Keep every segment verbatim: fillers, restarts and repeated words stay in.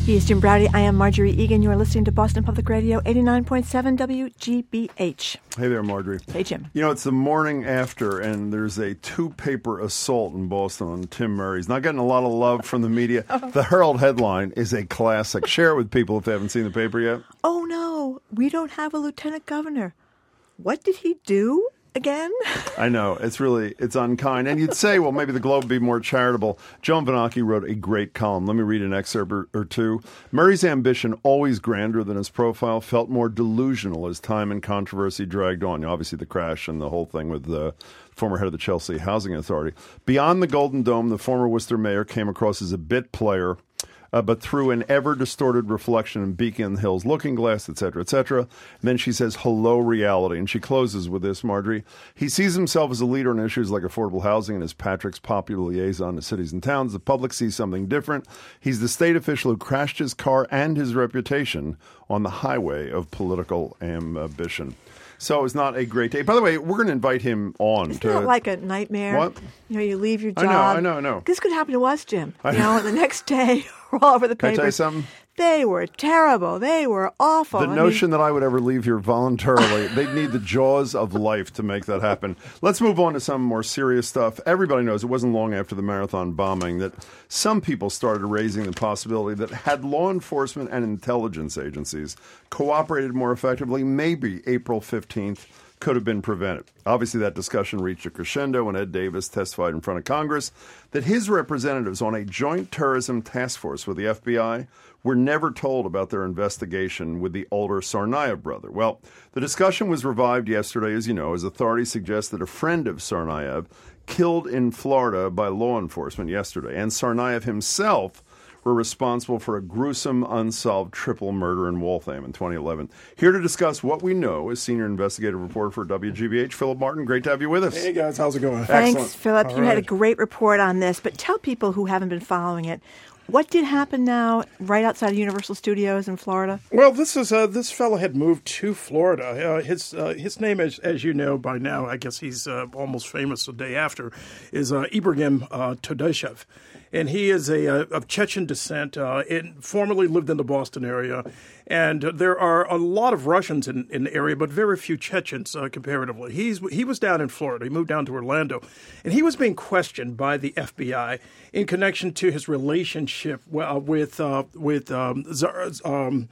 He is Jim Braude. I am Marjorie Egan. You are listening to Boston Public Radio, eighty-nine point seven W G B H. Hey there, Marjorie. Hey, Jim. You know, it's the morning after, and there's a two-paper assault in Boston on Tim Murray. He's not getting a lot of love from the media. Oh. The Herald headline is a classic. Share it with people if they haven't seen the paper yet. Oh, no. We don't have a lieutenant governor. What did he do again? I know. It's really, it's unkind. And you'd say, well, maybe the Globe would be more charitable. Joan Vanocchi wrote a great column. Let me read an excerpt or, or two. Murray's ambition, always grander than his profile, felt more delusional as time and controversy dragged on. Obviously, the crash and the whole thing with the former head of the Chelsea Housing Authority. Beyond the Golden Dome, the former Worcester mayor came across as a bit player, Uh, but through an ever-distorted reflection in Beacon Hill's looking glass, et cetera, et cetera. And then she says, hello, reality. And she closes with this, Marjorie. He sees himself as a leader on issues like affordable housing and as Patrick's popular liaison to cities and towns. The public sees something different. He's the state official who crashed his car and his reputation on the highway of political ambition. So it's not a great day. By the way, we're going to invite him on. Isn't to, that like a nightmare? What? You know, you leave your job. I know, I know, I know. This could happen to us, Jim. You know, and the next day, we're all over the Can papers. I tell you something? They were terrible. They were awful. The I notion mean, that I would ever leave here voluntarily, they'd need the jaws of life to make that happen. Let's move on to some more serious stuff. Everybody knows it wasn't long after the Marathon bombing that some people started raising the possibility that had law enforcement and intelligence agencies cooperated more effectively, maybe April fifteenth could have been prevented. Obviously, that discussion reached a crescendo when Ed Davis testified in front of Congress that his representatives on a joint terrorism task force with the F B I were never told about their investigation with the older Tsarnaev brother. Well, the discussion was revived yesterday, as you know, as authorities suggest that a friend of Tsarnaev killed in Florida by law enforcement yesterday, and Tsarnaev himself were responsible for a gruesome, unsolved triple murder in Waltham in twenty eleven. Here to discuss what we know is senior investigative reporter for W G B H, Philip Martin. Great to have you with us. Hey, guys. How's it going? Thanks, Excellent. Philip. All you right. had a great report on this, but tell people who haven't been following it, what did happen now right outside of Universal Studios in Florida? Well, this is uh, this fellow had moved to Florida. Uh, his uh, his name, as as you know by now, I guess he's uh, almost famous the day after, is uh, Ibrahim uh, Todashev. And he is a, a of Chechen descent. Uh, it formerly lived in the Boston area, and there are a lot of Russians in, in the area, but very few Chechens uh, comparatively. He's he was down in Florida. He moved down to Orlando, and he was being questioned by the F B I in connection to his relationship uh, with uh, with um, Tsar, um,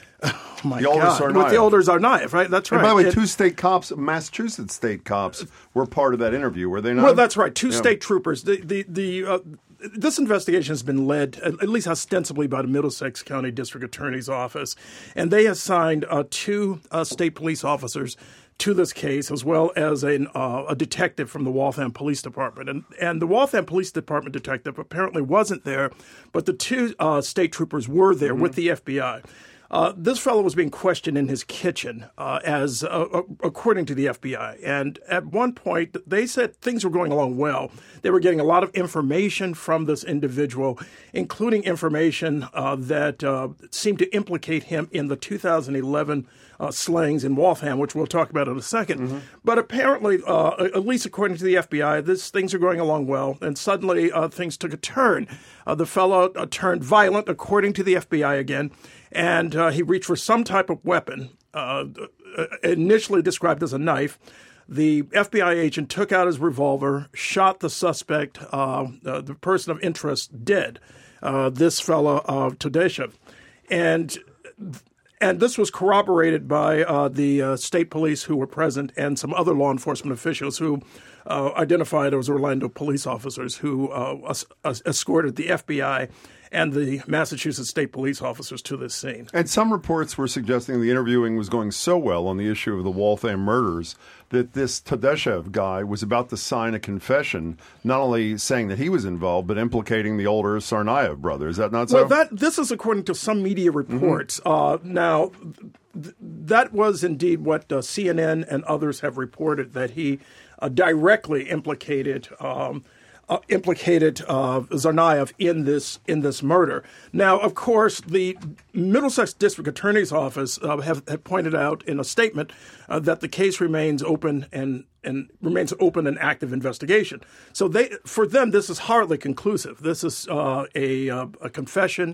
oh my The older God, Tsarnaev. with the older Tsarnaev, right? That's right. And by the way, And- two state cops, Massachusetts state cops, were part of that interview, were they not? Well, that's right. Two Yeah. state troopers. The the the. Uh, This investigation has been led, at least ostensibly, by the Middlesex County District Attorney's Office, and they assigned uh, two uh, state police officers to this case, as well as an, uh, a detective from the Waltham Police Department. And, and the Waltham Police Department detective apparently wasn't there, but the two uh, state troopers were there mm-hmm. with the F B I. Uh, this fellow was being questioned in his kitchen, uh, as uh, according to the F B I. And at one point, they said things were going along well. They were getting a lot of information from this individual, including information uh, that uh, seemed to implicate him in the two thousand eleven uh, slayings in Waltham, which we'll talk about in a second. Mm-hmm. But apparently, uh, at least according to the F B I, this things are going along well. And suddenly, uh, things took a turn. Uh, the fellow uh, turned violent, according to the F B I again. And uh, he reached for some type of weapon, uh, initially described as a knife. The F B I agent took out his revolver, shot the suspect, uh, uh, the person of interest, dead, uh, this fellow, uh, Todashev. And and this was corroborated by uh, the uh, state police who were present and some other law enforcement officials who uh, identified as Orlando police officers who uh, es- es- escorted the F B I and the Massachusetts State Police officers to this scene. And some reports were suggesting the interviewing was going so well on the issue of the Waltham murders that this Todashev guy was about to sign a confession, not only saying that he was involved, but implicating the older Tsarnaev brother. Is that not so? Well, that this is according to some media reports. Mm-hmm. Uh, now, th- that was indeed what uh, C N N and others have reported, that he uh, directly implicated um, Uh, implicated uh, Tsarnaev in this in this murder. Now, of course, the Middlesex District Attorney's Office uh, have, have pointed out in a statement uh, that the case remains open and and remains open and active investigation. So they, for them, this is hardly conclusive. This is uh, a, uh, a confession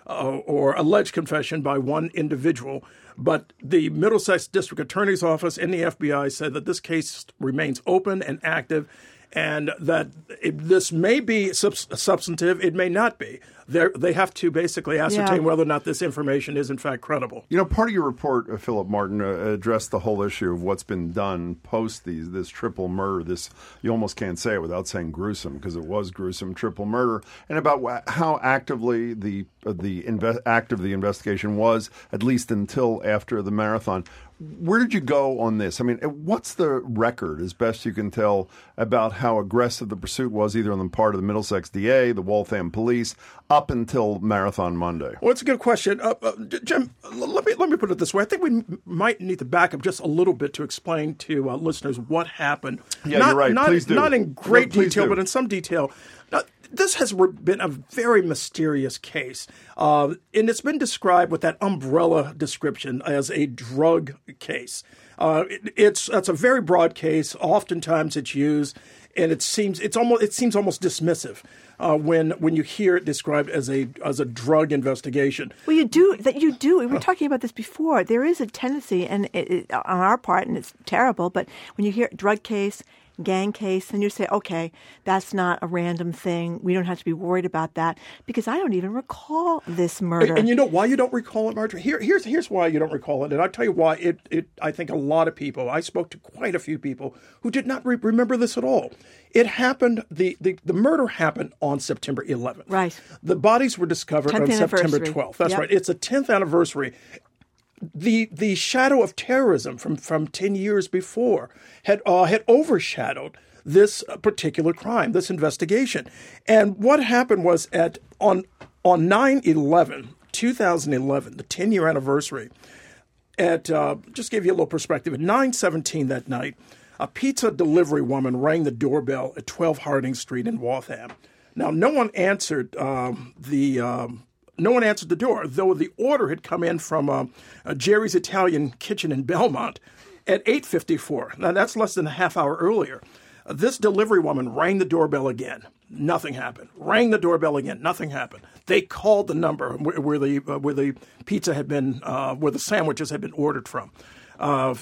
uh, or alleged confession by one individual. But the Middlesex District Attorney's Office and the F B I said that this case remains open and active, and that it, this may be sub- substantive, it may not be. They're, they have to basically ascertain Yeah. whether or not this information is in fact credible. You know, part of your report, uh, Philip Martin, uh, addressed the whole issue of what's been done post these this triple murder. This, you almost can't say it without saying gruesome, because it was gruesome, triple murder, and about wh- how actively the uh, the inve- active the investigation was, at least until after the marathon. Where did you go on this? I mean, what's the record, as best you can tell, about how aggressive the pursuit was, either on the part of the Middlesex D A, the Waltham Police, up until Marathon Monday? Well, it's a good question. Uh, uh, Jim, let me let me put it this way. I think we m- might need to back up just a little bit to explain to uh, listeners what happened. Yeah, not, you're right. Not, Please do. Not in great No, please detail, do. but in some detail. Now, this has re- been a very mysterious case, uh, and it's been described with that umbrella description as a drug case. Uh, it, it's that's a very broad case. Oftentimes, it's used, and it seems it's almost it seems almost dismissive uh, when when you hear it described as a as a drug investigation. Well, you do that. You do. We were talking about this before. There is a tendency, and it, it, on our part, and it's terrible. But when you hear drug case, gang case, and you say, okay, that's not a random thing. We don't have to be worried about that, because I don't even recall this murder. And, and you know why you don't recall it, Marjorie? Here, here's here's why you don't recall it, and I'll tell you why. It, it I think a lot of people, I spoke to quite a few people who did not re- remember this at all. It happened, the, the, the murder happened on September eleventh. Right. The bodies were discovered tenth on September anniversary. twelfth. That's Yep. right. It's a tenth anniversary. The the shadow of terrorism from, from ten years before had uh, had overshadowed this particular crime, this investigation. And what happened was at on on nine eleven, twenty eleven, the ten-year anniversary, at uh, just give you a little perspective, at nine seventeen that night, a pizza delivery woman rang the doorbell at twelve Harding Street in Waltham. Now, no one answered um, the um, no one answered the door, though the order had come in from uh, uh, Jerry's Italian Kitchen in Belmont at eight fifty-four. Now, that's less than a half hour earlier. Uh, this delivery woman rang the doorbell again. Nothing happened. Rang the doorbell again. Nothing happened. They called the number where, where the uh, where the pizza had been, uh, where the sandwiches had been ordered from, uh,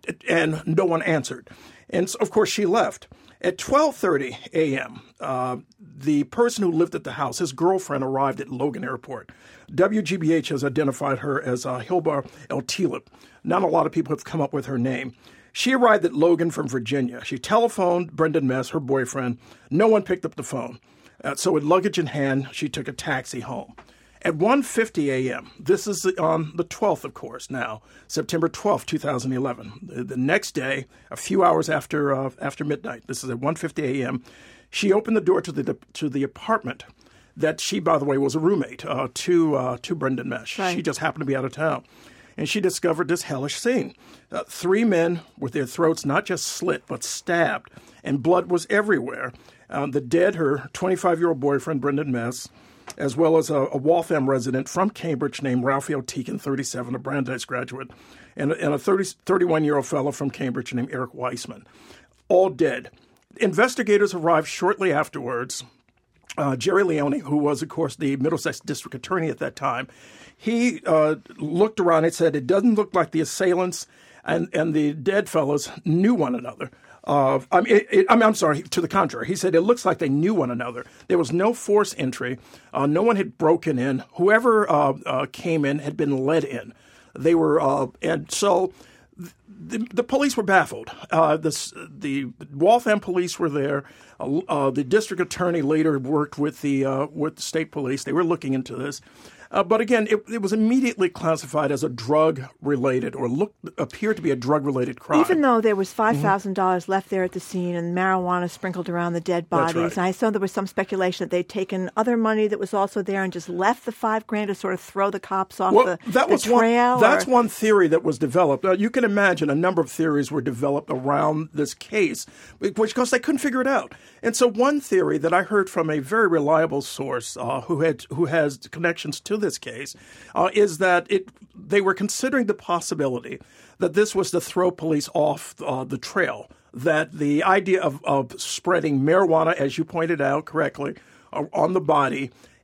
and no one answered. And so, of course, she left. At twelve thirty a.m., uh, the person who lived at the house, his girlfriend, arrived at Logan Airport. W G B H has identified her as uh, Hilba El Tilip. Not a lot of people have come up with her name. She arrived at Logan from Virginia. She telephoned Brendan Mess, her boyfriend. No one picked up the phone. Uh, so with luggage in hand, she took a taxi home. At one fifty a.m., this is on the twelfth, of course, now, September twelfth, twenty eleven. The, the next day, a few hours after uh, after midnight, this is at one fifty a.m., she opened the door to the to the apartment that she, by the way, was a roommate uh, to, uh, to Brendan Mesh. Right. She just happened to be out of town. And she discovered this hellish scene. Uh, three men with their throats not just slit, but stabbed, and blood was everywhere. Uh, the dead, her twenty-five-year-old boyfriend, Brendan Mess, as well as a, a Waltham resident from Cambridge named Raphael Teakin, thirty-seven, a Brandeis graduate, and, and a thirty, thirty-one-year-old fellow from Cambridge named Eric Weissman. All dead. Investigators arrived shortly afterwards. Uh, Jerry Leone, who was, of course, the Middlesex District Attorney at that time, he uh, looked around and said, it doesn't look like the assailants and, and the dead fellows knew one another. Uh, I mean, it, it, I mean, I'm sorry, to the contrary. He said it looks like they knew one another. There was no forced entry. Uh, no one had broken in. Whoever uh, uh, came in had been led in. They were, uh, and so the, the police were baffled. Uh, the, the Waltham police were there. Uh, uh, the district attorney later worked with the uh, with the state police. They were looking into this. Uh, but again, it, it was immediately classified as a drug-related or looked appeared to be a drug-related crime. Even though there was five thousand dollars mm-hmm. left there at the scene and marijuana sprinkled around the dead bodies, That's right. and I saw there was some speculation that they'd taken other money that was also there and just left the five grand to sort of throw the cops off well, the, that the was trail. One, that's or... one theory that was developed. Uh, you can imagine a number of theories were developed around this case, which because they couldn't figure it out. And so one theory that I heard from a very reliable source uh, who had who has connections to this case uh, is that it they were considering the possibility that this was to throw police off uh, the trail, that the idea of, of spreading marijuana, as you pointed out correctly, uh, on the body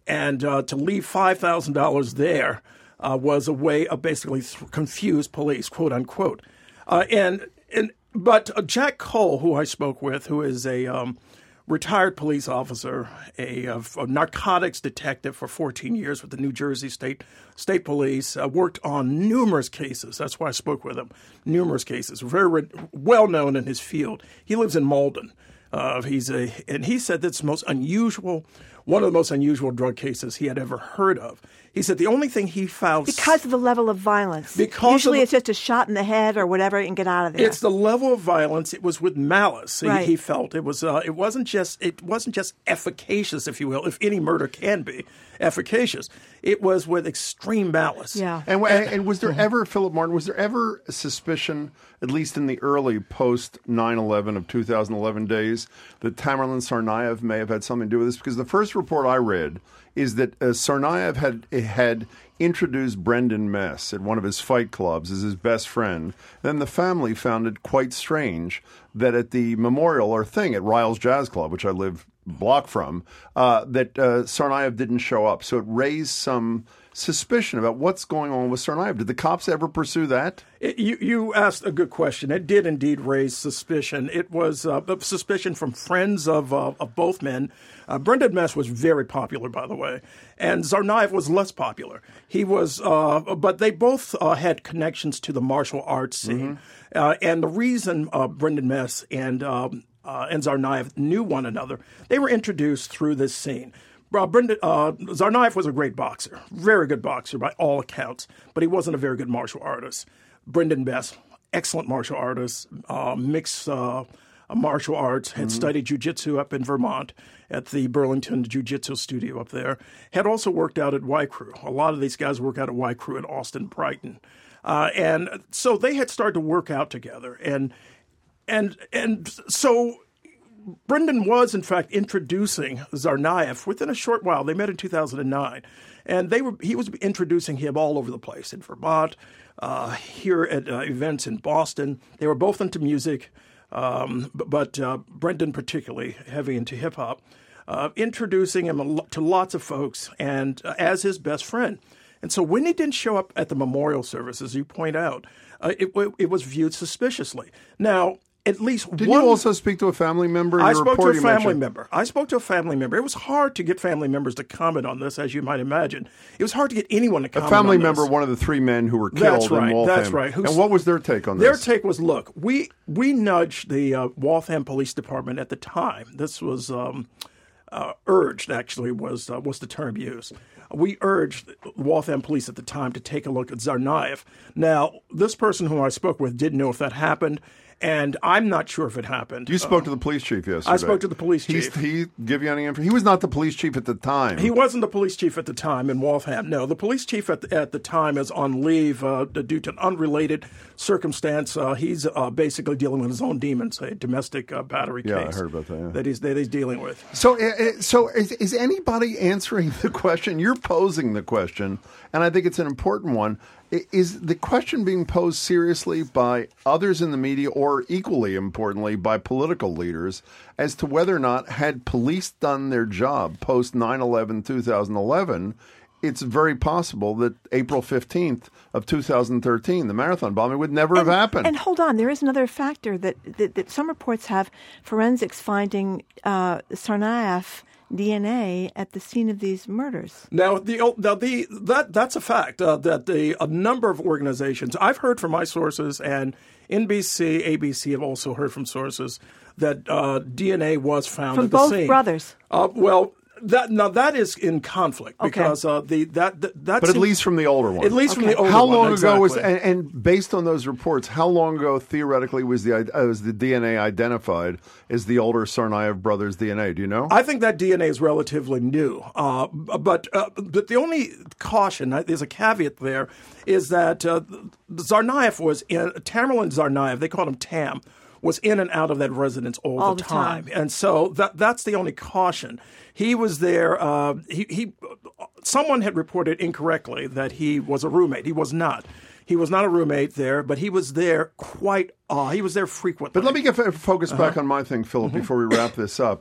And uh, to leave five thousand dollars there uh, was a way of basically th- confuse police, quote unquote. Uh, and and but uh, Jack Cole, who I spoke with, who is a um, retired police officer, a, a, a narcotics detective for fourteen years with the New Jersey State State Police, uh, worked on numerous cases. That's why I spoke with him. Numerous cases, very re- well known in his field. He lives in Malden. Uh, he's a, and he said that's the most unusual, one of the most unusual drug cases he had ever heard of. He said the only thing he found because of the level of violence. Because usually of the, it's just a shot in the head or whatever and get out of there. It's the level of violence. It was with malice. He, right. he felt it was. Uh, it wasn't just. It wasn't just efficacious, if you will, if any murder can be efficacious. It was with extreme malice. Yeah. And, and, and was there ever, Philip Martin, was there ever a suspicion, at least in the early post nine eleven of two thousand eleven days, that Tamerlan Tsarnaev may have had something to do with this? Because the first report I read is that uh, Tsarnaev had had introduced Brendan Mess at one of his fight clubs as his best friend. Then the family found it quite strange that at the memorial or thing at Riles Jazz Club, which I live a block from, uh, that uh, Tsarnaev didn't show up. So it raised some suspicion about what's going on with Tsarnaev. Did the cops ever pursue that? It, you, you asked a good question. It did indeed raise suspicion. It was uh, suspicion from friends of uh, of both men. Uh, Brendan Mess was very popular, by the way, and Tsarnaev was less popular. He was, uh, but they both uh, had connections to the martial arts scene. Mm-hmm. Uh, and the reason uh, Brendan Mess and um, uh, and Tsarnaev knew one another, they were introduced through this scene. Uh, Brendan, uh, Tsarnaev was a great boxer, very good boxer by all accounts, but he wasn't a very good martial artist. Brendan Mess, excellent martial artist, uh, mixed uh, martial arts, had mm-hmm. studied jiu-jitsu up in Vermont at the Burlington Jiu-Jitsu studio up there, had also worked out at Y Crew. A lot of these guys work out at Y Crew in Austin, Brighton. Uh, and so they had started to work out together. And, and, and so Brendan was, in fact, introducing Tsarnaev within a short while. They met in two thousand nine, and they were he was introducing him all over the place, in Vermont, uh, here at uh, events in Boston. They were both into music, um, but uh, Brendan particularly heavy into hip-hop, uh, introducing him to lots of folks and uh, as his best friend. And so when he didn't show up at the memorial service, as you point out, uh, it, it was viewed suspiciously. Now, at least Did one, you also speak to a family member? In I your spoke to report a you family mentioned? member. I spoke to a family member. It was hard to get family members to comment on this, as you might imagine. It was hard to get anyone to comment A family on member, this. one of the three men who were killed That's right, in Waltham. that's right. Who's- And what was their take on Their this? take was, look, we we nudged the uh, Waltham Police Department at the time. This was um, uh, urged, actually, was uh, was the term used. We urged Waltham Police at the time to take a look at Tsarnaev. Now, this person whom I spoke with didn't know if that happened, and I'm not sure if it happened. You spoke uh, to the police chief yesterday. I spoke to the police chief. He's, he give you any information? He was not the police chief at the time. He wasn't the police chief at the time in Waltham. No, the police chief at the, at the time is on leave uh, due to an unrelated circumstance. Uh, he's uh, basically dealing with his own demons, a domestic uh, battery yeah, case. I heard about that. Yeah. That he's that he's dealing with. So, uh, so is, is anybody answering the question? You're posing the question, and I think it's an important one. Is the question being posed seriously by others in the media, or equally importantly by political leaders, as to whether or not, had police done their job post nine eleven two thousand eleven, it's very possible that April fifteenth of two thousand thirteen, the marathon bombing, would never and, have happened. And hold on, there is another factor that, that, that some reports have forensics finding uh, Tsarnaev D N A at the scene of these murders. Now, the now the that that's a fact uh, that the a number of organizations I've heard from my sources, and N B C, A B C have also heard from sources that uh, D N A was found from at the both scene. brothers. Uh, well. That now that is in conflict because okay. uh, the that that but seems, at least from the older one. At least okay. from the older how one. long exactly. ago was and, and based on those reports, how long ago theoretically was the uh, was the D N A identified as the older Tsarnaev brothers' D N A? Do you know? I think that D N A is relatively new, uh, but uh, but the only caution, there's a caveat there, is that uh, Tsarnaev was in Tamerlan Tsarnaev. They called him Tam. Was in and out of that residence all, all the, the time. time, and so that that's the only caution. He was there. Uh, he, he, someone had reported incorrectly that he was a roommate. He was not. He was not a roommate there, but he was there quite. Uh, he was there frequently. But let me get focused uh-huh. back on my thing, Philip, mm-hmm. before we wrap this up.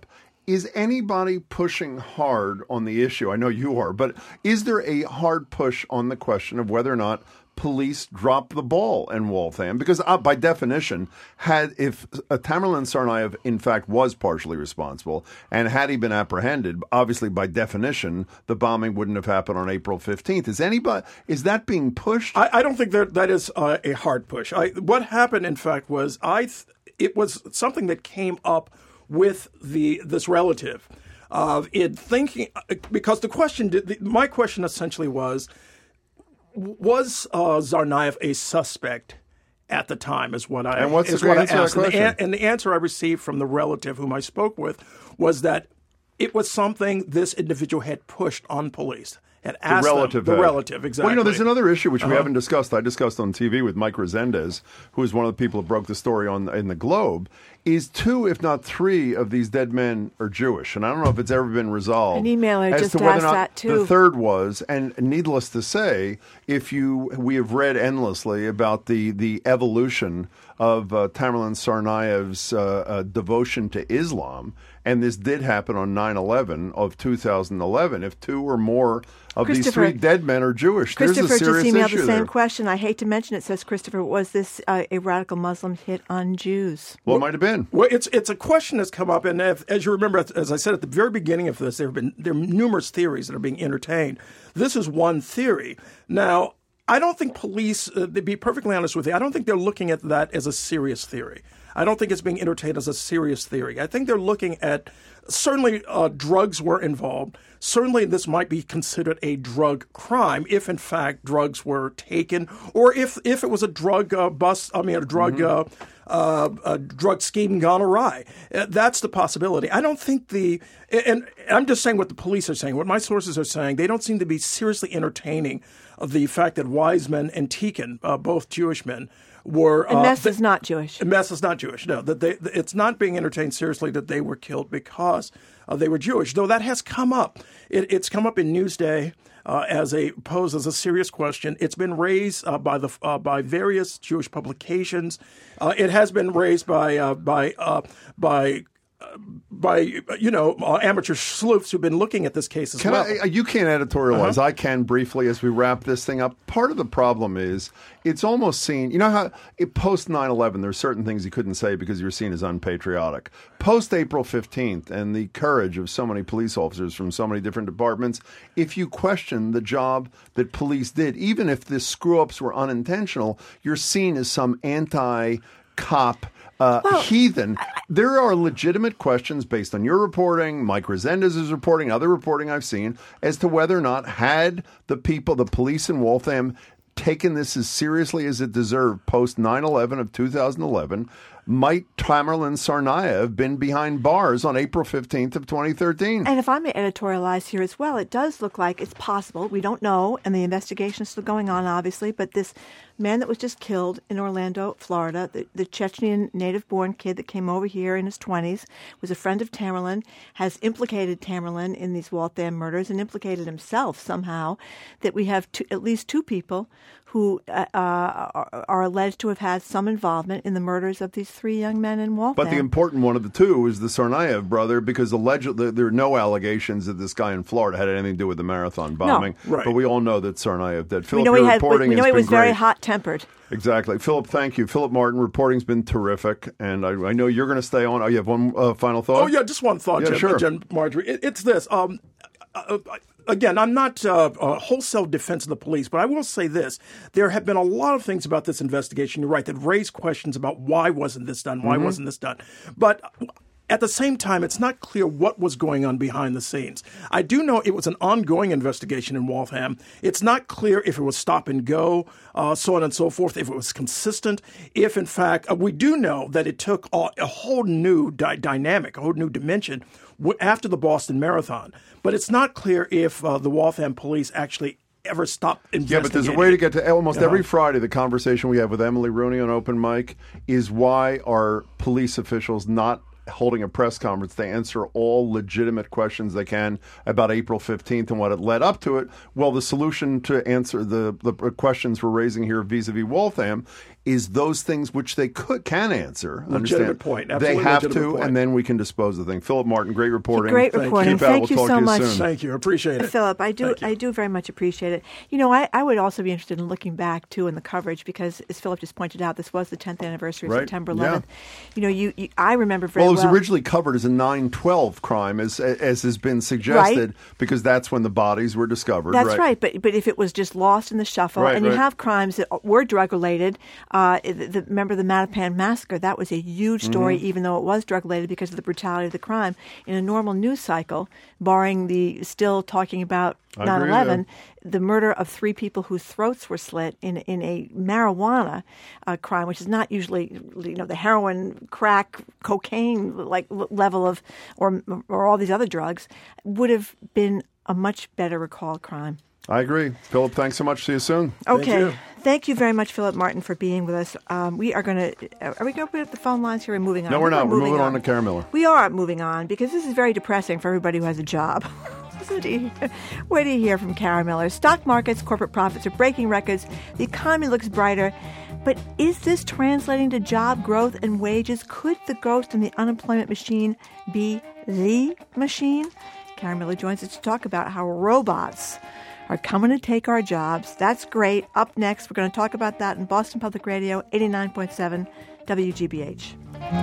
Is anybody pushing hard on the issue? I know you are, but is there a hard push on the question of whether or not police dropped the ball in Waltham? Because uh, by definition, had if uh, Tamerlan Tsarnaev in fact was partially responsible, and had he been apprehended, obviously by definition, the bombing wouldn't have happened on April fifteenth. Is anybody is that being pushed? I, I don't think that that is uh, a hard push. I, what happened, in fact, was I th- it was something that came up with the this relative of uh, in thinking, because the question, the, my question essentially was, was uh, Tsarnaev a suspect at the time? Is what I and what's is the what I answer asked. to that And the, question? and the answer I received from the relative whom I spoke with was that it was something this individual had pushed on police. And The asked relative. them, the had. relative, exactly. Well, you know, there's another issue which we Uh-huh. haven't discussed. I discussed on T V with Mike Resendez, who is one of the people who broke the story on in the Globe. Is two, if not three, of these dead men are Jewish, and I don't know if it's ever been resolved. An emailer as just to whether asked or not that, too. The third was, and needless to say, if you we have read endlessly about the the evolution of uh, Tamerlan Tsarnaev's uh, uh, devotion to Islam, and this did happen on nine eleven of two thousand eleven. If two or more of these Christopher- three dead men are Jewish, there's a Christopher serious just emailed issue the same there. question. I hate to mention it, says Christopher, was this uh, a radical Muslim hit on Jews? Well, it might have been. Well, it's it's a question that's come up, and if, as you remember, as I said at the very beginning of this, there have been there are numerous theories that are being entertained. This is one theory. Now, I don't think police, uh, to be perfectly honest with you, I don't think they're looking at that as a serious theory. I don't think it's being entertained as a serious theory. I think they're looking at certainly uh, drugs were involved. Certainly this might be considered a drug crime if, in fact, drugs were taken, or if, if it was a drug uh, bust, I mean, a drug uh, uh, a drug scheme gone awry. Uh, that's the possibility. I don't think the, and I'm just saying what the police are saying, what my sources are saying, they don't seem to be seriously entertaining of the fact that Wiseman and Tikhon, uh, both Jewish men, were And uh, Mess they- is not Jewish. Mess is not Jewish. No, that they, it's not being entertained seriously that they were killed because uh, they were Jewish. Though that has come up. It, it's come up in Newsday uh, as a posed as a serious question. It's been raised uh, by the uh, by various Jewish publications. Uh, it has been raised by uh, by uh, by. by, you know, uh, amateur sleuths who've been looking at this case as Can well. I, you can't editorialize. Uh-huh. I can briefly as we wrap this thing up. Part of the problem is it's almost seen, you know how it, post nine eleven, there's certain things you couldn't say because you were seen as unpatriotic. Post April fifteenth and the courage of so many police officers from so many different departments, if you question the job that police did, even if the screw-ups were unintentional, you're seen as some anti-cop Uh, Well, heathen. There are legitimate questions based on your reporting, Mike Resendez's reporting, other reporting I've seen, as to whether or not had the people, the police in Waltham, taken this as seriously as it deserved post nine eleven of two thousand eleven, might Tamerlan Tsarnaev been behind bars on April fifteenth of twenty thirteen? And if I may editorialize here as well, it does look like it's possible. We don't know, and the investigation is still going on, obviously, but this man that was just killed in Orlando, Florida, the, the Chechen native-born kid that came over here in his twenties, was a friend of Tamerlan, has implicated Tamerlan in these Waltham murders and implicated himself somehow, that we have two, at least two people who uh, are, are alleged to have had some involvement in the murders of these three young men in Waltham. But the important one of the two is the Tsarnaev brother, because allegedly there are no allegations that this guy in Florida had anything to do with the marathon bombing. right. But we all know that Tsarnaev did. we Philip, know he your had. We, reporting we know has he been was very great. hot-tempered. Exactly. Philip, thank you. Philip Martin, reporting's been terrific, and I, I know you're going to stay on. Oh, you have one uh, final thought? Oh, yeah, just one thought, Yeah, Jen, sure. Jen Marjorie. It, it's this. Um, uh, again, I'm not uh, a wholesale defense of the police, but I will say this. There have been a lot of things about this investigation, you're right, that raise questions about why wasn't this done, why Mm-hmm. wasn't this done. But at the same time, it's not clear what was going on behind the scenes. I do know it was an ongoing investigation in Waltham. It's not clear if it was stop and go, uh, so on and so forth, if it was consistent, if in fact, uh, we do know that it took a, a whole new di- dynamic, a whole new dimension w- after the Boston Marathon. But it's not clear if uh, the Waltham police actually ever stopped investigating. Yeah, but there's a way to get to almost Uh-huh. every Friday. The conversation we have with Emily Rooney on Open Mic is why are police officials not holding a press conference to answer all legitimate questions they can about April fifteenth and what it led up to it. Well, the solution to answer the, the questions we're raising here vis-a-vis Waltham is those things which they could can answer. Legitimate understand. point. Absolutely they have legitimate to, point. and then we can dispose of the thing. Philip Martin, great reporting. Great reporting. Keep out. Thank We'll you talk so to you much. soon. Thank you. Appreciate it. Philip, I do I do very much appreciate it. You know, I, I would also be interested in looking back, too, in the coverage because, as Philip just pointed out, this was the tenth anniversary of Right. September Yeah. eleventh. You know, you, you I remember very Well, well. it was originally covered as a nine twelve crime, as as has been suggested, Right. because that's when the bodies were discovered. That's right. right, but but if it was just lost in the shuffle, Right, and you right. have crimes that were drug related, uh, the, the, remember the Mattapan massacre? That was a huge story, Mm-hmm. even though it was drug related because of the brutality of the crime. In a normal news cycle, barring the still talking about I nine agree, eleven, the murder of three people whose throats were slit in in a marijuana uh, crime, which is not usually you know the heroin, crack, cocaine like level of, or or all these other drugs, would have been a much better recalled crime. I agree. Philip, thanks so much. See you soon. Okay. you. Thank you very much, Philip Martin, for being with us. Um, we are going to, are we going to put up the phone lines here and moving on? No, we're not. We're moving moving on to Kara Miller. We are moving on because this is very depressing for everybody who has a job. Wait do you hear from Kara Miller? Stock markets, corporate profits are breaking records. The economy looks brighter. But is this translating to job growth and wages? Could the ghost in the unemployment machine be the machine? Kara Miller joins us to talk about how robots are coming to take our jobs. That's great. Up next, we're going to talk about that in Boston Public Radio, eighty-nine point seven W G B H.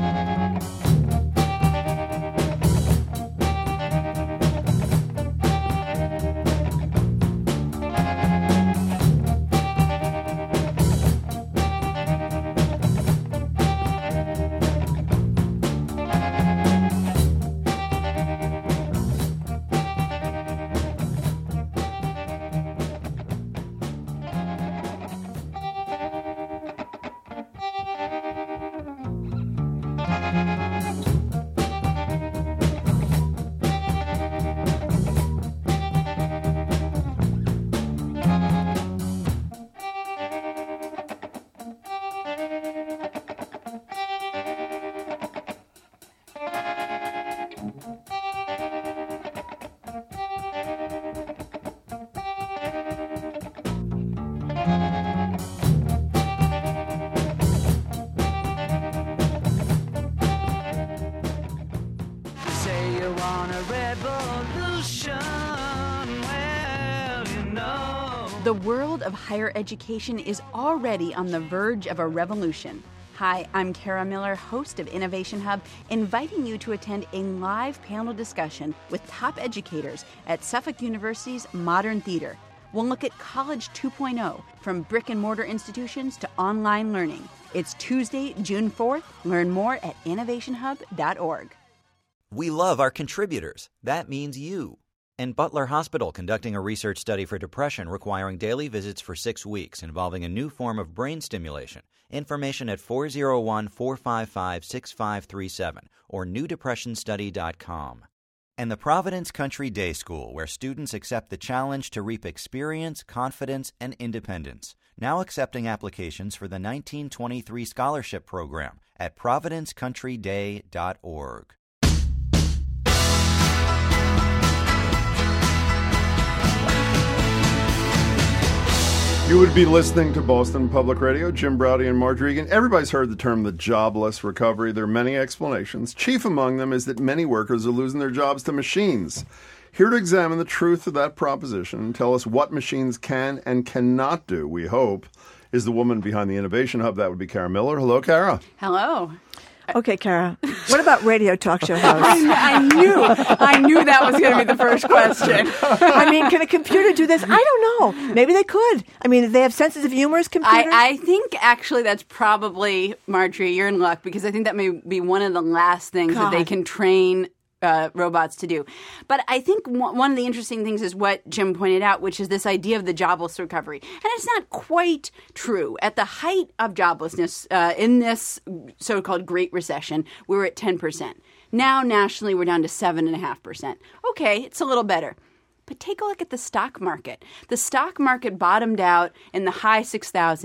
Say you want a revolution, well, you know. The world of higher education is already on the verge of a revolution. Hi, I'm Kara Miller, host of Innovation Hub, inviting you to attend a live panel discussion with top educators at Suffolk University's Modern Theater. We'll look at College two point oh, from brick and mortar institutions to online learning. It's Tuesday, June fourth. Learn more at innovation hub dot org. We love our contributors. That means you. And Butler Hospital conducting a research study for depression requiring daily visits for six weeks involving a new form of brain stimulation. Information at four oh one, four five five, six five three seven or new depression study dot com. And the Providence Country Day School, where students accept the challenge to reap experience, confidence, and independence. Now accepting applications for the nineteen twenty-three scholarship program at providence country day dot org. You would be listening to Boston Public Radio, Jim Braude and Margery Egan. Everybody's heard the term the jobless recovery. There are many explanations. Chief among them is that many workers are losing their jobs to machines. Here to examine the truth of that proposition and tell us what machines can and cannot do, we hope, is the woman behind the Innovation Hub. That would be Kara Miller. Hello, Kara. Hello. Okay, Kara. What about radio talk show hosts? I knew, I knew that was going to be the first question. I mean, can a computer do this? I don't know. Maybe they could. I mean, they have senses of humor as computers. I, I think actually that's probably, Marjorie, you're in luck because I think that may be one of the last things that they God. can train uh, robots to do. But I think w- one of the interesting things is what Jim pointed out, which is this idea of the jobless recovery. And it's not quite true. At the height of joblessness uh, in this so-called Great Recession, we were at ten percent. Now, nationally, we're down to seven point five percent. Okay, it's a little better. But take a look at the stock market. The stock market bottomed out in the high six thousands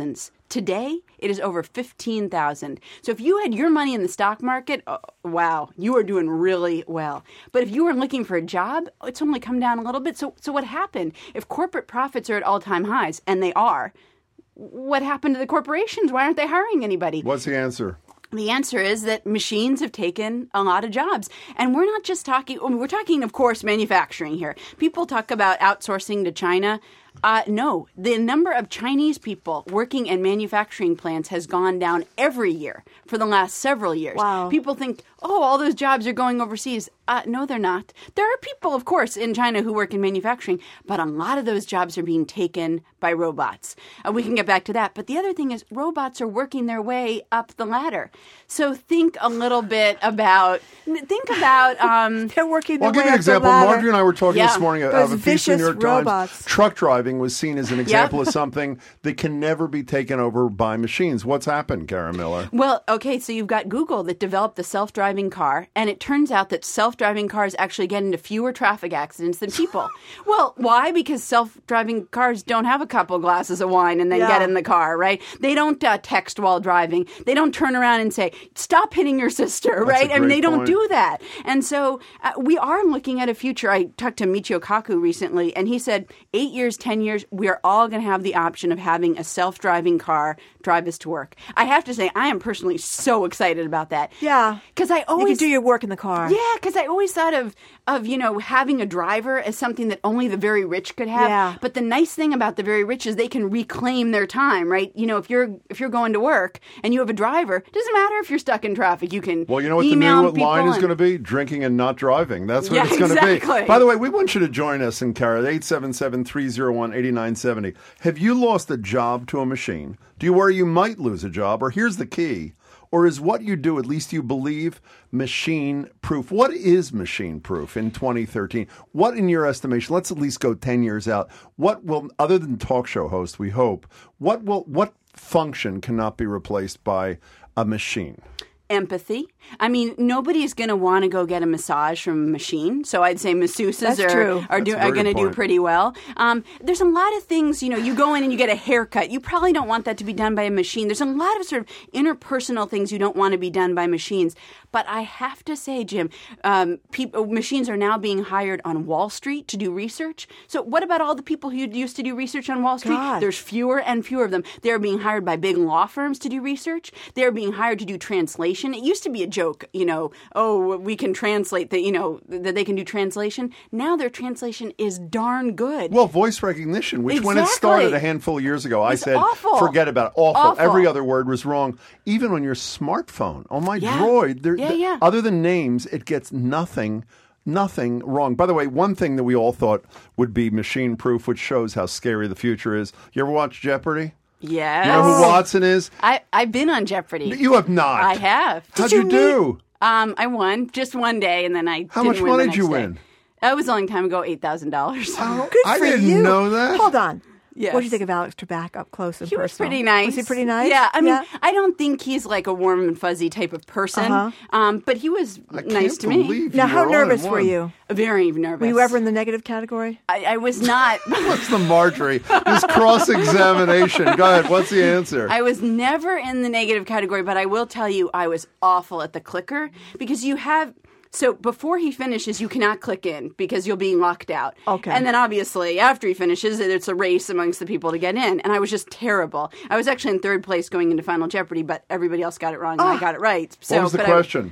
Today, it is over fifteen thousand. So if you had your money in the stock market, oh, wow, you are doing really well. But if you were looking for a job, it's only come down a little bit. So, so what happened? If corporate profits are at all-time highs, and they are, what happened to the corporations? Why aren't they hiring anybody? What's the answer? The answer is that machines have taken a lot of jobs. And we're not just talking, we're talking, of course, manufacturing here. People talk about outsourcing to China. Uh, no, the number of Chinese people working in manufacturing plants has gone down every year for the last several years. Wow. People think, oh, all those jobs are going overseas. Uh, no, they're not. There are people, of course, in China who work in manufacturing, but a lot of those jobs are being taken by robots. Uh, we can get back to that. But the other thing is robots are working their way up the ladder. So think a little bit about, think about... Um, They're working their I'll give way you an up the example. ladder. Marjorie and I were talking Yeah. this morning of Those a piece in the New vicious York robots. Times. Truck driving was seen as an example of something that can never be taken over by machines. What's happened, Kara Miller? Well, okay, so you've got Google that developed the self-driving car, and it turns out that self-driving cars actually get into fewer traffic accidents than people. Well, why? Because self-driving cars don't have a couple glasses of wine and then Yeah. get in the car, right? They don't uh, text while driving. They don't turn around and say, stop hitting your sister, That's right? a I mean, great they don't point. do that. And so uh, we are looking at a future. I talked to Michio Kaku recently, and he said, eight years, ten years, we are all going to have the option of having a self-driving car drive us to work. I have to say, I am personally so excited about that. Yeah. Because I You always can do your work in the car. yeah, because I always thought of, of, you know, having a driver as something that only the very rich could have. Yeah. But the nice thing about the very rich is they can reclaim their time, right? You know, if you're if you're going to work and you have a driver, it doesn't matter if you're stuck in traffic. You can Well, you know what the email new people line is and- going to be? Drinking and not driving. That's what Yeah, it's going to exactly. be. By the way, we want you to join us in Kara, eight seven seven, three oh one, eight nine seven oh. Have you lost a job to a machine? Do you worry you might lose a job? Or here's the key. Or is what you do, at least you believe, machine proof? What is machine proof in twenty thirteen? What, in your estimation, let's at least go ten years out, what will, other than talk show host, we hope, what will, what function cannot be replaced by a machine? Empathy. I mean, nobody's going to want to go get a massage from a machine. So I'd say masseuses That's are true. are, That's do, a are very going to good do point. pretty well. Um, there's a lot of things, you know, you go in and you get a haircut. You probably don't want that to be done by a machine. There's a lot of sort of interpersonal things you don't want to be done by machines. But I have to say, Jim, um, people, machines are now being hired on Wall Street to do research. So what about all the people who used to do research on Wall Street? God. There's fewer and fewer of them. They're being hired by big law firms to do research. They're being hired to do translation. It used to be a joke, you know, oh, we can translate that, you know, that they can do translation. Now their translation is darn good. Well, voice recognition, which when it Exactly. started a handful of years ago, I It's said, awful. forget about it. Awful. Awful. Every other word was wrong. Even on your smartphone, on my Yeah. Droid, there, Yeah, th- yeah. other than names, it gets nothing, nothing wrong. By the way, one thing that we all thought would be machine proof, which shows how scary the future is. You ever watch Jeopardy? yes. You know who Watson is? I, I've been on Jeopardy. You have not. I have. How'd Did you, you do? Um, I won just one day, and then I How didn't much win money the did you next day. win? That was a long time ago, eight thousand dollars. Good I for didn't you. know that. Hold on. Yes. What do you think of Alex Trebek up close and He was personal? pretty nice. Was he pretty nice? Yeah, I mean, Yeah. I don't think he's like a warm and fuzzy type of person, Uh-huh. um, but he was I nice can't to me. believe Now, you how were on nervous and were won. you? Very nervous. Were you ever in the negative category? I, I was not. What's the Marjorie? This cross-examination. Go ahead. What's the answer? I was never in the negative category, but I will tell you I was awful at the clicker because you have. So before he finishes, you cannot click in because you'll be locked out. Okay. And then obviously after he finishes, it's a race amongst the people to get in. And I was just terrible. I was actually in third place going into Final Jeopardy, but everybody else got it wrong and I got it right. So, what was the but I- question?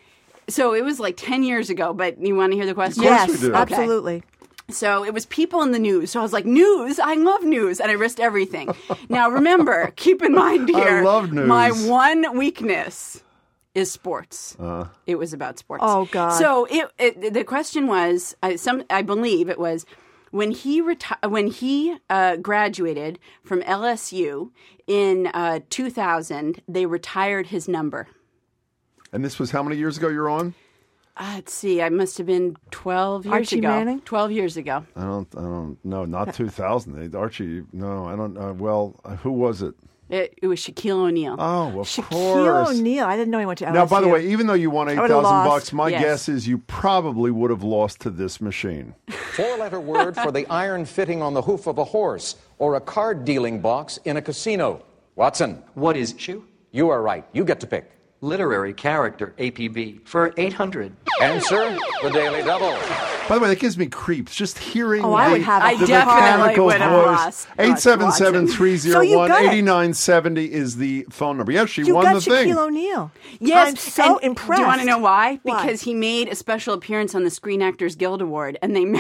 so it was like ten years ago, but you want to hear the question? Yes, we do. Okay. absolutely. So it was people in the news. So I was like, news? I love news. And I risked everything. Now remember, keep in mind here, love news. my one weakness is sports. Uh, it was about sports. Oh, God. So it, it, the question was, I, some, I believe it was, when he reti- when he uh, graduated from L S U in uh, two thousand, they retired his number. And this was how many years ago you're on? Uh, let's see, I must have been twelve years Archie ago. Manning? twelve years ago. I don't, I don't know. Not two thousand. Archie, no, I don't. Uh, well, uh, who was it? It, it was Shaquille O'Neal. Oh, of Shaquille course. O'Neal. I didn't know he went to L S U. Now, by the way, even though you won eight I would've thousand lost. bucks, my Yes. guess is you probably would have lost to this machine. Four-letter word for the iron fitting on the hoof of a horse or a card dealing box in a casino. Watson. What is issue? You are right. You get to pick. Literary character, A P B, for eight hundred. Answer the Daily Double. By the way, that gives me creeps just hearing Oh, the, I would have a I the definitely mechanical would have voice. lost. eight seven seven, three So oh you one, got it. eight nine seven oh is the phone number. Yes, she You won got the Shaquille thing. O'Neal. Yes, I'm so and impressed. Do you want to know why? Why? Because he made a special appearance on the Screen Actors Guild Award, and they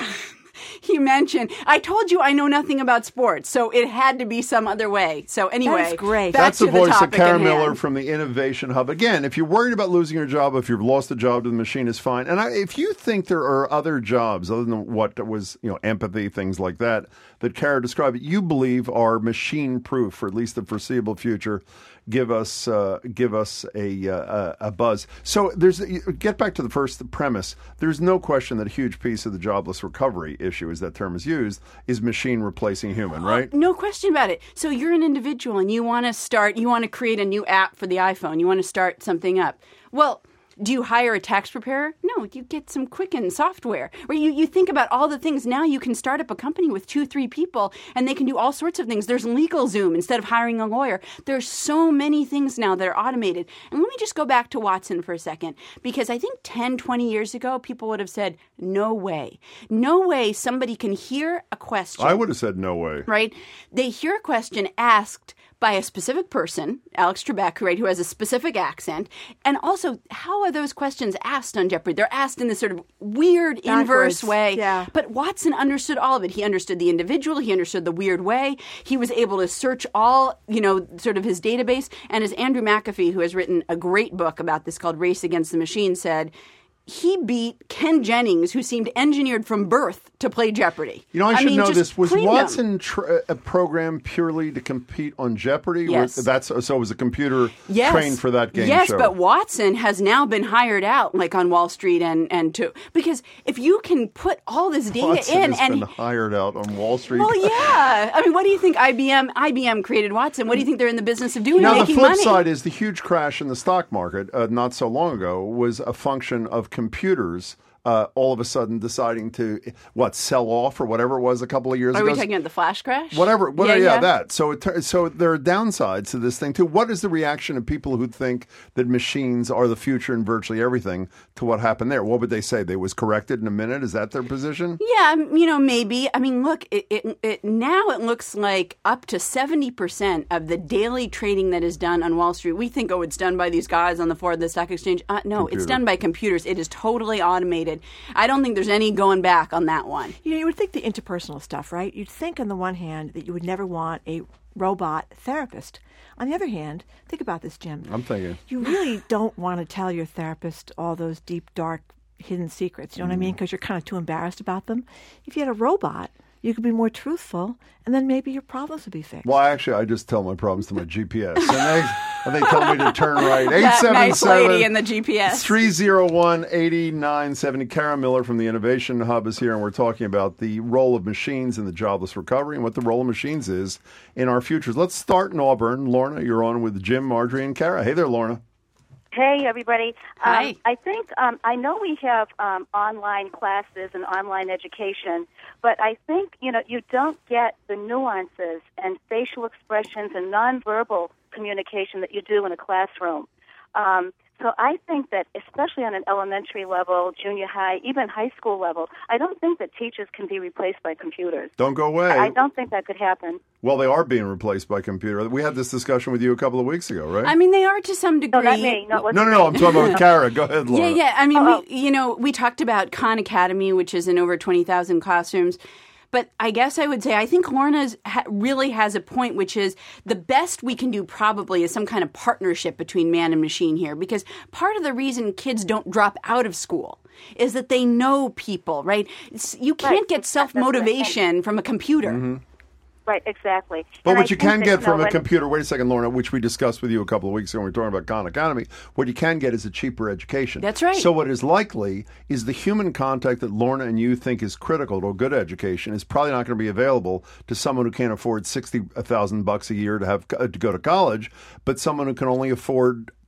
he mentioned, I told you I know nothing about sports, so it had to be some other way. So anyway, That is great. back That's to the voice of topic Kara at Miller hand. from the Innovation Hub. Again, if you're worried about losing your job, if you've lost a job to the machine, is fine. And I, if you think there are other jobs other than what was, you know, empathy, things like that, that Kara described, you believe are machine-proof for at least the foreseeable future, give us uh, give us a, uh, a buzz. So there's get back to the first premise. There's no question that a huge piece of the jobless recovery issue, as that term is used, is machine replacing human, right? No question about it. So you're an individual and you want to start, you want to create a new app for the iPhone. You want to start something up. Well, do you hire a tax preparer? No, you get some Quicken software. Where you, you think about all the things. Now you can start up a company with two, three people, and they can do all sorts of things. There's LegalZoom instead of hiring a lawyer. There's so many things now that are automated. And let me just go back to Watson for a second, because I think ten, twenty years ago, people would have said, no way. No way somebody can hear a question. I would have said no way. Right? They hear a question asked by a specific person, Alex Trebek, right, who has a specific accent. And also, how are those questions asked on Jeopardy? They're asked in this sort of weird, inverse Backwards, way. yeah. But Watson understood all of it. He understood the individual. He understood the weird way. He was able to search all, you know, sort of his database. And as Andrew McAfee, who has written a great book about this called Race Against the Machine, said, he beat Ken Jennings, who seemed engineered from birth to play Jeopardy. You know, I should mean, know just this. Was cleaned him. Watson tr- a program purely to compete on Jeopardy? Yes. Or that's so. It was a computer Yes. trained for that game yes, show. but Watson has now been hired out, like on Wall Street and and to because if you can put all this data Watson in has and been hired out on Wall Street. well, yeah, I mean, what do you think I B M I B M created Watson? What do you think they're in the business of doing? Now, the Making flip money. side is the huge crash in the stock market uh, not so long ago was a function of computers uh, all of a sudden deciding to, what, sell off or whatever it was a couple of years Are ago. we talking about the flash crash? Whatever, whatever yeah, yeah, yeah. that. So, it, tur- so there are downsides to this thing too. What is the reaction of people who think that machines are the future in virtually everything to what happened there? What would they say? They was corrected in a minute? Is that their position? Yeah, um, you know, maybe. I mean, look, it, it, it now it looks like up to seventy percent of the daily trading that is done on Wall Street, we think, oh, it's done by these guys on the floor of the stock exchange. Uh, no, Computer. it's done by computers. It is totally automated. I don't think there's any going back on that one. You know, you would think the interpersonal stuff, right? You'd think on the one hand that you would never want a robot therapist. On the other hand, think about this, Jim. I'm thinking. You really don't want to tell your therapist all those deep, dark, hidden secrets. You know what I mean? Because you're kind of too embarrassed about them. If you had a robot, you could be more truthful, and then maybe your problems would be fixed. Well, actually, I just tell my problems to my G P S, and they and they tell me to turn right. Eight That seven nice lady seven in the G P S. three oh one, eight nine seven oh. Kara Miller from the Innovation Hub is here, and we're talking about the role of machines in the jobless recovery and what the role of machines is in our futures. Let's start in Auburn. Lorna, you're on with Jim, Marjorie, and Kara. Hey there, Lorna. Hey, everybody. Hi. Um, I think, um, I know we have um, online classes and online education, but I think, you know, you don't get the nuances and facial expressions and nonverbal communication that you do in a classroom. Um, so I think that, especially on an elementary level, junior high, even high school level, I don't think that teachers can be replaced by computers. Don't go away. I don't think that could happen. Well, they are being replaced by computer. We had this discussion with you a couple of weeks ago, right? I mean, they are to some degree. No, not me. No, it no, wasn't no, no. me. I'm talking about Kara. Go ahead, Laura. Yeah, yeah. I mean, Oh, we, you know, we talked about Khan Academy, which is in over twenty thousand classrooms. But I guess I would say I think Lorna ha- really has a point, which is the best we can do probably is some kind of partnership between man and machine here. Because part of the reason kids don't drop out of school is that they know people, right? It's, you can't Right. get self-motivation from a computer. Mm-hmm. Right, exactly. But And what I you think can that, get you from know, a when- computer, wait a second, Lorna, which we discussed with you a couple of weeks ago when we were talking about Khan Academy, what you can get is a cheaper education. That's right. So what is likely is the human contact that Lorna and you think is critical to a good education is probably not going to be available to someone who can't afford sixty thousand bucks a year to have to go to college, but someone who can only afford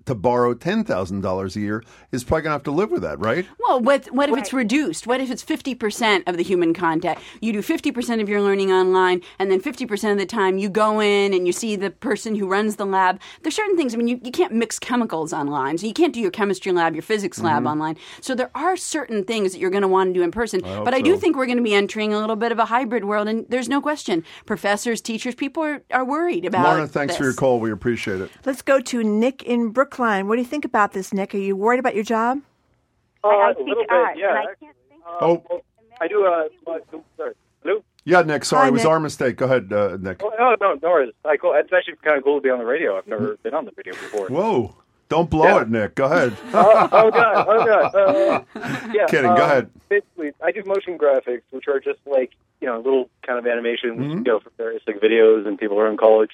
to borrow ten thousand dollars a year is probably going to have to live with that, right? Well, what what if it's reduced? What if it's fifty percent of the human contact? You do fifty percent of your learning online, and then fifty percent of the time you go in and you see the person who runs the lab. There's certain things, I mean, you, you can't mix chemicals online, so you can't do your chemistry lab, your physics lab Mm-hmm. online. So there are certain things that you're going to want to do in person. I hope But I do so. think we're going to be entering a little bit of a hybrid world, and there's no question. Professors, teachers, people are, are worried about Lorna, thanks this. for your call. We appreciate it. Let's go to Nick in Brookline. What do you think about this, Nick? Are you worried about your job? Uh, I a teach little bit, art, yeah. and I actually. can't think Uh, Oh. well, I do. Uh, uh, sorry. Hello. Yeah, Nick, sorry. Hi, it was Nick. our mistake. Go ahead, uh, Nick. Oh, no, no, no worries. I cool. It's actually kind of cool to be on the radio. I've never been on the radio before. Whoa. Don't blow Yeah. it, Nick. Go ahead. oh, oh god, oh god. Uh, yeah, Kidding. Go um, ahead. Basically, I do motion graphics, which are just like you know little kind of animations, Mm-hmm. you know, for various like videos and people who are in college.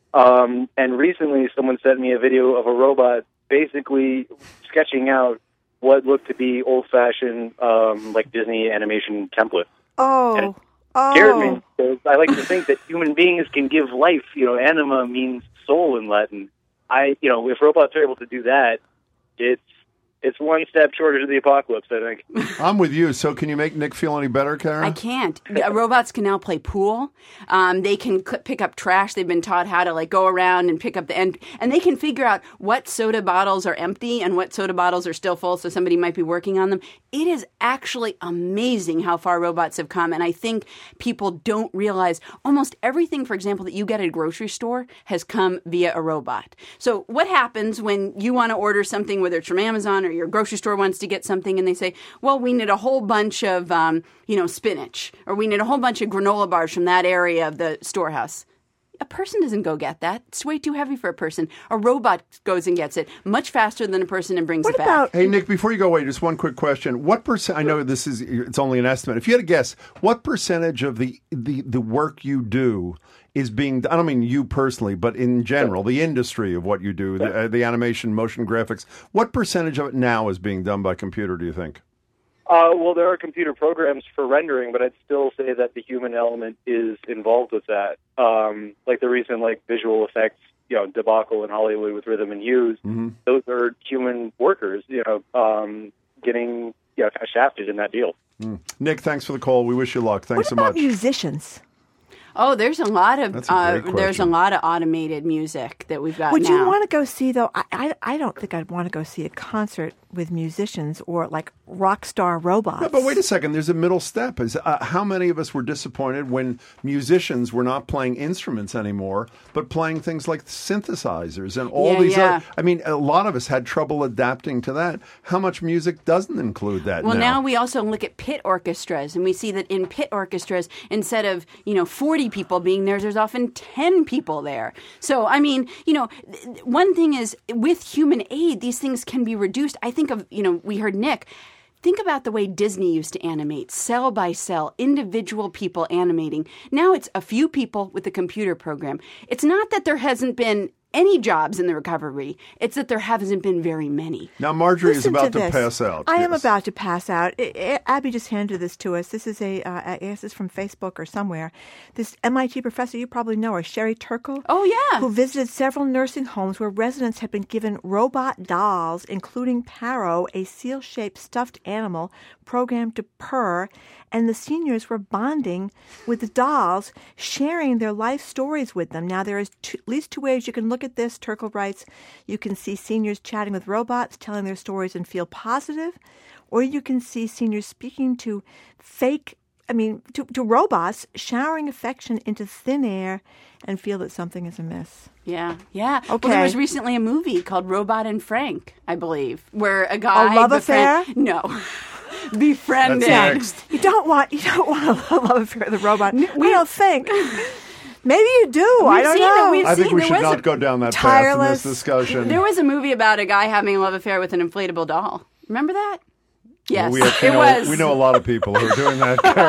Um, and recently, someone sent me a video of a robot basically sketching out what looked to be old-fashioned um, like Disney animation templates. Oh, Scared oh. me because I like to think that human beings can give life. You know, anima means soul in Latin. I, you know, if robots are able to do that, it's it's one step shorter to the apocalypse, I think. I'm with you. So can you make Nick feel any better, Kara? I can't. Uh, Robots can now play pool. Um, they can c- pick up trash. They've been taught how to like go around and pick up the end, and they can figure out what soda bottles are empty and what soda bottles are still full. So somebody might be working on them. It is actually amazing how far robots have come, and I think people don't realize almost everything, for example, that you get at a grocery store has come via a robot. So what happens when you want to order something, whether it's from Amazon or your grocery store wants to get something, and they say, well, we need a whole bunch of, um, you know, spinach, or we need a whole bunch of granola bars from that area of the storehouse. A person doesn't go get that. It's way too heavy for a person. A robot goes and gets it much faster than a person and brings What it back. about Hey, Nick, before you go away, just one quick question. What percent, I know this is, it's only an estimate. If you had to guess, what percentage of the, the, the work you do is being, I don't mean you personally, but in general, the industry of what you do, the, uh, the animation, motion graphics, what percentage of it now is being done by computer, do you think? Uh, well, there are computer programs for rendering, but I'd still say that the human element is involved with that. Um, like the recent like visual effects, you know, debacle in Hollywood with Rhythm and Hues. Mm-hmm. Those are human workers, you know, um, getting you know, kind of shafted in that deal. Mm. Nick, thanks for the call. We wish you luck. Thanks what so about much. musicians? Oh, there's a lot of That's a uh, great there's a question. lot of automated music that we've got Would now. you want to go see, though? I, I, I don't think I'd want to go see a concert with musicians or like rock star robots. No, but wait a second. There's a middle step. Is uh, how many of us were disappointed when musicians were not playing instruments anymore, but playing things like synthesizers and all Yeah, these yeah. other. I mean, a lot of us had trouble adapting to that. How much music doesn't include that Well, now? now we also look at pit orchestras, and we see that in pit orchestras, instead of, you know, forty people being there, there's often ten people there. So, I mean, you know, th- one thing is with human aid, these things can be reduced. I think of, you know, we heard Nick. Think about the way Disney used to animate, cell by cell, individual people animating. Now it's a few people with a computer program. It's not that there hasn't been any jobs in the recovery. It's that there hasn't been very many. Now, Marjorie Listen is about to to, this. pass out. I am Yes. about to pass out. I- I- Abby just handed this to us. This is a, uh, I guess it's from Facebook or somewhere. This M I T professor, you probably know her, Sherry Turkle. Oh, yeah. Who visited several nursing homes where residents had been given robot dolls, including Paro, a seal-shaped stuffed animal programmed to purr, and the seniors were bonding with the dolls, sharing their life stories with them. Now, there is two, at least two ways you can look at this, Turkle writes. You can see seniors chatting with robots, telling their stories and feel positive, or you can see seniors speaking to fake, I mean, to, to robots, showering affection into thin air and feel that something is amiss. Yeah, yeah. Okay. Well, there was recently a movie called Robot and Frank, I believe, where a guy A love befriend- affair? No, befriended. That's next. You don't want you don't want a love affair with a robot. I don't think. Maybe you do. I don't seen it. know. We've I think seen- we there should was not a- go down that path Tireless. in this discussion. There was a movie about a guy having a love affair with an inflatable doll. Remember that? Yes, we actually it know, was. we know a lot of people who are doing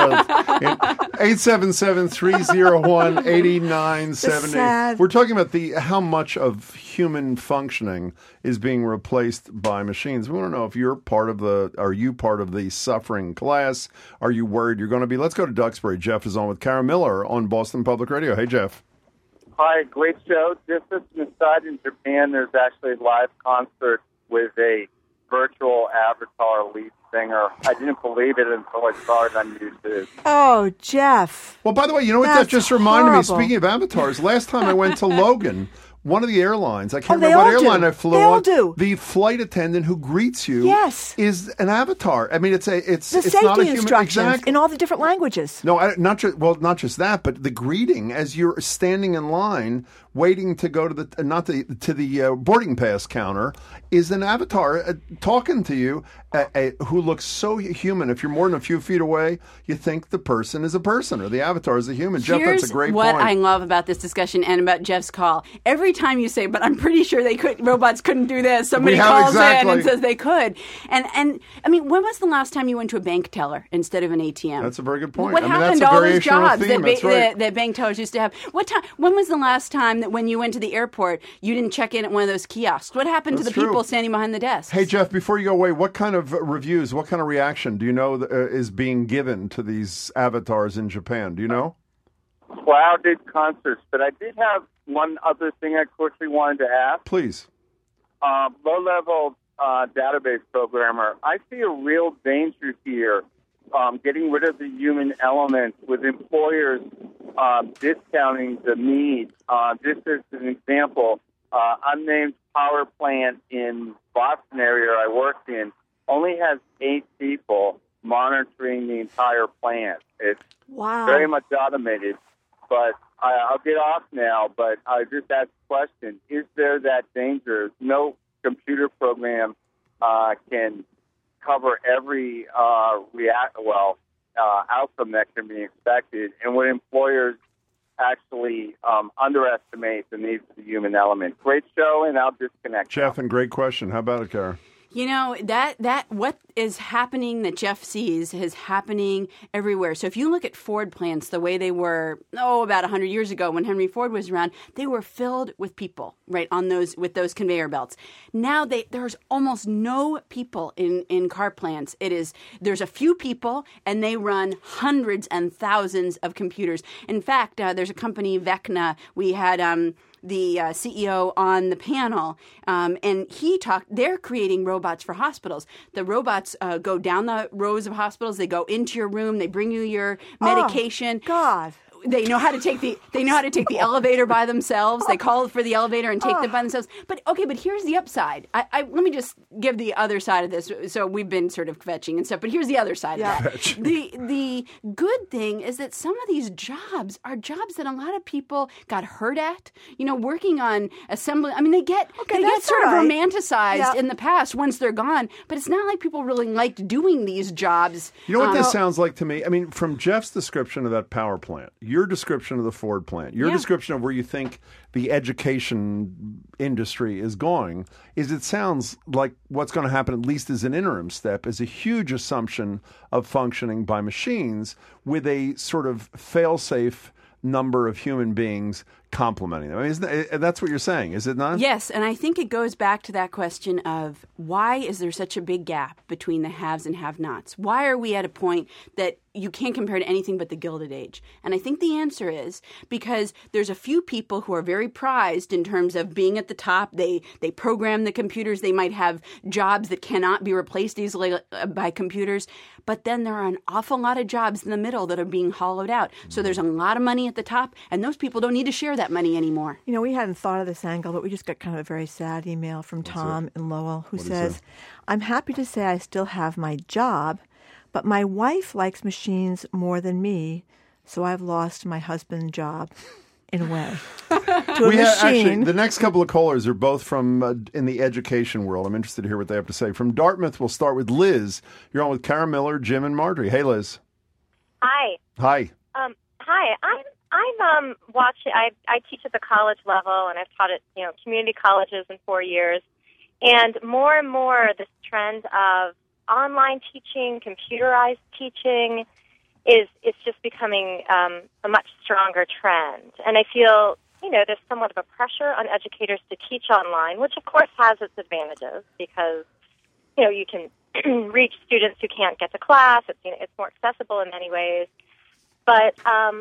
that. eight seven seven, three oh one, eight nine seven sad. eight. We're talking about the how much of human functioning is being replaced by machines. We want to know if you're part of the, are you part of the suffering class? Are you worried you're going to be? Let's go to Duxbury. Jeff is on with Kara Miller on Boston Public Radio. Hey, Jeff. Hi, great show. Just as an aside, in Japan, there's actually a live concert with a virtual avatar lead singer. I didn't believe it until I saw it on YouTube. Oh, Jeff. Well, by the way, you know what That's that just reminded horrible. me? Speaking of avatars, last time I went to Logan, one of the airlines, I can't Oh, they remember what all do. airline I flew They all on. do. The flight attendant who greets you Yes. is an avatar. I mean, it's a it's The it's safety not a human instructions exactly. in all the different languages. No, I, not just well, not just that, but the greeting as you're standing in line, waiting to go to the uh, not the to the uh, boarding pass counter, is an avatar uh, talking to you, uh, uh, who looks so human. If you're more than a few feet away, you think the person is a person or the avatar is a human. Jeff, Here's that's a great what point. I love about this discussion and about Jeff's call. Every time you say, "But I'm pretty sure they could," robots couldn't do this. Somebody We have calls exactly. in and says they could. And and I mean, when was the last time you went to a bank teller instead of an A T M? That's a very good point. What I mean, happened that's to a all those variation on a jobs theme. that, That's ba- right. that, that bank tellers used to have? What time? When was the last time that when you went to the airport, you didn't check in at one of those kiosks? What happened That's to the true. people standing behind the desk? Hey, Jeff, before you go away, what kind of uh, reviews, what kind of reaction do you know that, uh, is being given to these avatars in Japan? Do you know? Clouded concerts, but I did have one other thing I quickly wanted to ask. Please. Uh, low-level uh, database programmer, I see a real danger here, um, getting rid of the human element with employers um, discounting the need. Uh, just as an example, uh, unnamed power plant in Boston area I worked in only has eight people monitoring the entire plant. It's Wow. very much automated. But I, I'll get off now, but I just asked the question, is there that danger? No computer program uh, can cover every uh, react well uh, outcome that can be expected, and would employers actually um, underestimate the needs of the human element? Great show, and I'll disconnect. Jeff, and great question. How about it, Kara? You know, that that what is happening that Jeff sees is happening everywhere. So if you look at Ford plants the way they were, oh, about one hundred years ago when Henry Ford was around, they were filled with people, right, on those with those conveyor belts. Now they there's almost no people in, in car plants. It is there's a few people and they run hundreds and thousands of computers. In fact, uh, there's a company, Vecna, we had um the uh, C E O on the panel, um, and he talked, they're creating robots for hospitals. The robots uh, go down the rows of hospitals, they go into your room, they bring you your medication. Oh, God. They know how to take the they know how to take the elevator by themselves. They call for the elevator and take Oh. them by themselves. But okay, but here's the upside. I, I let me just give the other side of this. So we've been sort of kvetching and stuff, but here's the other side Yeah. of that. The the good thing is that some of these jobs are jobs that a lot of people got hurt at. You know, working on assembly. I mean, they get Okay, they get that's sort all of right. romanticized Yeah. in the past once they're gone. But it's not like people really liked doing these jobs. You know what Um, this sounds like to me? I mean, from Jeff's description of that power plant, your description of the Ford plant, your Yeah. description of where you think the education industry is going, is it sounds like what's going to happen, at least as an interim step, is a huge assumption of functioning by machines with a sort of fail-safe number of human beings complementing them. I mean, isn't that, that's what you're saying, is it not? Yes, and I think it goes back to that question of why is there such a big gap between the haves and have-nots? Why are we at a point that you can't compare to anything but the Gilded Age? And I think the answer is because there's a few people who are very prized in terms of being at the top. They they program the computers. They might have jobs that cannot be replaced easily uh, by computers. But then there are an awful lot of jobs in the middle that are being hollowed out. So there's a lot of money at the top, and those people don't need to share that money anymore. You know, we hadn't thought of this angle, but we just got kind of a very sad email from Tom in Lowell who What is says, it? I'm happy to say I still have my job, but my wife likes machines more than me, so I've lost my husband's job in a way. To a We ha- actually, machine. the next couple of callers are both from uh, in the education world. I'm interested to hear what they have to say. From Dartmouth, we'll start with Liz. You're on with Kara Miller, Jim, and Marjorie. Hey, Liz. Hi. Hi. Um, hi. I'm I'm um watching. I I teach at the college level, and I've taught at you know community colleges in four years, and more and more this trend of online teaching, computerized teaching, is is just becoming um, a much stronger trend. And I feel you know there's somewhat of a pressure on educators to teach online, which of course has its advantages because you know you can reach students who can't get to class. It's you know, it's more accessible in many ways. But um,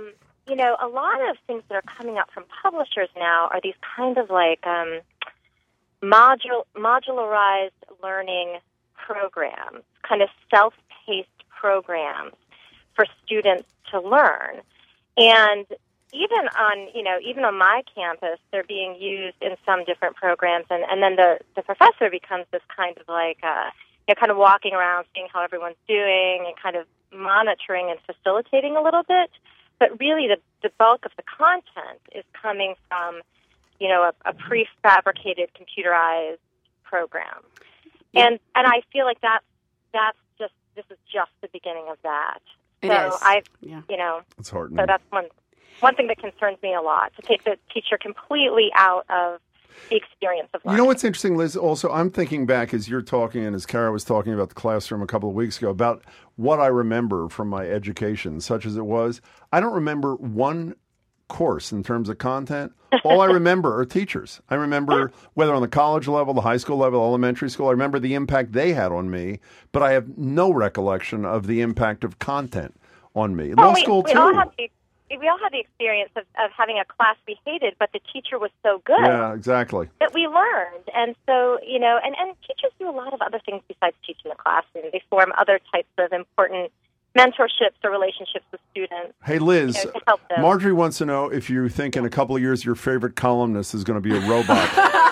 you know, a lot of things that are coming up from publishers now are these kind of like um, modul- modularized learning programs, kind of self-paced programs for students to learn. And even on, you know, even on my campus, they're being used in some different programs, and, and then the, the professor becomes this kind of like, uh, you know, kind of walking around, seeing how everyone's doing, and kind of monitoring and facilitating a little bit. But really, the, the bulk of the content is coming from, you know, a, a prefabricated, computerized program. And and I feel like that's, that's just, this is just the beginning of that. It so is. I, Yeah. you know, It's hard. so that's one one thing that concerns me a lot, to take the teacher completely out of the experience of You learning. know what's interesting, Liz? Also, I'm thinking back as you're talking and as Kara was talking about the classroom a couple of weeks ago about what I remember from my education, such as it was. I don't remember one course in terms of content. All I remember are teachers. I remember whether on the college level, the high school level, elementary school, I remember the impact they had on me, but I have no recollection of the impact of content on me. Well, Law we, school, we too. all have the we all had the experience of, of having a class we hated, but the teacher was so good Yeah, exactly. that we learned. And so, you know, and, and teachers do a lot of other things besides teaching the classroom. They form other types of important mentorships or relationships with students. Hey, Liz, you know, to help them. Marjorie wants to know if you think in a couple of years your favorite columnist is going to be a robot.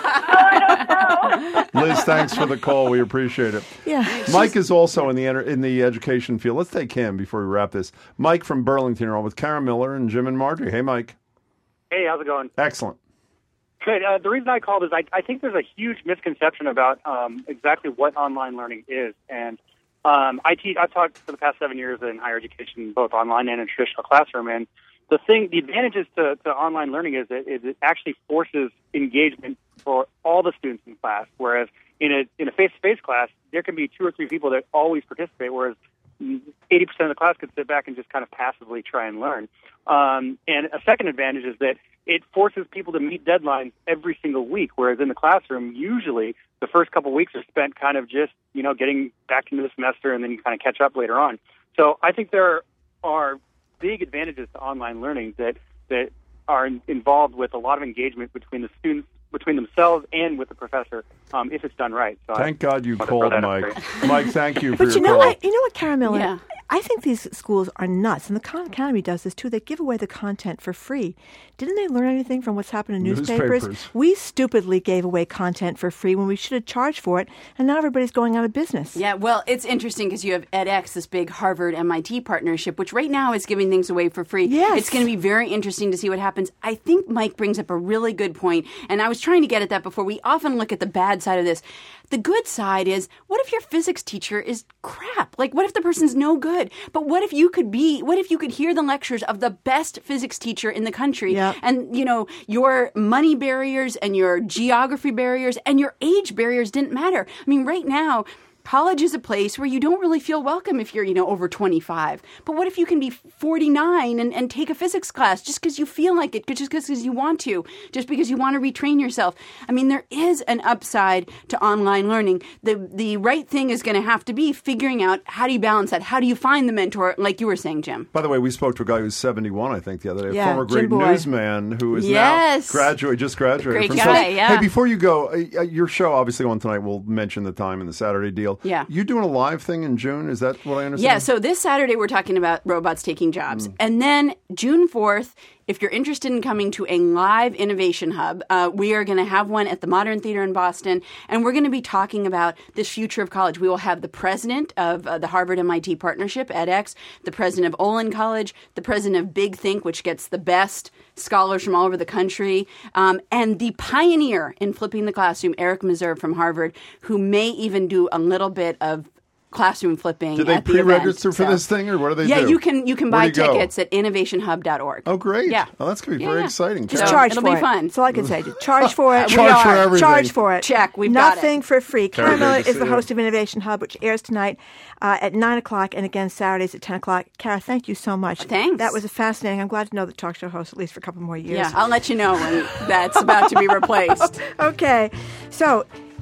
Liz, thanks for the call. We appreciate it. Yeah. Mike is also in the enter- in the education field. Let's take him before we wrap this. Mike from Burlington, are on with Kara Miller and Jim and Marjorie. Hey, Mike. Hey, how's it going? Excellent. Good. Uh, the reason I called is I, I think there's a huge misconception about um, exactly what online learning is. And um, I teach, I've taught for the past seven years in higher education, both online and in a traditional classroom. And the thing, the advantages to, to online learning is that is it actually forces engagement for all the students in class. Whereas in a in a face-to-face class, there can be two or three people that always participate, whereas eighty percent of the class could sit back and just kind of passively try and learn. Um, and a second advantage is that it forces people to meet deadlines every single week, whereas in the classroom, usually the first couple of weeks are spent kind of just, you know, getting back into the semester, and then you kind of catch up later on. So I think there are big advantages to online learning that, that are in, involved with a lot of engagement between the students, between themselves and with the professor, um, if it's done right. So Thank I, God you I throw called, that out Mike. there. Mike, thank you for But your you know call. what? You know what, Kara Miller? Yeah. I think these schools are nuts, and the Khan Academy does this too. They give away the content for free. Didn't they learn anything from what's happened in newspapers? Newspapers. We stupidly gave away content for free when we should have charged for it, and now everybody's going out of business. Yeah, well, it's interesting because you have edX, this big Harvard M I T partnership, which right now is giving things away for free. Yes. It's going to be very interesting to see what happens. I think Mike brings up a really good point, and I was trying to get at that before. We often look at the bad side of this. The good side is, what if your physics teacher is crap? Like, what if the person's no good? But what if you could be, what if you could hear the lectures of the best physics teacher in the country? Yeah. And, you know, your money barriers and your geography barriers and your age barriers didn't matter. I mean, right now, college is a place where you don't really feel welcome if you're, you know, over twenty-five. But what if you can be forty-nine and, and take a physics class just because you feel like it, just because you want to, just because you want to retrain yourself? I mean, there is an upside to online learning. The the right thing is going to have to be figuring out how do you balance that? How do you find the mentor, like you were saying, Jim? By the way, we spoke to a guy who's seventy-one, I think, the other day, Yeah, a former Jim great Boy. newsman who is Yes. now graduate, just graduated. Great from guy, school. yeah. Hey, before you go, uh, your show, obviously on tonight, we'll mention the time and the Saturday deal. Yeah. You doing a live thing in June? Is that what I understand? Yeah, so this Saturday we're talking about robots taking jobs. Mm. And then June fourth, if you're interested in coming to a live innovation hub, uh, we are going to have one at the Modern Theater in Boston, and we're going to be talking about this future of college. We will have the president of uh, the Harvard M I T partnership, edX, the president of Olin College, the president of Big Think, which gets the best scholars from all over the country, um, and the pioneer in flipping the classroom, Eric Meserve from Harvard, who may even do a little bit of classroom flipping. Do they at the pre-register event, for so. this thing, or what do they yeah, do? you can you can Where buy do you go? tickets at innovation hub dot org. Oh, great. Yeah. Well, that's going to be Yeah, very yeah. exciting. Just Kara. charge It'll for be it. fun. That's all I can say. Just charge for it. Charge We for are. everything. Charge for it. Check. We've got it. Nothing for free. Kara, Kara Miller good to is the see host you. of Innovation Hub, which airs tonight uh, at nine o'clock and again Saturdays at ten o'clock. Kara, thank you so much. Thanks. That was a fascinating. I'm glad to know the talk show host at least for a couple more years. Yeah, I'll let you know when that's about to be replaced. Okay. So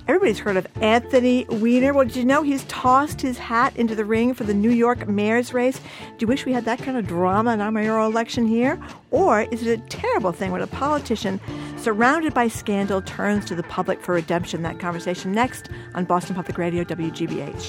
Everybody's heard of Anthony Weiner. Well, did you know he's tossed his hat into the ring for the New York mayor's race? Do you wish we had that kind of drama in our mayoral election here? Or is it a terrible thing when a politician surrounded by scandal turns to the public for redemption? That conversation next on Boston Public Radio, W G B H.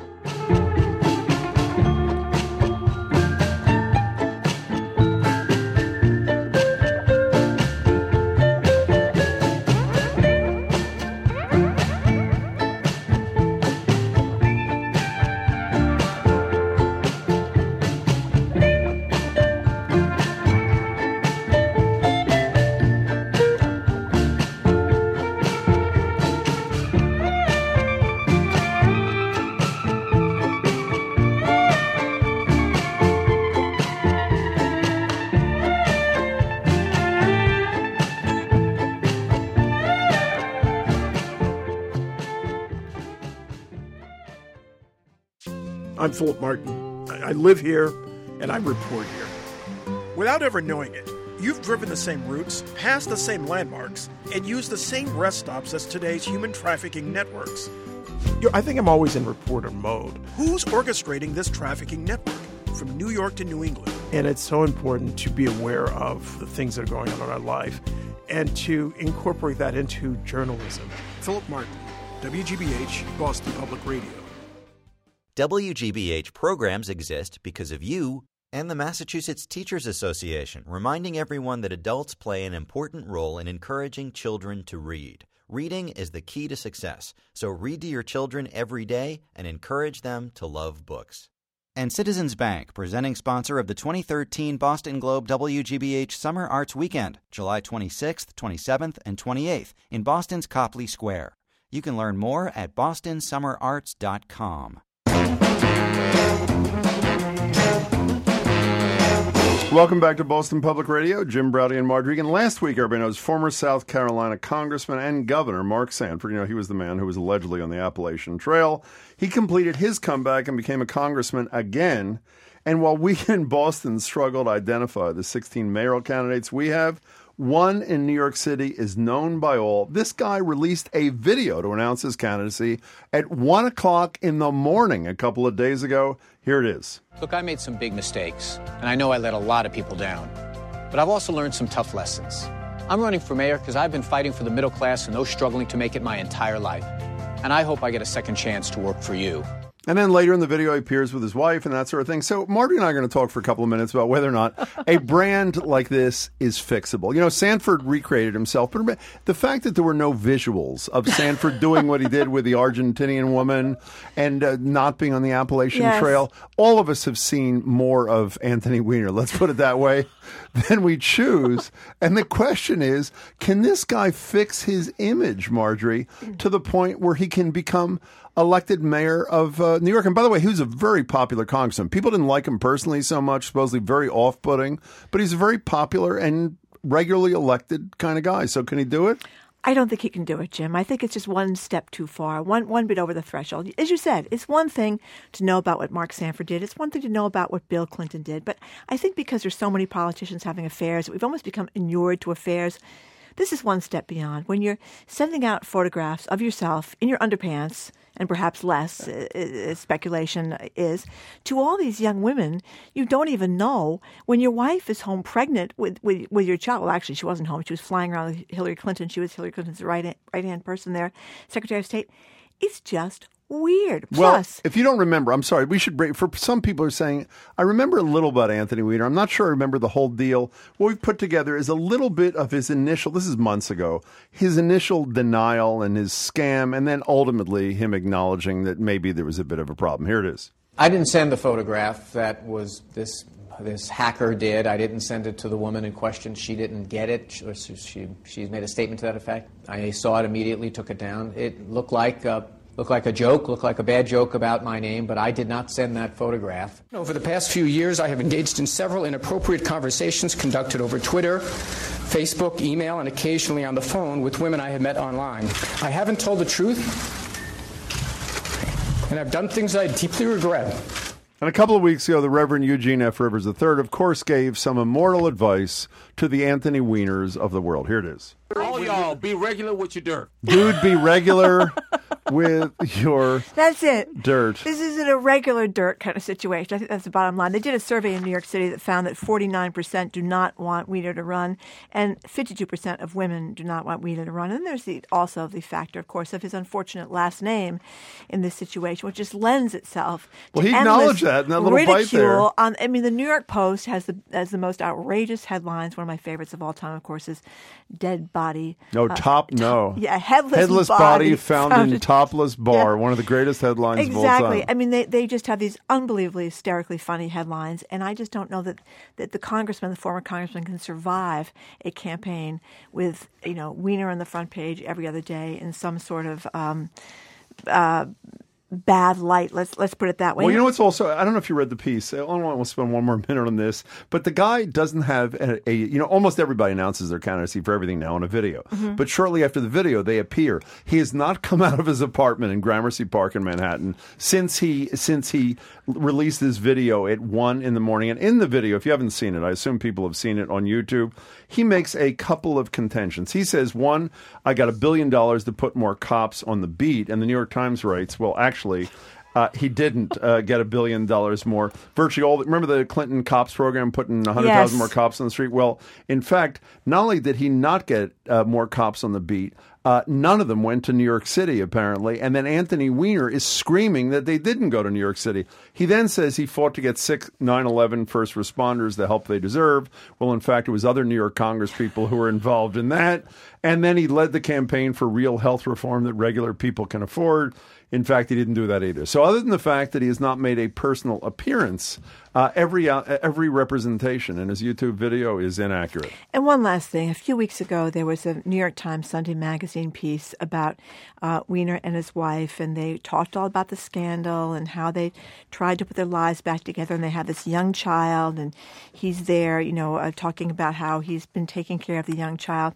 I'm Philip Martin. I live here, and I report here. Without ever knowing it, you've driven the same routes, passed the same landmarks, and used the same rest stops as today's human trafficking networks. I think I'm always in reporter mode. Who's orchestrating this trafficking network from New York to New England? And it's so important to be aware of the things that are going on in our life and to incorporate that into journalism. Philip Martin, W G B H, Boston Public Radio. W G B H programs exist because of you and the Massachusetts Teachers Association, reminding everyone that adults play an important role in encouraging children to read. Reading is the key to success, so read to your children every day and encourage them to love books. And Citizens Bank, presenting sponsor of the twenty thirteen Boston Globe W G B H Summer Arts Weekend, July twenty-sixth, twenty-seventh, and twenty-eighth in Boston's Copley Square. You can learn more at boston summer arts dot com. Welcome back to Boston Public Radio. Jim Braude and Margery. And last week, everybody knows, former South Carolina Congressman and Governor Mark Sanford, you know, he was the man who was allegedly on the Appalachian Trail. He completed his comeback and became a congressman again. And while we in Boston struggle to identify the sixteen mayoral candidates we have, one in New York City is known by all. This guy released a video to announce his candidacy at one o'clock in the morning a couple of days ago. Here it is. Look, I made some big mistakes, and I know I let a lot of people down. But I've also learned some tough lessons. I'm running for mayor because I've been fighting for the middle class and those struggling to make it my entire life. And I hope I get a second chance to work for you. And then later in the video, he appears with his wife and that sort of thing. So Marty and I are going to talk for a couple of minutes about whether or not a brand like this is fixable. You know, Sanford recreated himself, but the fact that there were no visuals of Sanford doing what he did with the Argentinian woman and uh, not being on the Appalachian Yes. Trail, all of us have seen more of Anthony Weiner, let's put it that way, than we choose. And the question is, can this guy fix his image, Marjorie, to the point where he can become elected mayor of uh, New York? And by the way, he was a very popular congressman. People didn't like him personally so much, supposedly very off-putting, but he's a very popular and regularly elected kind of guy. So can he do it? I don't think he can do it, Jim. I think it's just one step too far, one one bit over the threshold. As you said, it's one thing to know about what Mark Sanford did. It's one thing to know about what Bill Clinton did. But I think because there's so many politicians having affairs, we've almost become inured to affairs. This is one step beyond. When you're sending out photographs of yourself in your underpants, and perhaps less, uh, speculation is, to all these young women you don't even know, when your wife is home pregnant with, with, with your child. Well, actually, she wasn't home. She was flying around with Hillary Clinton. She was Hillary Clinton's right, right-hand person there, Secretary of State. It's just weird. Well, Plus, if you don't remember, I'm sorry, we should break. For some people are saying, I remember a little about Anthony Weiner. I'm not sure I remember the whole deal. What we've put together is a little bit of his initial, this is months ago, his initial denial and his scam, and then ultimately him acknowledging that maybe there was a bit of a problem. Here it is. I didn't send the photograph that was this this hacker did. I didn't send it to the woman in question. She didn't get it. She, she, she's made a statement to that effect. I saw it immediately, took it down. It looked like uh, looked like a joke, looked like a bad joke about my name, but I did not send that photograph. Over the past few years, I have engaged in several inappropriate conversations conducted over Twitter, Facebook, email, and occasionally on the phone with women I have met online. I haven't told the truth, and I've done things I deeply regret. And a couple of weeks ago, the Reverend Eugene F. Rivers the third, of course, gave some immortal advice to the Anthony Weiners of the world. Here it is. All All y'all, be regular with your dirt. Dude, be regular with your That's it. dirt. This is an irregular dirt kind of situation. I think that's the bottom line. They did a survey in New York City that found that forty-nine percent do not want Weiner to run, and fifty-two percent of women do not want Weiner to run. And then there's the, also the factor, of course, of his unfortunate last name in this situation, which just lends itself to Well, he endless acknowledged that in that little ridicule bite there. On, I mean, the New York Post has the has the most outrageous headlines. One of my favorites of all time, of course, is "Dead Body." No, uh, top, no. Yeah, headless, Headless body, body found, found in topless bar. Yeah. One of the greatest headlines of all Exactly. time. I mean, they, they just have these unbelievably hysterically funny headlines, and I just don't know that, that the congressman, the former congressman, can survive a campaign with, you know, Weiner on the front page every other day in some sort of um, uh, bad light. Let's let's put it that way. Well, you know what's also, I don't know if you read the piece. I only want to spend one more minute on this, but the guy doesn't have a, a you know, almost everybody announces their candidacy for everything now in a video. Mm-hmm. But shortly after the video, they appear. He has not come out of his apartment in Gramercy Park in Manhattan since he since he released this video at one in the morning. And in the video, if you haven't seen it, I assume people have seen it on YouTube, he makes a couple of contentions. He says, one, I got a billion dollars to put more cops on the beat. And the New York Times writes, well, actually, uh, he didn't uh, get a billion dollars more. Virtually all, remember the Clinton cops program putting one hundred thousand Yes. more cops on the street? Well, in fact, not only did he not get uh, more cops on the beat, Uh, none of them went to New York City, apparently. And then Anthony Weiner is screaming that they didn't go to New York City. He then says he fought to get six nine eleven first responders the help they deserve. Well, in fact, it was other New York Congress people who were involved in that. And then he led the campaign for real health reform that regular people can afford. In fact, he didn't do that either. So other than the fact that he has not made a personal appearance, uh, every uh, every representation in his YouTube video is inaccurate. And one last thing. A few weeks ago, there was a New York Times Sunday Magazine piece about uh, Weiner and his wife, and they talked all about the scandal and how they tried to put their lives back together, and they have this young child, and he's there, you know, uh, talking about how he's been taking care of the young child.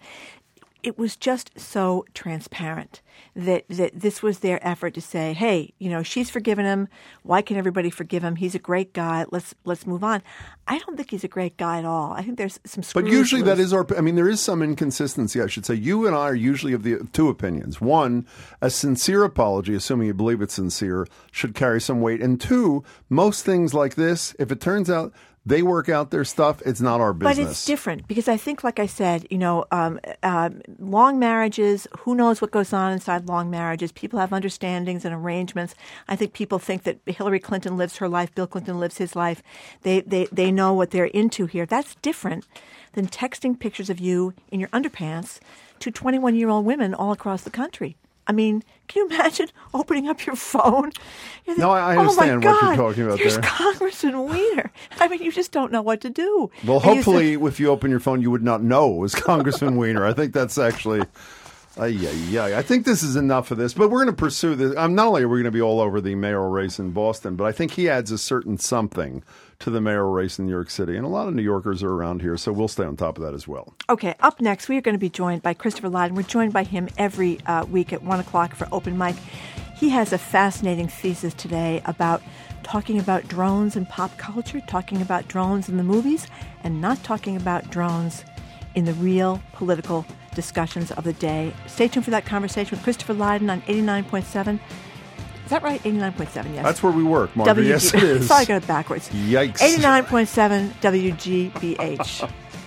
It was just so transparent that, that this was their effort to say, hey, you know, she's forgiven him. Why can everybody forgive him? He's a great guy. Let's let's move on. I don't think he's a great guy at all. I think there's some screws But usually loose. that is our, I mean, there is some inconsistency, I should say. You and I are usually of the two opinions. One, a sincere apology, assuming you believe it's sincere, should carry some weight. And two, most things like this, if it turns out they work out their stuff, it's not our business. But it's different because I think, like I said, you know, um, uh, long marriages, who knows what goes on inside long marriages? People have understandings and arrangements. I think people think that Hillary Clinton lives her life, Bill Clinton lives his life. They, they, they know what they're into here. That's different than texting pictures of you in your underpants to twenty-one-year-old women all across the country. I mean, can you imagine opening up your phone? You're No, I oh my understand what you're God, talking about there's there. Congressman Weiner. I mean, you just don't know what to do. Well, And you hopefully, if you open your phone, you would not know it was Congressman Weiner. I think that's actually, uh, yeah, yeah. I think this is enough of this. But we're going to pursue this. Um, not only are we going to be all over the mayoral race in Boston, but I think he adds a certain something to the mayoral race in New York City. And a lot of New Yorkers are around here, so we'll stay on top of that as well. Okay, up next, we are going to be joined by Christopher Lydon. We're joined by him every uh, week at one o'clock for Open Mic. He has a fascinating thesis today about talking about drones in pop culture, talking about drones in the movies, and not talking about drones in the real political discussions of the day. Stay tuned for that conversation with Christopher Lydon on eighty-nine point seven. Is that right? eighty-nine point seven, yes. That's where we work, Margaret. W G- Yes, it is. Sorry, I got it backwards. Yikes. eighty-nine point seven W G B H.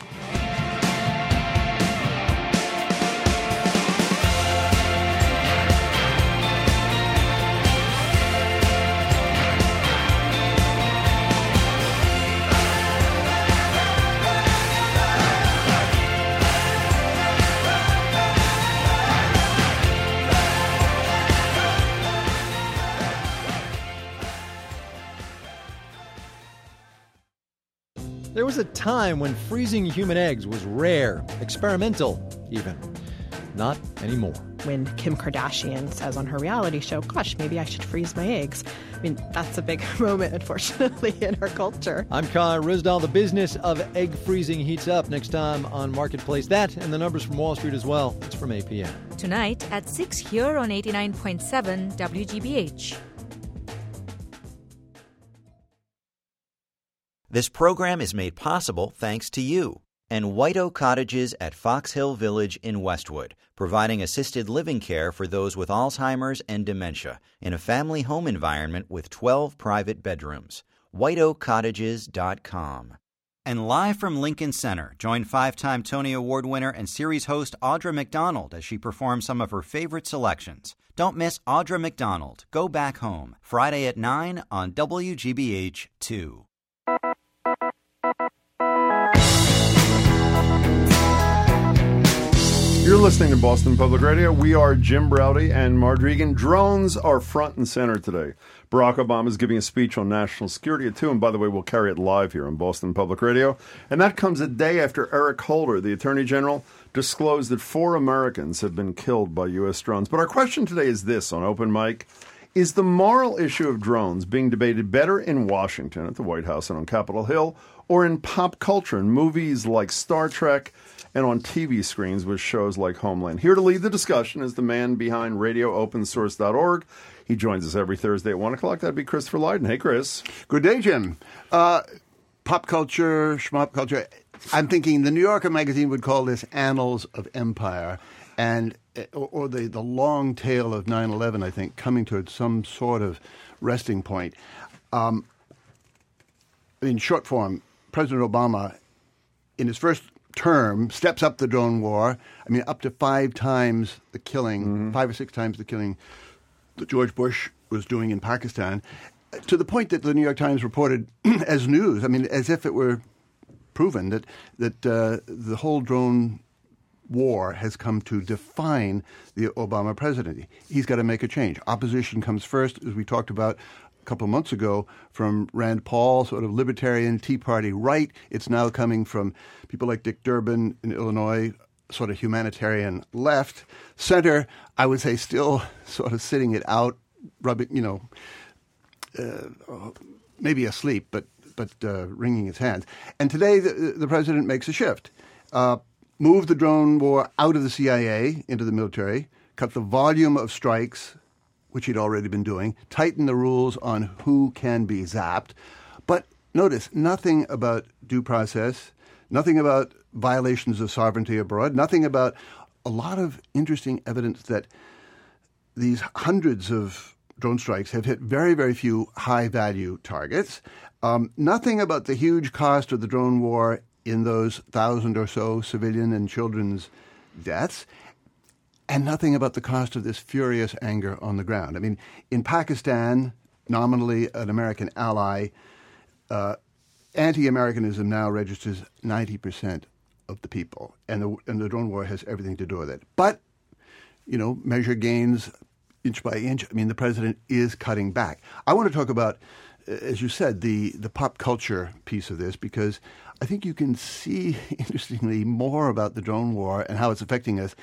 There was a time when freezing human eggs was rare, experimental even. Not anymore. When Kim Kardashian says on her reality show, gosh, maybe I should freeze my eggs. I mean, that's a big moment, unfortunately, in our culture. I'm Kai Rizdal. The business of egg freezing heats up next time on Marketplace. That and the numbers from Wall Street as well. It's from A P M. Tonight at six here on eighty-nine point seven W G B H. This program is made possible thanks to you. and White Oak Cottages at Fox Hill Village in Westwood, providing assisted living care for those with Alzheimer's and dementia in a family home environment with twelve private bedrooms. white oak cottages dot com. And live from Lincoln Center, join five-time Tony Award winner and series host Audra McDonald as she performs some of her favorite selections. Don't miss Audra McDonald, Go Back Home, Friday at nine on W G B H two. You're listening to Boston Public Radio. We are Jim Browdy and Marge Regan. Drones are front and center today. Barack Obama is giving a speech on national security at two, and by the way, we'll carry it live here on Boston Public Radio. And that comes a day after Eric Holder, the Attorney General, disclosed that four Americans have been killed by U S drones. But our question today is this on Open Mic. Is the moral issue of drones being debated better in Washington at the White House and on Capitol Hill, or in pop culture in movies like Star Trek and on T V screens with shows like Homeland? Here to lead the discussion is the man behind radio open source dot org. He joins us every Thursday at one o'clock. That'd be Christopher Lydon. Hey, Chris. Good day, Jim. Uh, pop culture, schmop culture. I'm thinking the New Yorker magazine would call this Annals of Empire, and or, or the, the long tale of nine eleven, I think, coming towards some sort of resting point. Um, in short form, President Obama, in his first term, steps up the drone war. I mean, up to five times the killing, mm-hmm. five or six times the killing that George Bush was doing in Pakistan, to the point that the New York Times reported as news, I mean, as if it were proven that, that uh, the whole drone war has come to define the Obama presidency. He's got to make a change. Opposition comes first, as we talked about a couple of months ago, from Rand Paul, sort of libertarian Tea Party right. It's now coming from people like Dick Durbin in Illinois, sort of humanitarian left. Center, I would say, still sort of sitting it out, rubbing, you know, uh, maybe asleep, but but uh, wringing his hands. And today the, the president makes a shift. Uh, move the drone war out of the C I A into the military, cut the volume of strikes, which he'd already been doing, tighten the rules on who can be zapped. But notice, nothing about due process, nothing about violations of sovereignty abroad, nothing about a lot of interesting evidence that these hundreds of drone strikes have hit very, very few high-value targets. Um, nothing about the huge cost of the drone war in those thousand or so civilian and children's deaths. And nothing about the cost of this furious anger on the ground. I mean, in Pakistan, nominally an American ally, uh, anti-Americanism now registers ninety percent of the people. And the, and the drone war has everything to do with it. But, you know, measure gains inch by inch. I mean, the president is cutting back. I want to talk about, as you said, the, the pop culture piece of this, because I think you can see, interestingly, more about the drone war and how it's affecting us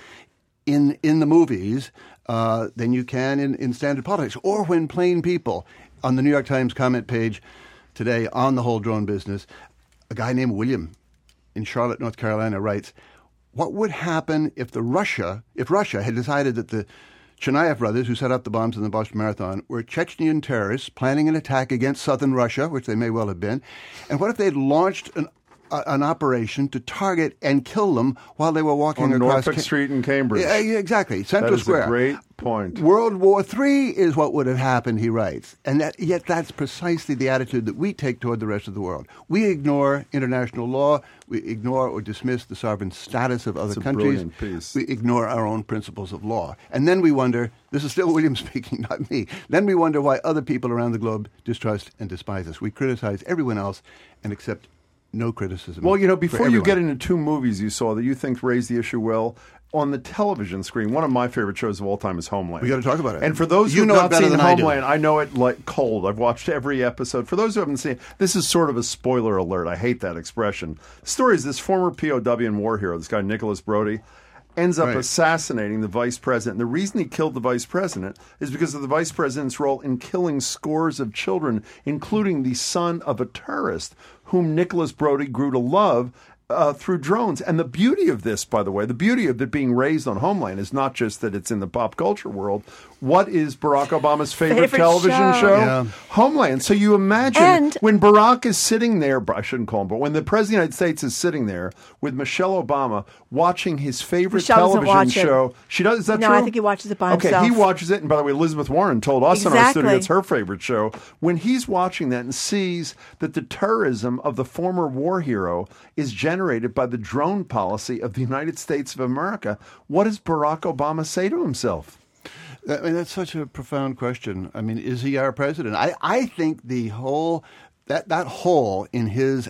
in in the movies uh, than you can in, in standard politics, or when plain people. On the New York Times comment page today on the whole drone business, a guy named William in Charlotte, North Carolina writes, what would happen if the Russia, if Russia had decided that the Chernayev brothers, who set up the bombs in the Boston Marathon, were Chechnyan terrorists planning an attack against southern Russia, which they may well have been, and what if they'd launched an an operation to target and kill them while they were walking on across Norfolk Ca- Street in Cambridge. Yeah, exactly, Central that is Square. A great point. World War Three is what would have happened, he writes, and that, yet that's precisely the attitude that we take toward the rest of the world. We ignore international law. We ignore or dismiss the sovereign status of other That's a countries. brilliant piece. We ignore our own principles of law, and then we wonder. This is still William speaking, not me. Then we wonder why other people around the globe distrust and despise us. We criticize everyone else and accept no criticism. Well, you know, before you get into two movies you saw that you think raised the issue well, on the television screen, one of my favorite shows of all time is Homeland. We got to talk about it. And for those you who know have not seen Homeland, I, I know it like cold. I've watched every episode. For those who haven't seen it, this is sort of a spoiler alert. I hate that expression. The story is this former P O W and war hero, this guy Nicholas Brody, ends up right. assassinating the vice president. And the reason he killed the vice president is because of the vice president's role in killing scores of children, including the son of a terrorist whom Nicholas Brody grew to love uh, through drones. And the beauty of this, by the way, the beauty of it being raised on Homeland is not just that it's in the pop culture world. What is Barack Obama's favorite, Favorite television show. show? Yeah. Homeland. So you imagine And- when Barack is sitting there, I shouldn't call him, but when the President of the United States is sitting there with Michelle Obama watching his favorite Michelle doesn't television watch it. show. She does, is that No, true? I think he watches it by okay, himself. he watches it. And by the way, Elizabeth Warren told us in our studio Exactly. it's her favorite show. When he's watching that and sees that the terrorism of the former war hero is generated by the drone policy of the United States of America, what does Barack Obama say to himself? I mean, that's such a profound question. I mean, is he our president? I, I think the whole that that hole in his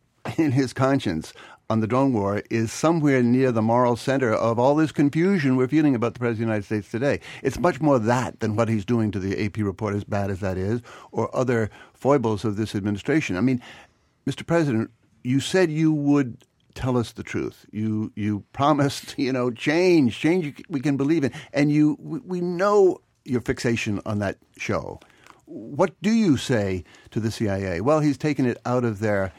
in his conscience on the drone war is somewhere near the moral center of all this confusion we're feeling about the President of the United States today. It's much more that than what he's doing to the A P report, as bad as that is, or other foibles of this administration. I mean, Mister President, you said you would tell us the truth. You you promised, you know, change, change we can believe in. And you we, we know your fixation on that show. What do you say to the C I A? Well, he's taken it out of their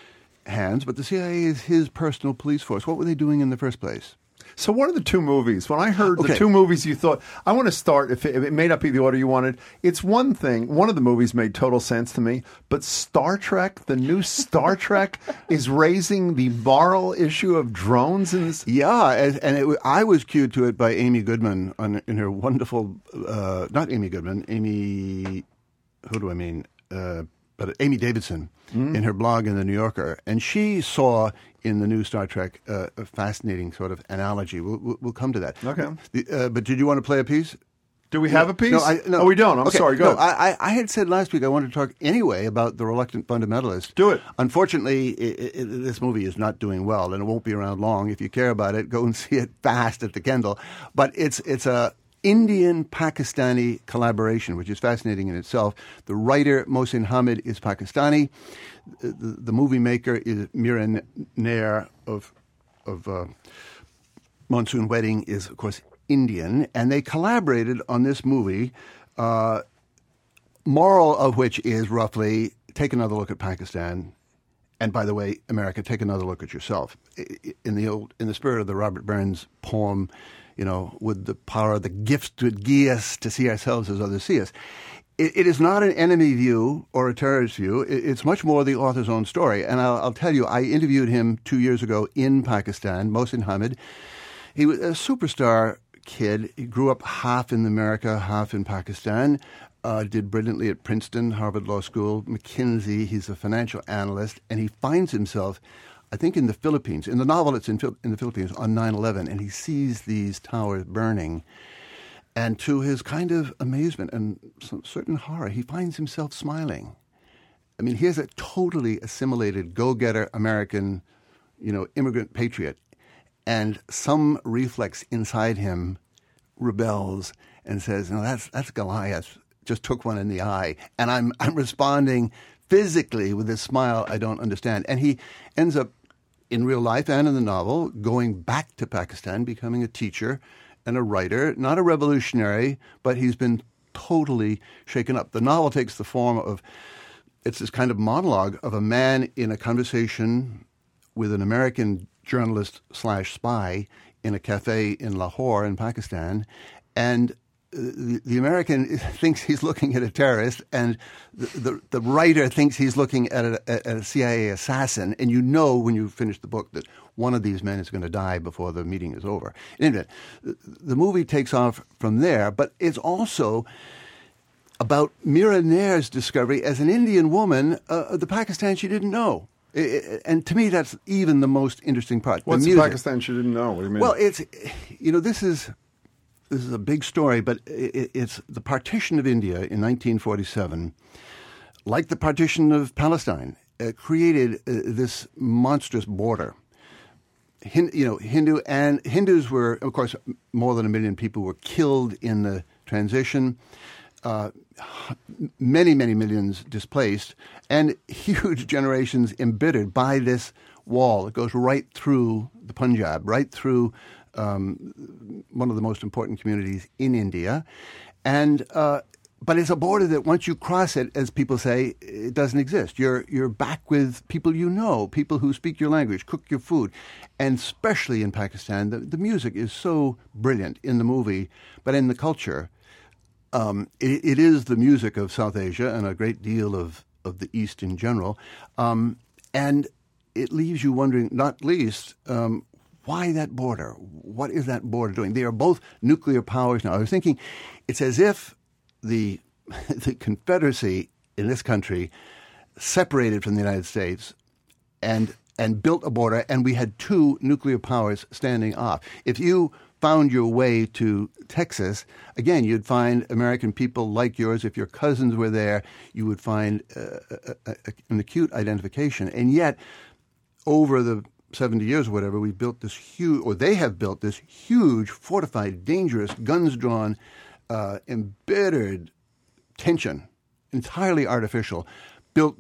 hands, but the C I A is his personal police force. What were they doing in the first place? So what are the two movies? When I heard Okay. the two movies you thought, I want to start, if it, if it may not be the order you wanted, it's one thing, one of the movies made total sense to me, but Star Trek, the new Star Trek, is raising the moral issue of drones. In this. Yeah, and, and it, I was cued to it by Amy Goodman on, in her wonderful, uh, not Amy Goodman, Amy, who do I mean? Uh, but Amy Davidson Mm. in her blog in The New Yorker. And she saw in the new Star Trek uh, a fascinating sort of analogy. We'll, we'll, we'll come to that. Okay. The, uh, but did you want to play a piece? Do we have a piece? No, I, no. Oh, we don't. I'm Okay, sorry. Go no, ahead. I, I had said last week I wanted to talk anyway about The Reluctant Fundamentalist. Do it. Unfortunately, it, it, this movie is not doing well, and it won't be around long. If you care about it, go and see it fast at the Kendall. But it's it's a Indian-Pakistani collaboration, which is fascinating in itself. The writer, Mohsin Hamid, is Pakistani. The, the movie maker is Mira Nair of, of uh, Monsoon Wedding is, of course, Indian. And they collaborated on this movie, uh, moral of which is roughly, take another look at Pakistan. And by the way, America, take another look at yourself. In the old, in the spirit of the Robert Burns poem, you know, with the power of the gifts would give us to see ourselves as others see us. It, it is not an enemy view or a terrorist view. It, it's much more the author's own story. And I'll, I'll tell you, I interviewed him two years ago in Pakistan, Mohsin Hamid. He was a superstar kid. He grew up half in America, half in Pakistan. Uh, did brilliantly at Princeton, Harvard Law School, McKinsey. He's a financial analyst, and he finds himself, I think, in the Philippines. In the novel, it's in, Phil- in the Philippines on nine eleven, and he sees these towers burning. And to his kind of amazement and some certain horror, he finds himself smiling. I mean, here's a totally assimilated, go-getter American, you know, immigrant patriot, and some reflex inside him rebels and says, "No, that's that's Goliath. Just took one in the eye, and I'm I'm responding physically with this smile I don't understand." And he ends up, in real life and in the novel, going back to Pakistan, becoming a teacher and a writer, not a revolutionary, but he's been totally shaken up. The novel takes the form of, it's this kind of monologue of a man in a conversation with an American journalist slash spy in a cafe in Lahore in Pakistan, and The, the American thinks he's looking at a terrorist, and the, the, the writer thinks he's looking at a, at a C I A assassin. And you know when you finish the book that one of these men is going to die before the meeting is over. Anyway, the, the movie takes off from there, but it's also about Mira Nair's discovery as an Indian woman uh, of the Pakistan she didn't know. It, it, and to me, that's even the most interesting part. What's the the music. Pakistan she didn't know? What do you mean? Well, it's, you know, this is... This is a big story, but it's the partition of India in nineteen forty-seven, like the partition of Palestine, uh, created uh, this monstrous border. Hin, you know, Hindu and Hindus were, of course, more than a million people were killed in the transition. Uh, many, many millions displaced, and huge generations embittered by this wall that goes right through the Punjab, right through Um, one of the most important communities in India. And uh, but it's a border that once you cross it, as people say, it doesn't exist. You're you're back with people you know, people who speak your language, cook your food. And especially in Pakistan, the, the music is so brilliant in the movie, but in the culture, um, it, it is the music of South Asia and a great deal of, of the East in general. Um, and it leaves you wondering, not least, um, why that border? What is that border doing? They are both nuclear powers now. I was thinking, it's as if the the Confederacy in this country separated from the United States and and built a border, and we had two nuclear powers standing off. If you found your way to Texas, again, you'd find American people like yours. If your cousins were there, you would find uh, a, a, an acute identification. And yet, over the seventy years or whatever, we built this huge, or they have built this huge, fortified, dangerous, guns-drawn, uh, embittered tension, entirely artificial, built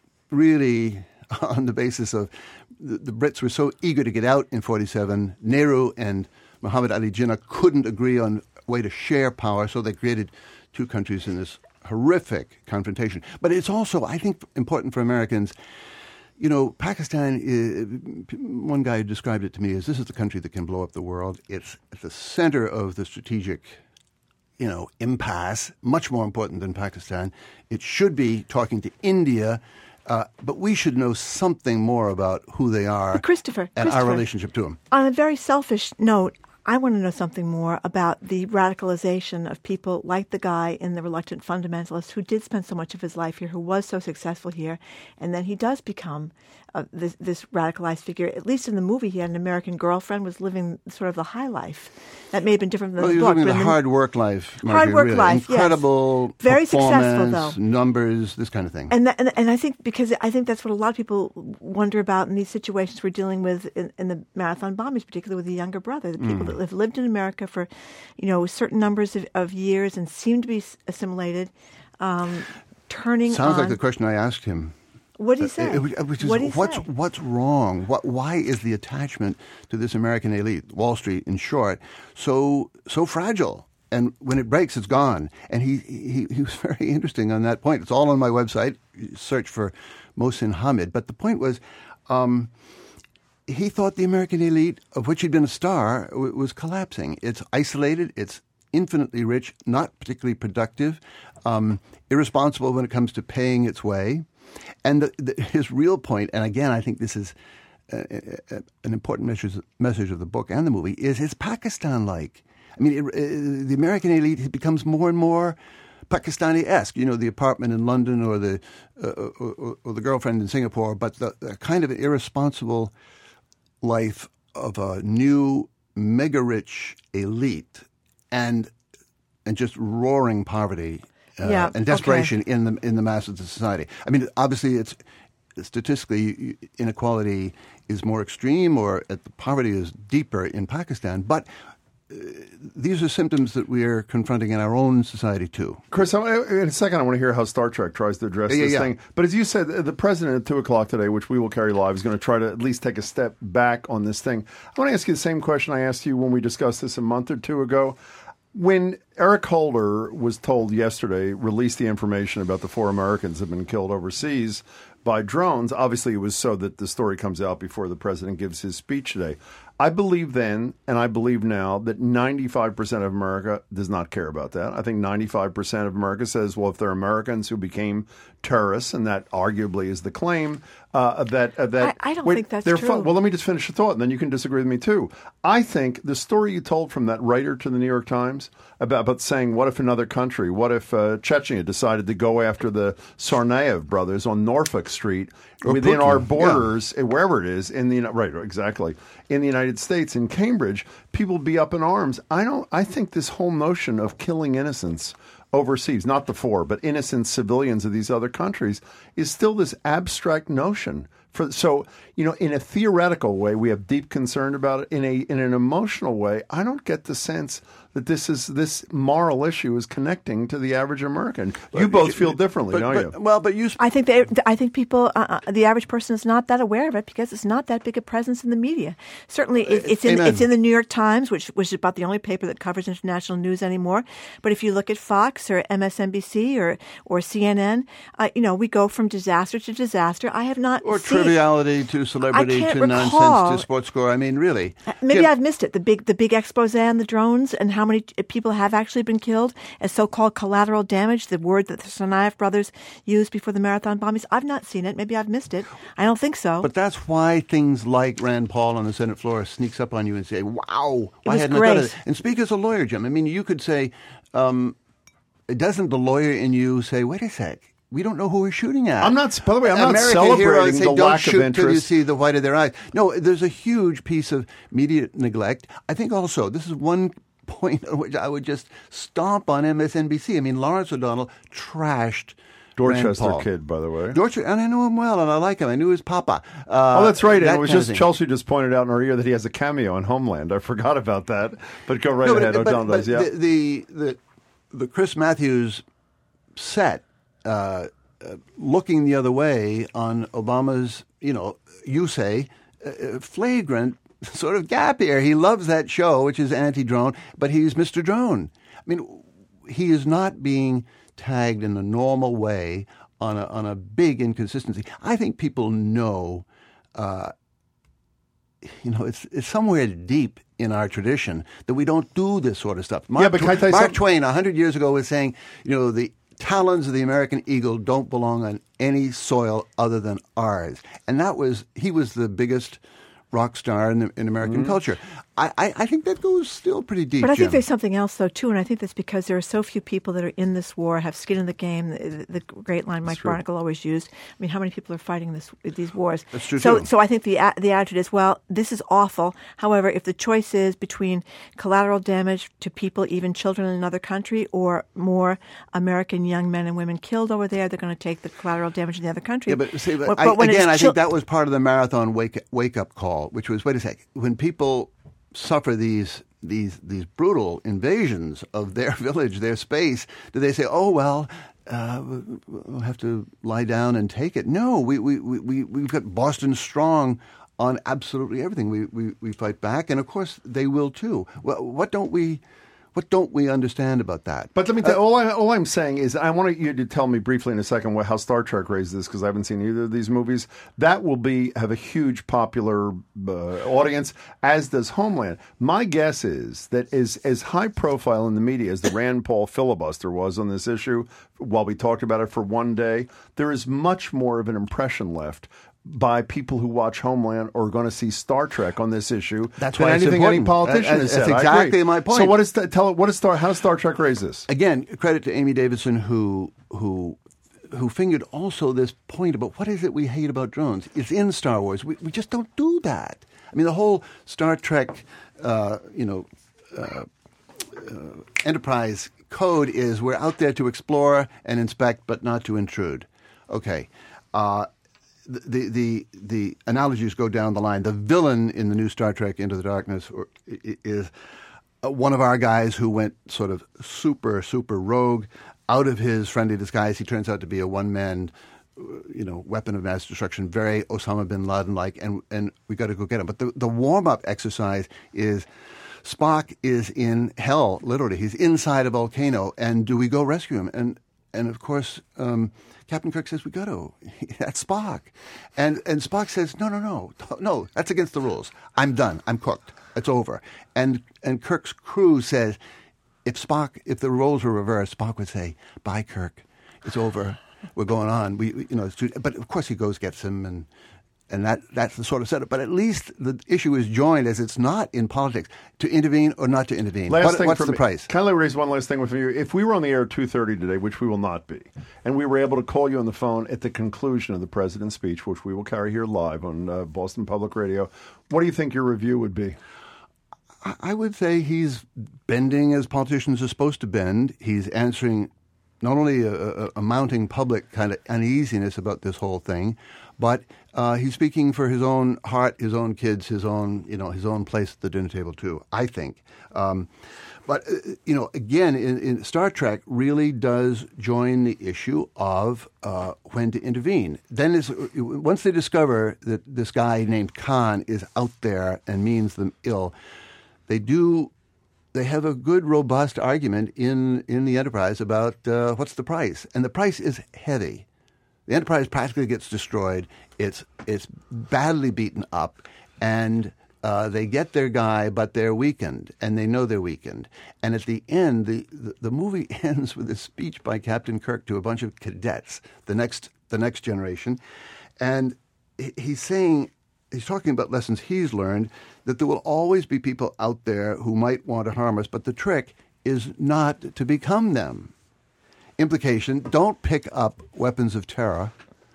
really on the basis of the, the Brits were so eager to get out in forty-seven. Nehru and Muhammad Ali Jinnah couldn't agree on a way to share power, so they created two countries in this horrific confrontation. But it's also, I think, important for Americans. You know, Pakistan, is, one guy described it to me as this is the country that can blow up the world. It's at the center of the strategic, you know, impasse, much more important than Pakistan. It should be talking to India, uh, but we should know something more about who they are, but Christopher, and Christopher, our relationship to them. On a very selfish note, I want to know something more about the radicalization of people like the guy in The Reluctant Fundamentalist who did spend so much of his life here, who was so successful here, and then he does become uh, this, this radicalized figure. At least in the movie, he had an American girlfriend, was living sort of the high life. That may have been different than well, the he was book. living but the in hard work life. Margaret, hard work really. life, Incredible yes. Very successful, performance, though. numbers, this kind of thing. And, that, and and I think because I think that's what a lot of people wonder about in these situations we're dealing with in, in the marathon bombings, particularly with the younger brother, the people Mm. that have lived in America for, you know, certain numbers of, of years and seem to be assimilated, um, turning Sounds on. like the question I asked him. What did he Uh, say? it- it- which is, What did he what's say? what's wrong? What why is the attachment to this American elite, Wall Street in short, so so fragile? And when it breaks, it's gone. And he, he he was very interesting on that point. It's all on my website. Search for Mohsin Hamid. But the point was, um, he thought the American elite, of which he'd been a star, w- was collapsing. It's isolated. It's infinitely rich, not particularly productive, um, irresponsible when it comes to paying its way. And the, the, his real point, and again, I think this is uh, uh, an important message, message of the book and the movie, is it's Pakistan-like. I mean, it, uh, the American elite becomes more and more Pakistani-esque. You know, the apartment in London or the uh, or, or the girlfriend in Singapore, but the, the kind of irresponsible life of a new, mega-rich elite and and just roaring poverty. Uh, Yeah, and desperation okay. in the in the masses of society. I mean, obviously, it's statistically inequality is more extreme, or uh, the poverty is deeper in Pakistan. But uh, these are symptoms that we are confronting in our own society too. Chris, I- in a second, I want to hear how Star Trek tries to address Yeah, this yeah. thing. But as you said, the president at two o'clock today, which we will carry live, is going to try to at least take a step back on this thing. I want to ask you the same question I asked you when we discussed this a month or two ago. When Eric Holder was told yesterday, released the information about the four Americans that have been killed overseas by drones, obviously it was so that the story comes out before the president gives his speech today. I believe then, and I believe now, that ninety-five percent of America does not care about that. I think ninety-five percent of America says, well, if they're Americans who became terrorists, and that arguably is the claim, uh, that... Uh, that I- I don't wait, think that's they're true. fu- well, let me just finish the thought, and then you can disagree with me, too. I think the story you told from that writer to the New York Times about, about saying, what if another country, what if uh, Chechnya decided to go after the Tsarnaev brothers on Norfolk Street Or within Putin, our yeah. borders, uh, wherever it is, in the Uni- right, exactly, in the United States, in Cambridge, people would be up in arms. I don't. I think this whole notion of killing innocents overseas, not the four, but innocent civilians of these other countries, is still this abstract notion For so, you know, in a theoretical way, we have deep concern about it. In a in an emotional way, I don't get the sense that this is this moral issue is connecting to the average American. You both feel differently, but, don't but, you? Well, but you. I think they, I think people, uh, the average person is not that aware of it because it's not that big a presence in the media. Certainly, it, it's in Amen. it's in the New York Times, which which is about the only paper that covers international news anymore. But if you look at Fox or M S N B C or or C N N, uh, you know, we go from disaster to disaster. I have not Or seen, triviality to celebrity I can't to recall. nonsense to sports score. I mean, really. Maybe Yeah. I've missed it. The big the big expose on the drones and how many people have actually been killed as so-called collateral damage, the word that the Tsarnaev brothers used before the marathon bombings. I've not seen it. Maybe I've missed it. I don't think so. But that's why things like Rand Paul on the Senate floor sneaks up on you and say, wow, why was hadn't I great. done it? And speak as a lawyer, Jim. I mean, you could say, um, doesn't the lawyer in you say, wait a sec, we don't know who we're shooting at. I'm not. By the way, I'm not America celebrating heroes say, the don't lack shoot of till you interest. see the white of their eyes. No, there's a huge piece of media neglect. I think also this is one point at which I would just stomp on M S N B C. I mean, Lawrence O'Donnell trashed Rand Dorchester Paul. kid, by the way. Dorchester, and I know him well, and I like him. I knew his papa. Uh, oh, that's right. And that it was kind of just thing. Chelsea just pointed out in our ear that he has a cameo in Homeland. I forgot about that. But go right No, but- ahead. but- O'Donnell but does. Yeah. The, the the the Chris Matthews set uh, uh, looking the other way on Obama's, you know, you say uh, flagrant sort of gap here. He loves that show, which is anti-drone, but he's Mister Drone. I mean, he is not being tagged in the normal way on a on a big inconsistency. I think people know. Uh, You know, it's it's somewhere deep in our tradition that we don't do this sort of stuff. Mark, Yeah, but can I tell you Mark something? Twain, a hundred years ago, was saying, you know, the talons of the American eagle don't belong on any soil other than ours, and that was he was the biggest rock star in, the, in American Mm-hmm. culture. I, I, I think that goes still pretty deep. But I think Jim. there's something else, though, too, and I think that's because there are so few people that are in this war, have skin in the game, the, the great line Mike true. Barnacle always used. I mean, how many people are fighting this these wars? That's true, so, too. So I think the a- the attitude is, well, this is awful. However, if the choice is between collateral damage to people, even children in another country, or more American young men and women killed over there, they're going to take the collateral damage in the other country. Yeah, but, see, but But- I, but when again, it's I chil- think that was part of the marathon wake wake up call, which was wait a sec. When people suffer these these these brutal invasions of their village, their space, do they say, "Oh well, uh, we'll have to lie down and take it"? No, we we we we've got Boston Strong on absolutely everything. We we we fight back, and of course they will too. Well, what don't we? What don't we understand about that? But let me tell all, I, all I'm saying is I want you to tell me briefly in a second what, how Star Trek raised this, because I haven't seen either of these movies. That will be have a huge popular uh, audience, as does Homeland. My guess is that is as high profile in the media as the Rand Paul filibuster was on this issue, while we talked about it for one day, there is much more of an impression left by people who watch Homeland or are going to see Star Trek on this issue That's than why it's anything any important. politician That- has that's said. I exactly agree. my point. So what is tell what is Star how does Star Trek raise this? Again, credit to Amy Davidson, who who who fingered also this point about what is it we hate about drones. It's in Star Wars. We we just don't do that. I mean, the whole Star Trek, uh, you know, uh, uh, Enterprise code is we're out there to explore and inspect, but not to intrude. Okay. Uh, The, the the analogies go down the line. The villain in the new Star Trek Into the Darkness or, is uh, one of our guys who went sort of super, super rogue. Out of his friendly disguise, he turns out to be a one-man, you know, weapon of mass destruction, very Osama bin Laden-like, and and we got to go get him. But the, the warm-up exercise is Spock is in hell, literally. He's inside a volcano, and do we go rescue him? And and of course, um, Captain Kirk says we got to. That's Spock, and and Spock says no, no, no, no. That's against the rules. I'm done. I'm cooked. It's over. And and Kirk's crew says, if Spock, if the roles were reversed, Spock would say, "Bye, Kirk. It's over. We're going on." We, we you know, it's too, but of course he goes gets him, and and that that's the sort of setup. But at least the issue is joined, as it's not in politics, to intervene or not to intervene. Last What- thing what's for the me. price? Can I raise one last thing with you? If we were on the air at two thirty today, which we will not be, and we were able to call you on the phone at the conclusion of the president's speech, which we will carry here live on uh, Boston Public Radio, what do you think your review would be? I would say he's bending as politicians are supposed to bend. He's answering not only a, a, a mounting public kind of uneasiness about this whole thing, but uh, he's speaking for his own heart, his own kids, his own, you know, his own place at the dinner table too, I think. Um, but, uh, you know, again, in, in Star Trek really does join the issue of uh, when to intervene. Then is, once they discover that this guy named Khan is out there and means them ill, they do... They have a good, robust argument in, in the Enterprise about uh, what's the price. And the price is heavy. The Enterprise practically gets destroyed. It's it's badly beaten up. And uh, they get their guy, but they're weakened. And they know they're weakened. And at the end, the, the, the movie ends with a speech by Captain Kirk to a bunch of cadets, the next the next generation. And he, he's saying... He's talking about lessons he's learned, that there will always be people out there who might want to harm us, but the trick is not to become them. Implication, don't pick up weapons of terror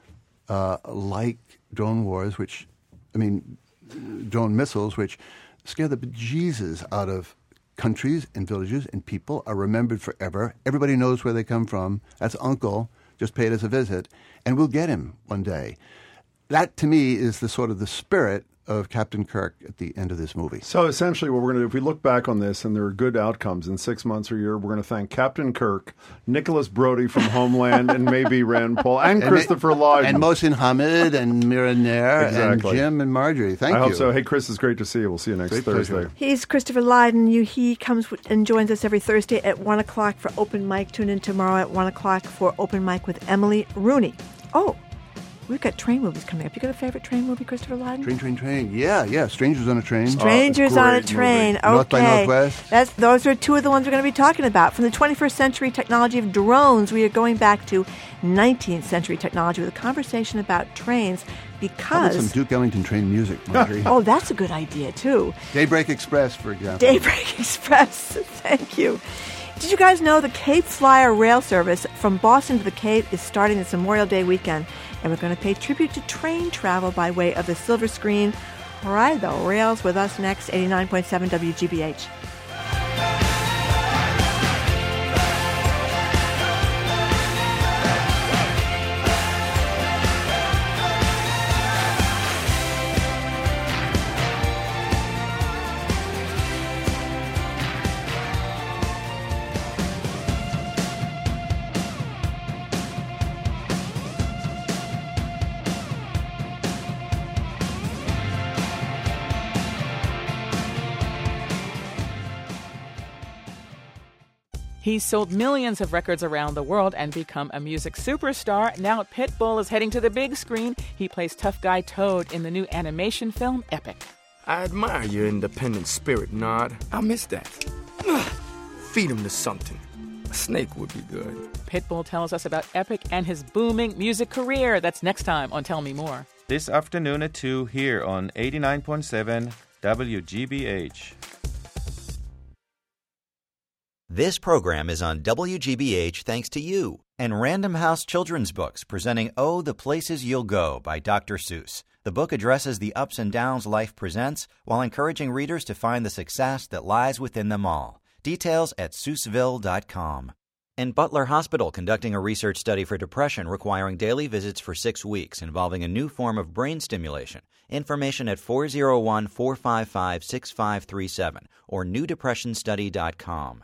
uh, like drone wars, which, I mean, drone missiles, which scare the bejesus out of countries and villages and people, are remembered forever. Everybody knows where they come from. That's Uncle, just paid us a visit, and we'll get him one day. That, to me, is the sort of the spirit of Captain Kirk at the end of this movie. So essentially what we're going to do, if we look back on this and there are good outcomes in six months or a year, we're going to thank Captain Kirk, Nicholas Brody from Homeland, and maybe Rand Paul, and, and Christopher Lydon. And Mohsin Hamid, and Mira Nair, exactly. and Jim, and Marjorie. Thank I you. I hope so. Hey, Chris, it's great to see you. We'll see you next Great Thursday. pleasure. He's Christopher Lydon. You, he comes and joins us every Thursday at one o'clock for Open Mic. Tune in tomorrow at one o'clock for Open Mic with Emily Rooney. Oh, we've got train movies coming up. You got a favorite train movie, Christopher Lydon? Train, train, train. Yeah, yeah. Strangers on a Train. Strangers oh, on a Train. Movie. Okay. North by Northwest. That's, those are two of the ones we're going to be talking about. From the twenty-first century technology of drones, we are going back to nineteenth century technology with a conversation about trains because... How about some Duke Ellington train music, Marjorie? Oh, that's a good idea, too. Daybreak Express, for example. Daybreak Express. Thank you. Did you guys know the Cape Flyer rail service from Boston to the Cape is starting this Memorial Day weekend? And we're going to pay tribute to train travel by way of the silver screen. Ride the rails with us next, eighty-nine point seven W G B H. He's sold millions of records around the world and become a music superstar. Now Pitbull is heading to the big screen. He plays tough guy Toad in the new animation film Epic. I admire your independent spirit, Nod. I miss that. Feed him to something. A snake would be good. Pitbull tells us about Epic and his booming music career. That's next time on Tell Me More. This afternoon at two here on eighty-nine point seven W G B H. This program is on W G B H thanks to you and Random House Children's Books presenting Oh, the Places You'll Go by Doctor Seuss. The book addresses the ups and downs life presents while encouraging readers to find the success that lies within them all. Details at Seussville dot com. And Butler Hospital conducting a research study for depression requiring daily visits for six weeks involving a new form of brain stimulation. Information at four oh one, four five five, six five three seven or new depression study dot com.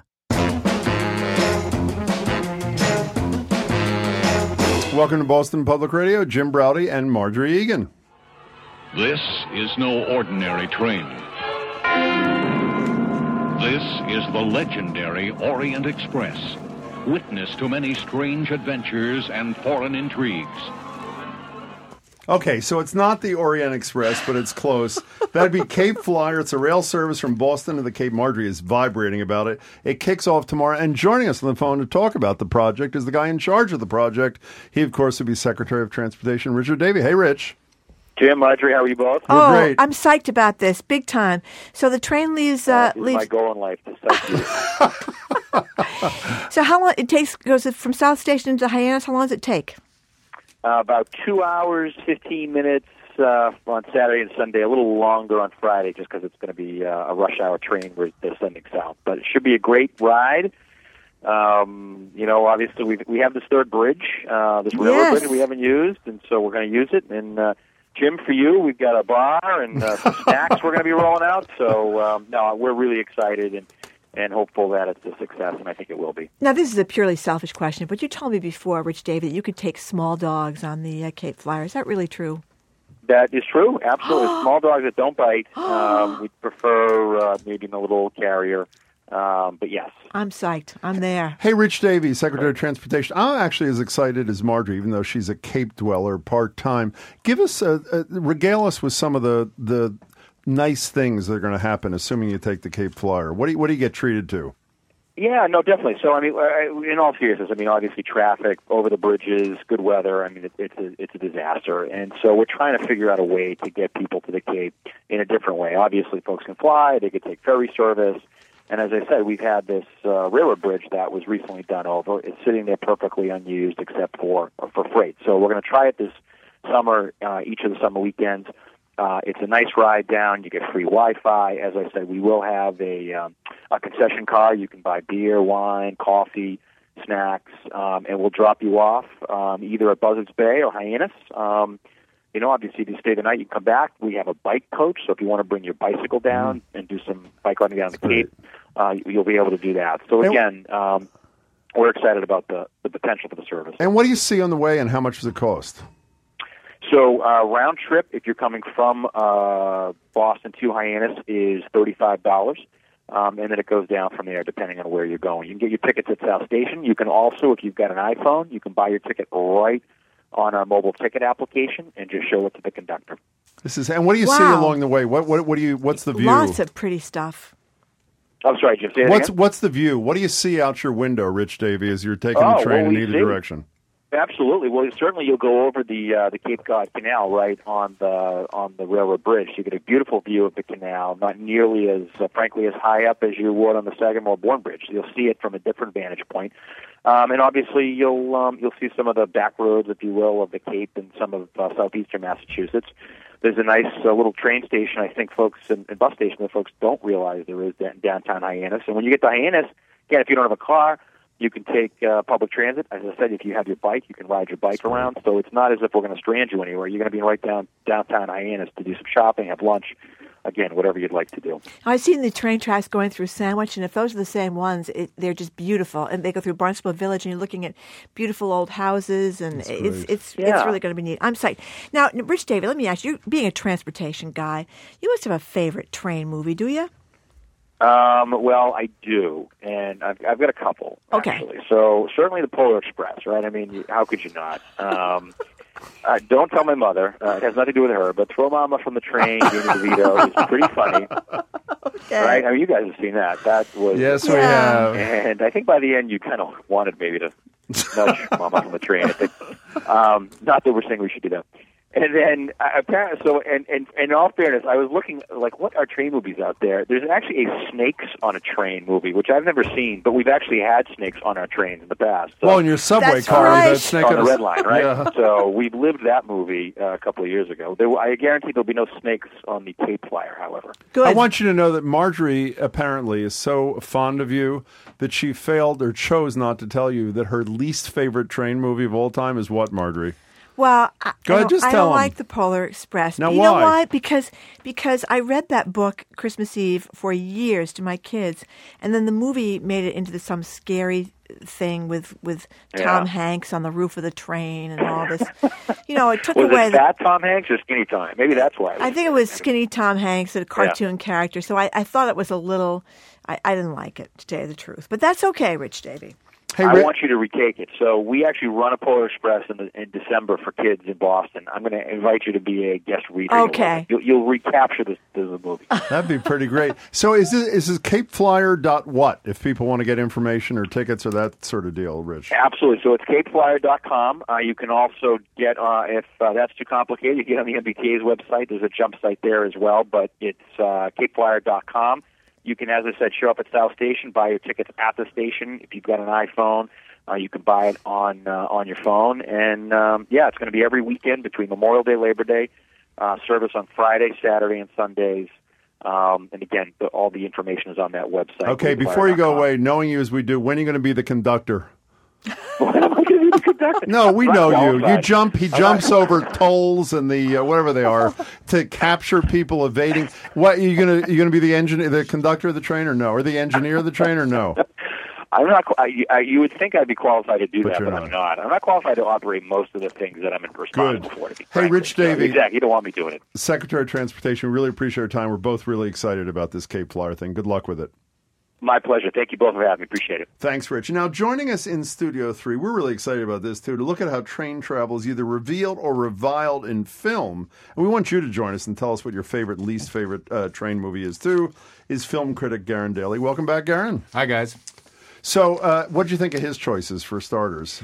Welcome to Boston Public Radio, Jim Browdy and Marjorie Egan. This is no ordinary train. This is the legendary Orient Express, witness to many strange adventures and foreign intrigues. Okay, so it's not the Orient Express, but it's close. That'd be Cape Flyer. It's a rail service from Boston to the Cape. Marjorie is vibrating about it. It kicks off tomorrow, and joining us on the phone to talk about the project is the guy in charge of the project. He, of course, would be Secretary of Transportation, Richard Davey. Hey, Rich. Jim, Marjorie, how are you both? We're oh, great. I'm psyched about this, big time. So the train leaves. Uh, this leaves. is my goal in life to psych you. So how long it takes? Goes it from South Station to Hyannis? How long does it take? Uh, about two hours, fifteen minutes uh, on Saturday and Sunday. A little longer on Friday, just because it's going to be uh, a rush hour train where they're sending south. But it should be a great ride. Um, you know, obviously we we have this third bridge, uh, this railroad Yes. bridge we haven't used, and so we're going to use it. And uh, Jim, for you, we've got a bar and uh, some snacks we're going to be rolling out. So um, no, we're really excited and and hopeful that it's a success, and I think it will be. Now, this is a purely selfish question, but you told me before, Rich David, that you could take small dogs on the uh, Cape Flyer. Is that really true? That is true, absolutely. Small dogs that don't bite, um, we prefer uh, maybe in a little carrier, um, but yes. I'm psyched. I'm there. Hey, Rich Davies, Secretary of Transportation. I'm actually as excited as Marjorie, even though she's a Cape dweller part-time. Give us, a, a, regale us with some of the, the nice things that are going to happen, assuming you take the Cape Flyer. What do you, what do you get treated to? Yeah, no, definitely. So, I mean, in all seriousness, I mean, obviously traffic, over the bridges, good weather, I mean, it, it's a, it's a disaster. And so we're trying to figure out a way to get people to the Cape in a different way. Obviously, folks can fly, they could take ferry service. And as I said, we've had this uh, railroad bridge that was recently done over. It's sitting there perfectly unused except for for freight. So we're going to try it this summer, uh, each of the summer weekends. Uh, it's a nice ride down. You get free Wi-Fi. As I said, we will have a um, a concession car. You can buy beer, wine, coffee, snacks, um, and we'll drop you off um, either at Buzzards Bay or Hyannis. Um, you know, obviously, if you stay the night, you come back. We have a bike coach, so if you want to bring your bicycle down mm. and do some bike riding down the Cape, uh, you'll be able to do that. So again, um, we're excited about the, the potential for the service. And what do you see on the way, and how much does it cost? So uh, round trip, if you're coming from uh, Boston to Hyannis, is thirty-five dollars, um, and then it goes down from there depending on where you're going. You can get your tickets at South Station. You can also, if you've got an iPhone, you can buy your ticket right on our mobile ticket application and just show it to the conductor. This is, and what do you Wow. see along the way? What what what do you? What's the view? Lots of pretty stuff. I'm sorry, Jim. Say that What's again? what's the view? What do you see out your window, Rich Davey, as you're taking Oh, the train well, in we either see- direction? Absolutely. Well, certainly you'll go over the uh, the Cape Cod Canal right on the on the railroad bridge. You get a beautiful view of the canal, not nearly as uh, frankly as high up as you would on the Sagamore-Bourne Bridge. You'll see it from a different vantage point, um, and obviously you'll um, you'll see some of the back roads, if you will, of the Cape and some of uh, southeastern Massachusetts. There's a nice uh, little train station, I think, folks, and, and bus station that folks don't realize there is in downtown Hyannis. And when you get to Hyannis, again, if you don't have a car, you can take uh, public transit. As I said, if you have your bike, you can ride your bike around. So it's not as if we're going to strand you anywhere. You're going to be right down downtown Hyannis to do some shopping, have lunch, again, whatever you'd like to do. I've seen the train tracks going through Sandwich, and if those are the same ones, it, they're just beautiful. And they go through Barnstable Village, and you're looking at beautiful old houses, and it's it's it's Yeah. really going to be neat. I'm psyched. Now, Rich David, let me ask you, being a transportation guy, you must have a favorite train movie, do you? Um, well, I do, and I've, I've got a couple, Okay. actually. So certainly the Polar Express, right? I mean, you, how could you not? Um, uh, don't tell my mother. Uh, it has nothing to do with her, but Throw Mama from the Train, Danny DeVito, is pretty funny. Okay. Right? I mean, you guys have seen that. That was Yes, we have. And I think by the end, you kind of wanted maybe to nudge Mama from the Train. I think. Um, not that we're saying we should do that. And then uh, apparently, so and, and, and in all fairness, I was looking like what are train movies out there? There's actually a Snakes on a Train movie, which I've never seen, but we've actually had snakes on our trains in the past. So, Well, in your subway That's car, right. that snake on on the a- Red Line, right? Yeah. So we've lived that movie uh, a couple of years ago. There, I guarantee there'll be no snakes on the Cape Flyer, however. Good. I want you to know that Marjorie apparently is so fond of you that she failed or chose not to tell you that her least favorite train movie of all time is what, Marjorie? Well, I, Go I ahead, don't, just I tell don't 'em. like the Polar Express. Now, you know why? why? Because because I read that book Christmas Eve for years to my kids, and then the movie made it into the, some scary thing with with Tom Yeah. Hanks on the roof of the train and all this. You know, it took Was away it the. Fat Tom Hanks or Skinny Tom? Maybe that's why. I think it was Skinny Tom Hanks, a cartoon character. So I, I thought it was a little. I, I didn't like it, to tell you the truth. But that's okay, Rich Davey. Hey, I Rick- want you to retake it. So we actually run a Polar Express in, the, in December for kids in Boston. I'm going to invite you to be a guest reader. Okay. You'll, you'll recapture this, this movie. That'd be pretty great. So is this, is this Cape Flyer dot what if people want to get information or tickets or that sort of deal, Rich? Absolutely. So it's cape flyer dot com. Uh, you can also get, uh, if uh, that's too complicated, you get on the M B T A's website. There's a jump site there as well, but it's uh, cape flyer dot com. You can, as I said, show up at South Station, buy your tickets at the station. If you've got an iPhone, uh, you can buy it on uh, on your phone. And, um, yeah, it's going to be every weekend between Memorial Day, Labor Day, uh, service on Friday, Saturday, and Sundays. Um, and again, the, all the information is on that website. Okay, before you go away, knowing you as we do, when are you going to be the conductor? No, we know you. You jump. He jumps over tolls and the uh, whatever they are to capture people evading. What are you gonna? You gonna be the engineer, the conductor of the train, or no? Or the engineer of the train, or no? I'm not. I, I, you would think I'd be qualified to do But that, you're but not. I'm not. I'm not qualified to operate most of the things that I'm responsible Good. for. To be Hey, frank. Rich So, Davey. exactly. You don't want me doing it. Secretary of Transportation, we really appreciate our time. We're both really excited about this Cape Flyer thing. Good luck with it. My pleasure. Thank you both for having me. Appreciate it. Thanks, Rich. Now, joining us in Studio three, we're really excited about this, too, to look at how train travel is either revealed or reviled in film. And we want you to join us and tell us what your favorite, least favorite uh, train movie is, too, is film critic Garen Daly. Welcome back, Garen. Hi, guys. So, uh, what did you think of his choices, for starters?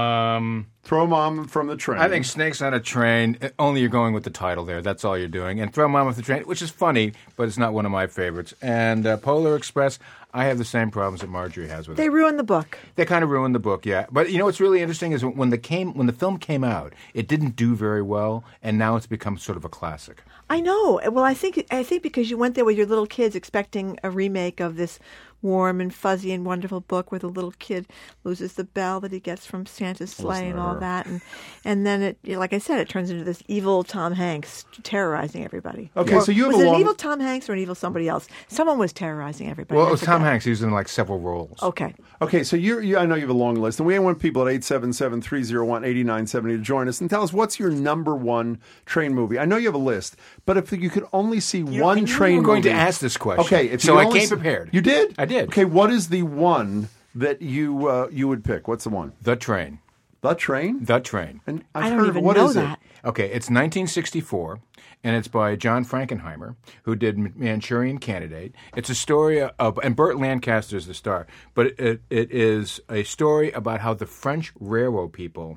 Um, Throw Mom from the Train. I think Snakes on a Train, only you're going with the title there. That's all you're doing. And Throw Mom off the Train, which is funny, but it's not one of my favorites. And uh, Polar Express, I have the same problems that Marjorie has with it. They ruined the book. They kind of ruined the book, yeah. But you know what's really interesting is when the came when the film came out, it didn't do very well, and now it's become sort of a classic. I know. Well, I think I think because you went there with your little kids expecting a remake of this warm and fuzzy and wonderful book where the little kid loses the bell that he gets from Santa's sleigh and all that, and and then it, like I said, it turns into this evil Tom Hanks terrorizing everybody. Okay, Or so you have was a it long- an evil Tom Hanks or an evil somebody else? Someone was terrorizing everybody. Well, I it was Tom forget. Hanks. He was in like several roles. Okay. Okay, so you're, you I know you have a long list, and we want people at eight seven seven, three oh one, eight nine seven oh to join us and tell us what's your number one train movie. I know you have a list, but if you could only see one I knew train you were going movie. to ask this question. Okay, if So you I only came see- prepared. You did? I did. Okay, what is the one that you uh, you would pick? What's the one? The Train. The Train? The Train. And I've heard of it. What is it? Okay, it's nineteen sixty-four, and it's by John Frankenheimer, who did Manchurian Candidate. It's a story of, and Burt Lancaster is the star, but it, it is a story about how the French railroad people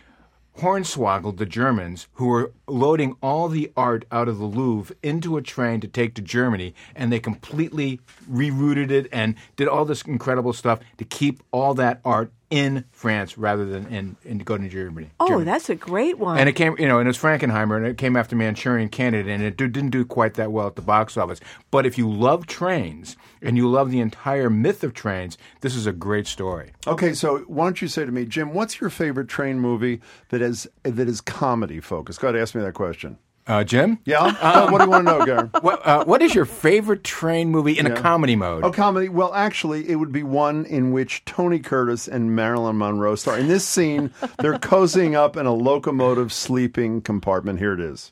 hornswoggled the Germans who were loading all the art out of the Louvre into a train to take to Germany, and they completely rerouted it and did all this incredible stuff to keep all that art in France rather than in, in go to Germany. Oh, Germany. that's a great one. And it came, you know, and it was Frankenheimer, and it came after Manchurian Candidate, and it do, didn't do quite that well at the box office. But if you love trains and you love the entire myth of trains, this is a great story. Okay, so why don't you say to me, Jim, what's your favorite train movie that is that is comedy focused? Go ahead, ask me that question. Uh, Jim? Yeah? Um, what do you want to know, Garen? What, uh, what is your favorite train movie in Yeah. a comedy mode? Oh, comedy. Well, actually, it would be one in which Tony Curtis and Marilyn Monroe star. In this scene, they're cozying up in a locomotive sleeping compartment. Here it is.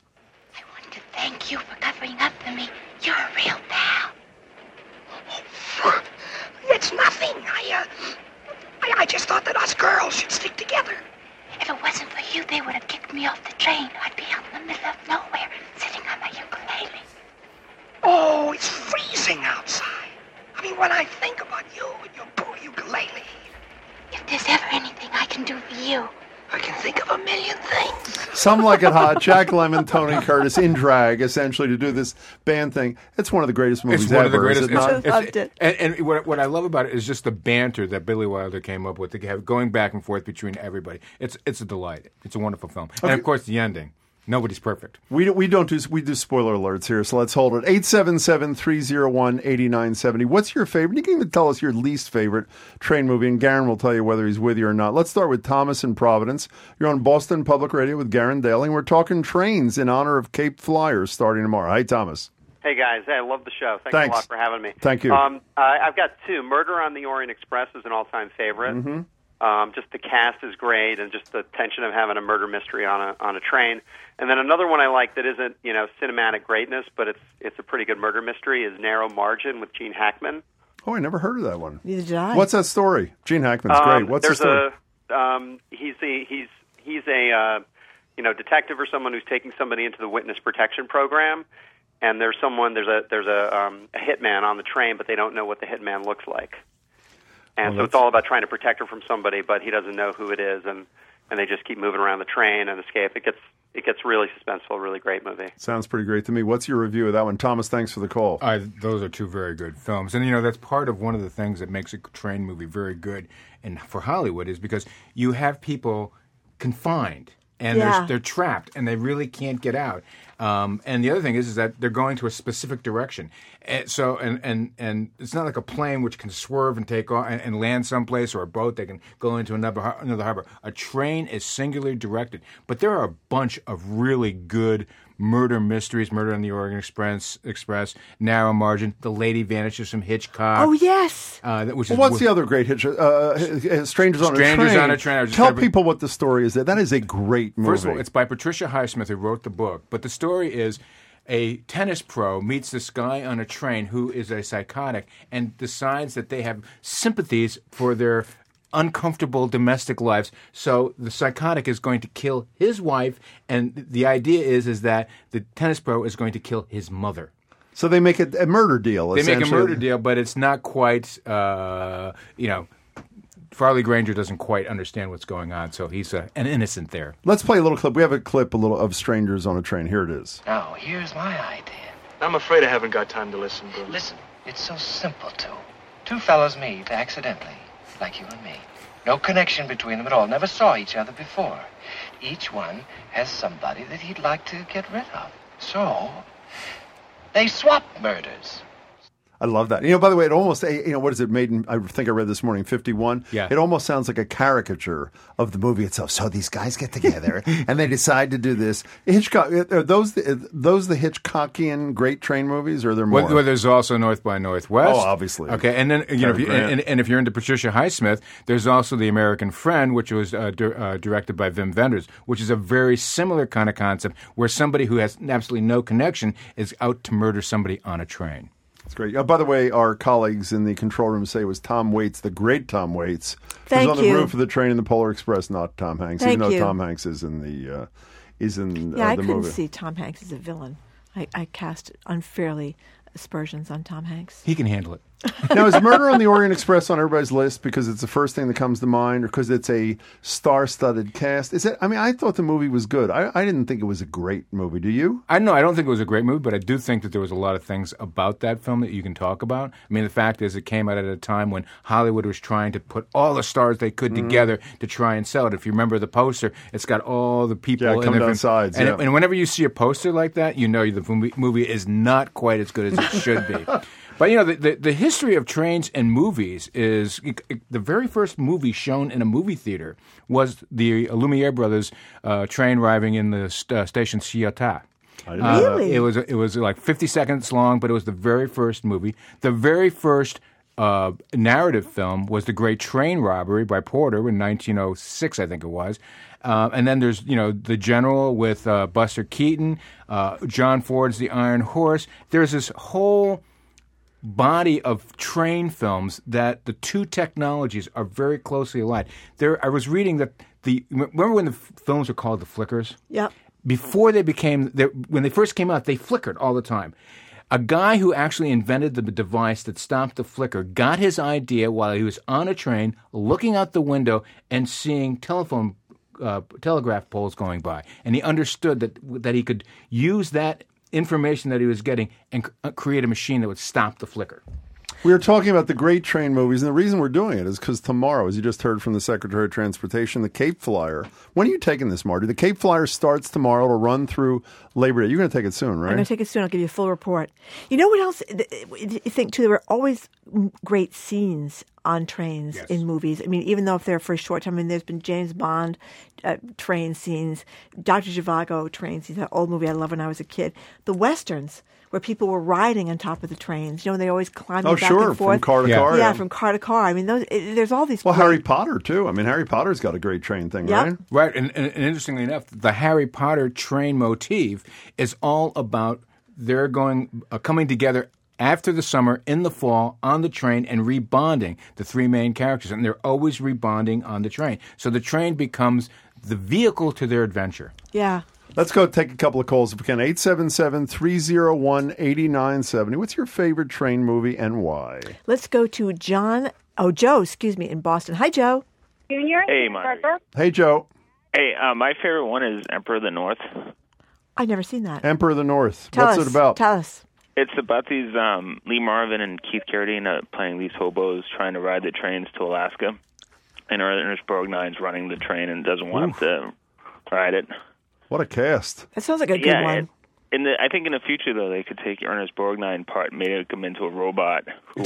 Thank you for covering up for me. You're a real pal. It's nothing. I, uh, I, I just thought that us girls should stick together. If it wasn't for you, they would have kicked me off the train. I'd be out in the middle of nowhere, sitting on my ukulele. Oh, it's freezing outside. I mean, when I think about you and your poor ukulele, If there's ever anything I can do for you, I can think of a million things. Some Like It Hot, Jack Lemmon, Tony Curtis in drag, essentially, to do this band thing. It's one of the greatest movies It's one ever. of the greatest. Is it not? it's- it's- And, and what, what I love about it is just the banter that Billy Wilder came up with, to have going back and forth between everybody. It's it's a delight. It's a wonderful film, and Okay. of course the ending. Nobody's perfect. We, we don't do we do spoiler alerts here, so let's hold it. eight seven seven, three oh one, eight nine seven oh. What's your favorite? You can even tell us your least favorite train movie, and Garen will tell you whether he's with you or not. Let's start with Thomas in Providence. You're on Boston Public Radio with Garen Daly, and we're talking trains in honor of Cape Flyers starting tomorrow. Hi, Thomas. Hey, guys. Hey, I love the show. Thanks, Thanks. a lot for having me. Thank you. Um, uh, I've got two. Murder on the Orient Express is an all-time favorite. Mm-hmm. Um, just the cast is great, and just the tension of having a murder mystery on a on a train. And then another one I like that isn't, you know, cinematic greatness, but it's it's a pretty good murder mystery is Narrow Margin with Gene Hackman. Oh, I never heard of that one. Neither did I. What's that story? Gene Hackman's Um, great. What's the there's story? a um, he's a he's he's a uh, you know detective or someone who's taking somebody into the witness protection program, and there's someone there's a there's a, um, a hitman on the train, but they don't know what the hitman looks like, and Oh, so it's that's- all about trying to protect her from somebody, but he doesn't know who it is, and and they just keep moving around the train and escape. It gets it gets really suspenseful, really great movie. Sounds pretty great to me. What's your review of that one? Thomas, thanks for the call. I, those are two very good films, and you know that's part of one of the things that makes a train movie very good, and for Hollywood is because you have people confined and Yeah. they're, they're trapped, and they really can't get out. Um, and the other thing is, is that they're going to a specific direction. And so, and, and, and it's not like a plane which can swerve and take off and, and land someplace, or a boat that can go into another har- another harbor. A train is singularly directed. But there are a bunch of really good murder mysteries: Murder on the Orient Express, Express, Narrow Margin, The Lady Vanishes from Hitchcock. Oh, yes. Uh, that- which Well, is what's the other great Hitch? Uh, Strangers on Strangers a Train. on a Train. I was just Tell talking- people what the story is. There, that is a great movie. First of all, it's by Patricia Highsmith, who wrote the book. But the story is a tennis pro meets this guy on a train who is a psychotic and decides that they have sympathies for their uncomfortable domestic lives. So the psychotic is going to kill his wife, and the idea is is that the tennis pro is going to kill his mother. So they make it a murder deal. They make a essentially. murder deal, but it's not quite, uh, you know, Farley Granger doesn't quite understand what's going on, so he's uh, an innocent there. Let's play a little clip. We have a clip a little of Strangers on a Train. Here it is. Now, here's my idea. I'm afraid I haven't got time to listen, Bruce. Listen, it's so simple, too. Two fellows meet accidentally, like you and me. No connection between them at all. Never saw each other before. Each one has somebody that he'd like to get rid of. So, they swap murders. I love that. You know, by the way, it almost, you know, what is it made in, I think I read this morning, fifty-one? Yeah. It almost sounds like a caricature of the movie itself. So these guys get together and they decide to do this. Hitchcock, are those the, are those the Hitchcockian great train movies, or are there more? Well, well, there's also North by Northwest. Oh, obviously. Okay, and then you know, if you, Grant. and, and if you're into Patricia Highsmith, there's also The American Friend, which was uh, di- uh, directed by Wim Wenders, which is a very similar kind of concept, where somebody who has absolutely no connection is out to murder somebody on a train. That's great. Oh, by the way, our colleagues in the control room say it was Tom Waits, the great Tom Waits, Thank who's on you. the roof of the train in the Polar Express, not Tom Hanks. Thank even though you. Tom Hanks is in the uh, is in uh, Yeah, I the couldn't movie. see Tom Hanks as a villain. I, I cast unfairly aspersions on Tom Hanks. He can handle it. Now, is Murder on the Orient Express on everybody's list because it's the first thing that comes to mind, or because it's a star-studded cast? Is it? I mean, I thought the movie was good. I, I didn't think it was a great movie. Do you? I know I don't think it was a great movie, but I do think that there was a lot of things about that film that you can talk about. I mean, the fact is, it came out at a time when Hollywood was trying to put all the stars they could Mhm. together to try and sell it. If you remember the poster, it's got all the people. Yeah, in come down different- sides, And, yeah. and whenever you see a poster like that, you know the movie, movie is not quite as good as it should be. But, you know, the, the, the history of trains and movies is the very first movie shown in a movie theater was the Lumiere brothers' uh, train arriving in the st- uh, station Ciotat. I Uh, Really? It was it was like fifty seconds long, but it was the very first movie. The very first uh, narrative film was The Great Train Robbery by Porter in nineteen oh six, I think it was. Uh, and then there's, you know, The General with uh, Buster Keaton, uh, John Ford's The Iron Horse. There's this whole body of train films that the two technologies are very closely allied. There, I was reading that the remember when the f- films were called the flickers? Yep. Before they became, they, when they first came out, they flickered all the time. A guy who actually invented the device that stopped the flicker got his idea while he was on a train, looking out the window and seeing telephone uh, telegraph poles going by, and he understood that that he could use that information that he was getting and c- create a machine that would stop the flicker. We were talking about the great train movies, and the reason we're doing it is because tomorrow, as you just heard from the Secretary of Transportation, the Cape Flyer. When are you taking this, Marty? The Cape Flyer starts tomorrow. It'll run through Labor Day. You're going to take it soon, right? I'm going to take it soon. I'll give you a full report. You know what else? You think, too, there were always great scenes on trains Yes. in movies. I mean, even though if they're for a short time, I mean, there's been James Bond uh, train scenes, Doctor Zhivago train scenes, that old movie I loved when I was a kid. The Westerns, where people were riding on top of the trains. You know, they always climbing Oh, back sure, and forth. from car to Yeah. car. Yeah, from car to car. I mean, those. It, there's all these. Well, great- Harry Potter, too. I mean, Harry Potter's got a great train thing, Yep. right? Right, and, and, and interestingly enough, the Harry Potter train motif is all about they're going uh, coming together after the summer, in the fall, on the train, and rebonding the three main characters. And they're always rebonding on the train. So the train becomes the vehicle to their adventure. Yeah. Let's go take a couple of calls if we can. eight seven seven, three oh one, eight nine seven zero. What's your favorite train movie and why? Let's go to John. Oh, Joe. Excuse me, in Boston. Hi, Joe. Junior? Hey, Marty. Hey, Joe. Hey, uh, my favorite one is Emperor of the North. I've never seen that. Emperor of the North. Tell What's us. it about? Tell us. It's about these um, Lee Marvin and Keith Carradine uh, playing these hobos trying to ride the trains to Alaska, and Ernest Borgnine's running the train and doesn't want him to ride it. What a cast! That sounds like a good yeah, one. It, in the, I think in the future, though, they could take Ernest Borgnine part and make him into a robot. Who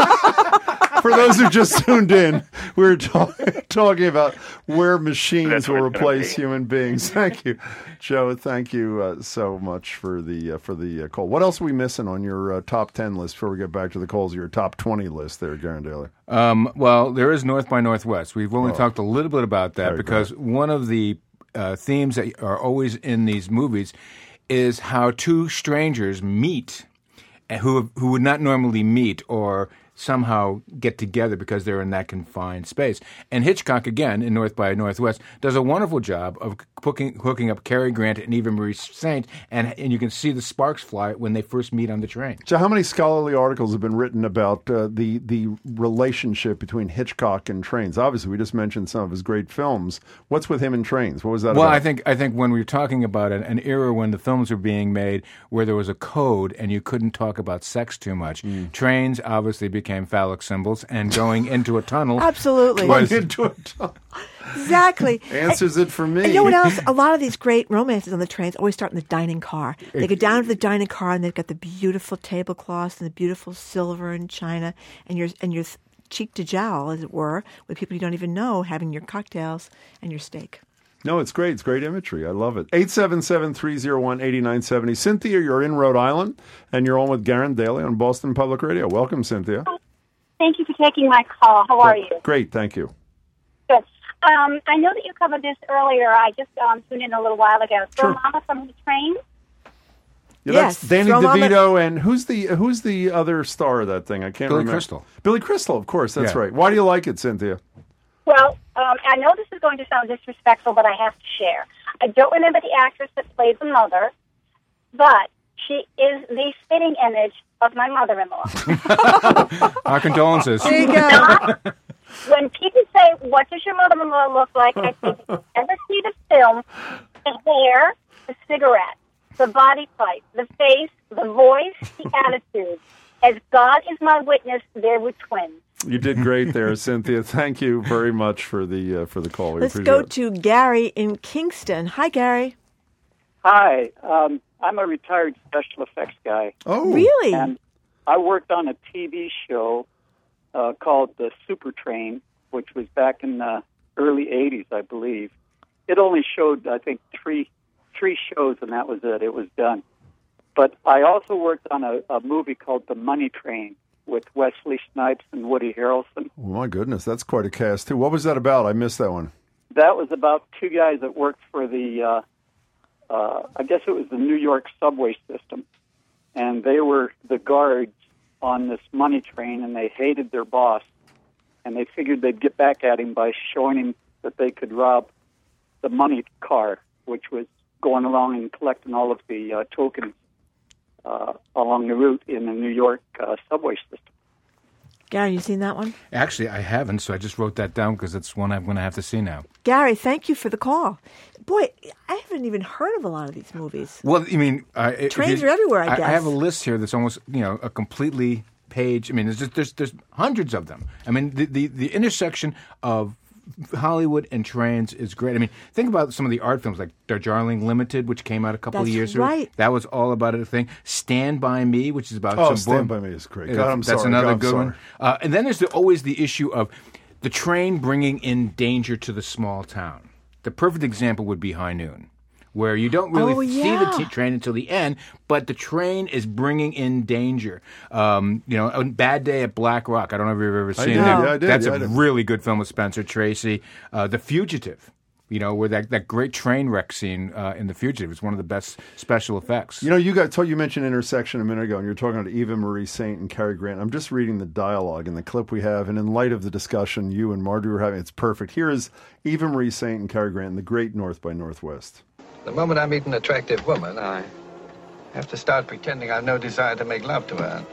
For those who just tuned in, we we're talk, talking about where machines That's will what it's gonna replace be. human beings. Thank you, Joe. Thank you uh, so much for the uh, for the uh, call. What else are we missing on your uh, top ten list before we get back to the calls? Your top twenty list there, Garen Daly. Um, well, there is North by Northwest. We've only Oh. talked a little bit about that Very because good. one of the uh, themes that are always in these movies is how two strangers meet uh, who who would not normally meet or somehow get together because they're in that confined space. And Hitchcock, again, in North by Northwest, does a wonderful job of hooking, hooking up Cary Grant and Eva Marie Saint, and, and you can see the sparks fly when they first meet on the train. So, how many scholarly articles have been written about uh, the the relationship between Hitchcock and trains? Obviously, we just mentioned some of his great films. What's with him and trains? What was that Well, about? I think I think when we were talking about an, an era when the films were being made where there was a code and you couldn't talk about sex too much, trains obviously became phallic symbols, and going into a tunnel Absolutely. was Going into a tunnel. Exactly. Answers it for me. And you know what else? A lot of these great romances on the trains always start in the dining car. They go down to the dining car and they've got the beautiful tablecloths and the beautiful silver and china, and you're and you're cheek to jowl, as it were, with people you don't even know, having your cocktails and your steak. No, it's great. It's great imagery. I love it. eight seven seven, three oh one, eight nine seven oh. Cynthia, you're in Rhode Island, and you're on with Garen Daly on Boston Public Radio. Welcome, Cynthia. Thank you for taking my call. How are you? Great, thank you. Good. Um, I know that you covered this earlier. I just um, tuned in a little while ago. Sure. Throw Mama from the Train? Yeah, Yes, that's Danny Throw Mama- DeVito, and who's the who's the other star of that thing? I can't Billy remember. Crystal. Billy Crystal, of course. That's Yeah. right. Why do you like it, Cynthia? Well, um, I know this is going to sound disrespectful, but I have to share. I don't remember the actress that played the mother, but she is the spitting image of my mother-in-law. Our condolences. There you go. When people say, what does your mother-in-law look like, I say, did you ever see the film? The hair, the cigarette, the body type, the face, the voice, the attitude. As God is my witness, there were twins. You did great there, Cynthia. Thank you very much for the uh, for the call. We Let's appreciate go it. to Gary in Kingston. Hi, Gary. Hi, um, I'm a retired special effects guy. Oh, Really? And I worked on a T V show uh, called The Super Train, which was back in the early eighties, I believe. It only showed, I think, three three shows, and that was it. It was done. But I also worked on a, a movie called The Money Train with Wesley Snipes and Woody Harrelson. Oh, my goodness, that's quite a cast too. What was that about? I missed that one. That was about two guys that worked for the, uh, uh, I guess it was the New York subway system. And they were the guards on this money train, and they hated their boss. And they figured they'd get back at him by showing him that they could rob the money car, which was going along and collecting all of the uh, tokens uh, along the route in the New York uh, subway system. Gary, you seen that one? Actually, I haven't, so I just wrote that down because it's one I'm going to have to see now. Gary, thank you for the call. Boy, I haven't even heard of a lot of these movies. Well, I mean, uh, if Trains you- are everywhere, I I guess. have a list here that's almost, you know, a completely page. I mean, there's just, there's there's hundreds of them. I mean, the, the the intersection of Hollywood and trains is great. I mean, think about some of the art films like Darjeeling Limited, which came out a couple That's of years ago. right. That was all about a thing. Stand By Me, which is about Oh, some Stand boy- By Me is great. Yeah, God, I'm that's sorry. another God, I'm good sorry. one. Uh, and then there's the, always the issue of the train bringing in danger to the small town. The perfect example would be High Noon, where you don't really Oh, see the yeah. t- train until the end, but the train is bringing in danger. Um, you know, a Bad Day at Black Rock. I don't know if you've ever seen did, that. yeah, I did, That's yeah, a I did. really good film with Spencer Tracy. Uh, the Fugitive. You know, where that, that great train wreck scene uh, in The Fugitive is one of the best special effects. You know, you got told you mentioned intersection a minute ago, and you're talking about Eva Marie Saint and Cary Grant. I'm just reading the dialogue in the clip we have, and in light of the discussion you and Marjorie were having, it's perfect. Here is Eva Marie Saint and Cary Grant in the great North by Northwest. The moment I meet an attractive woman, I have to start pretending I've no desire to make love to her.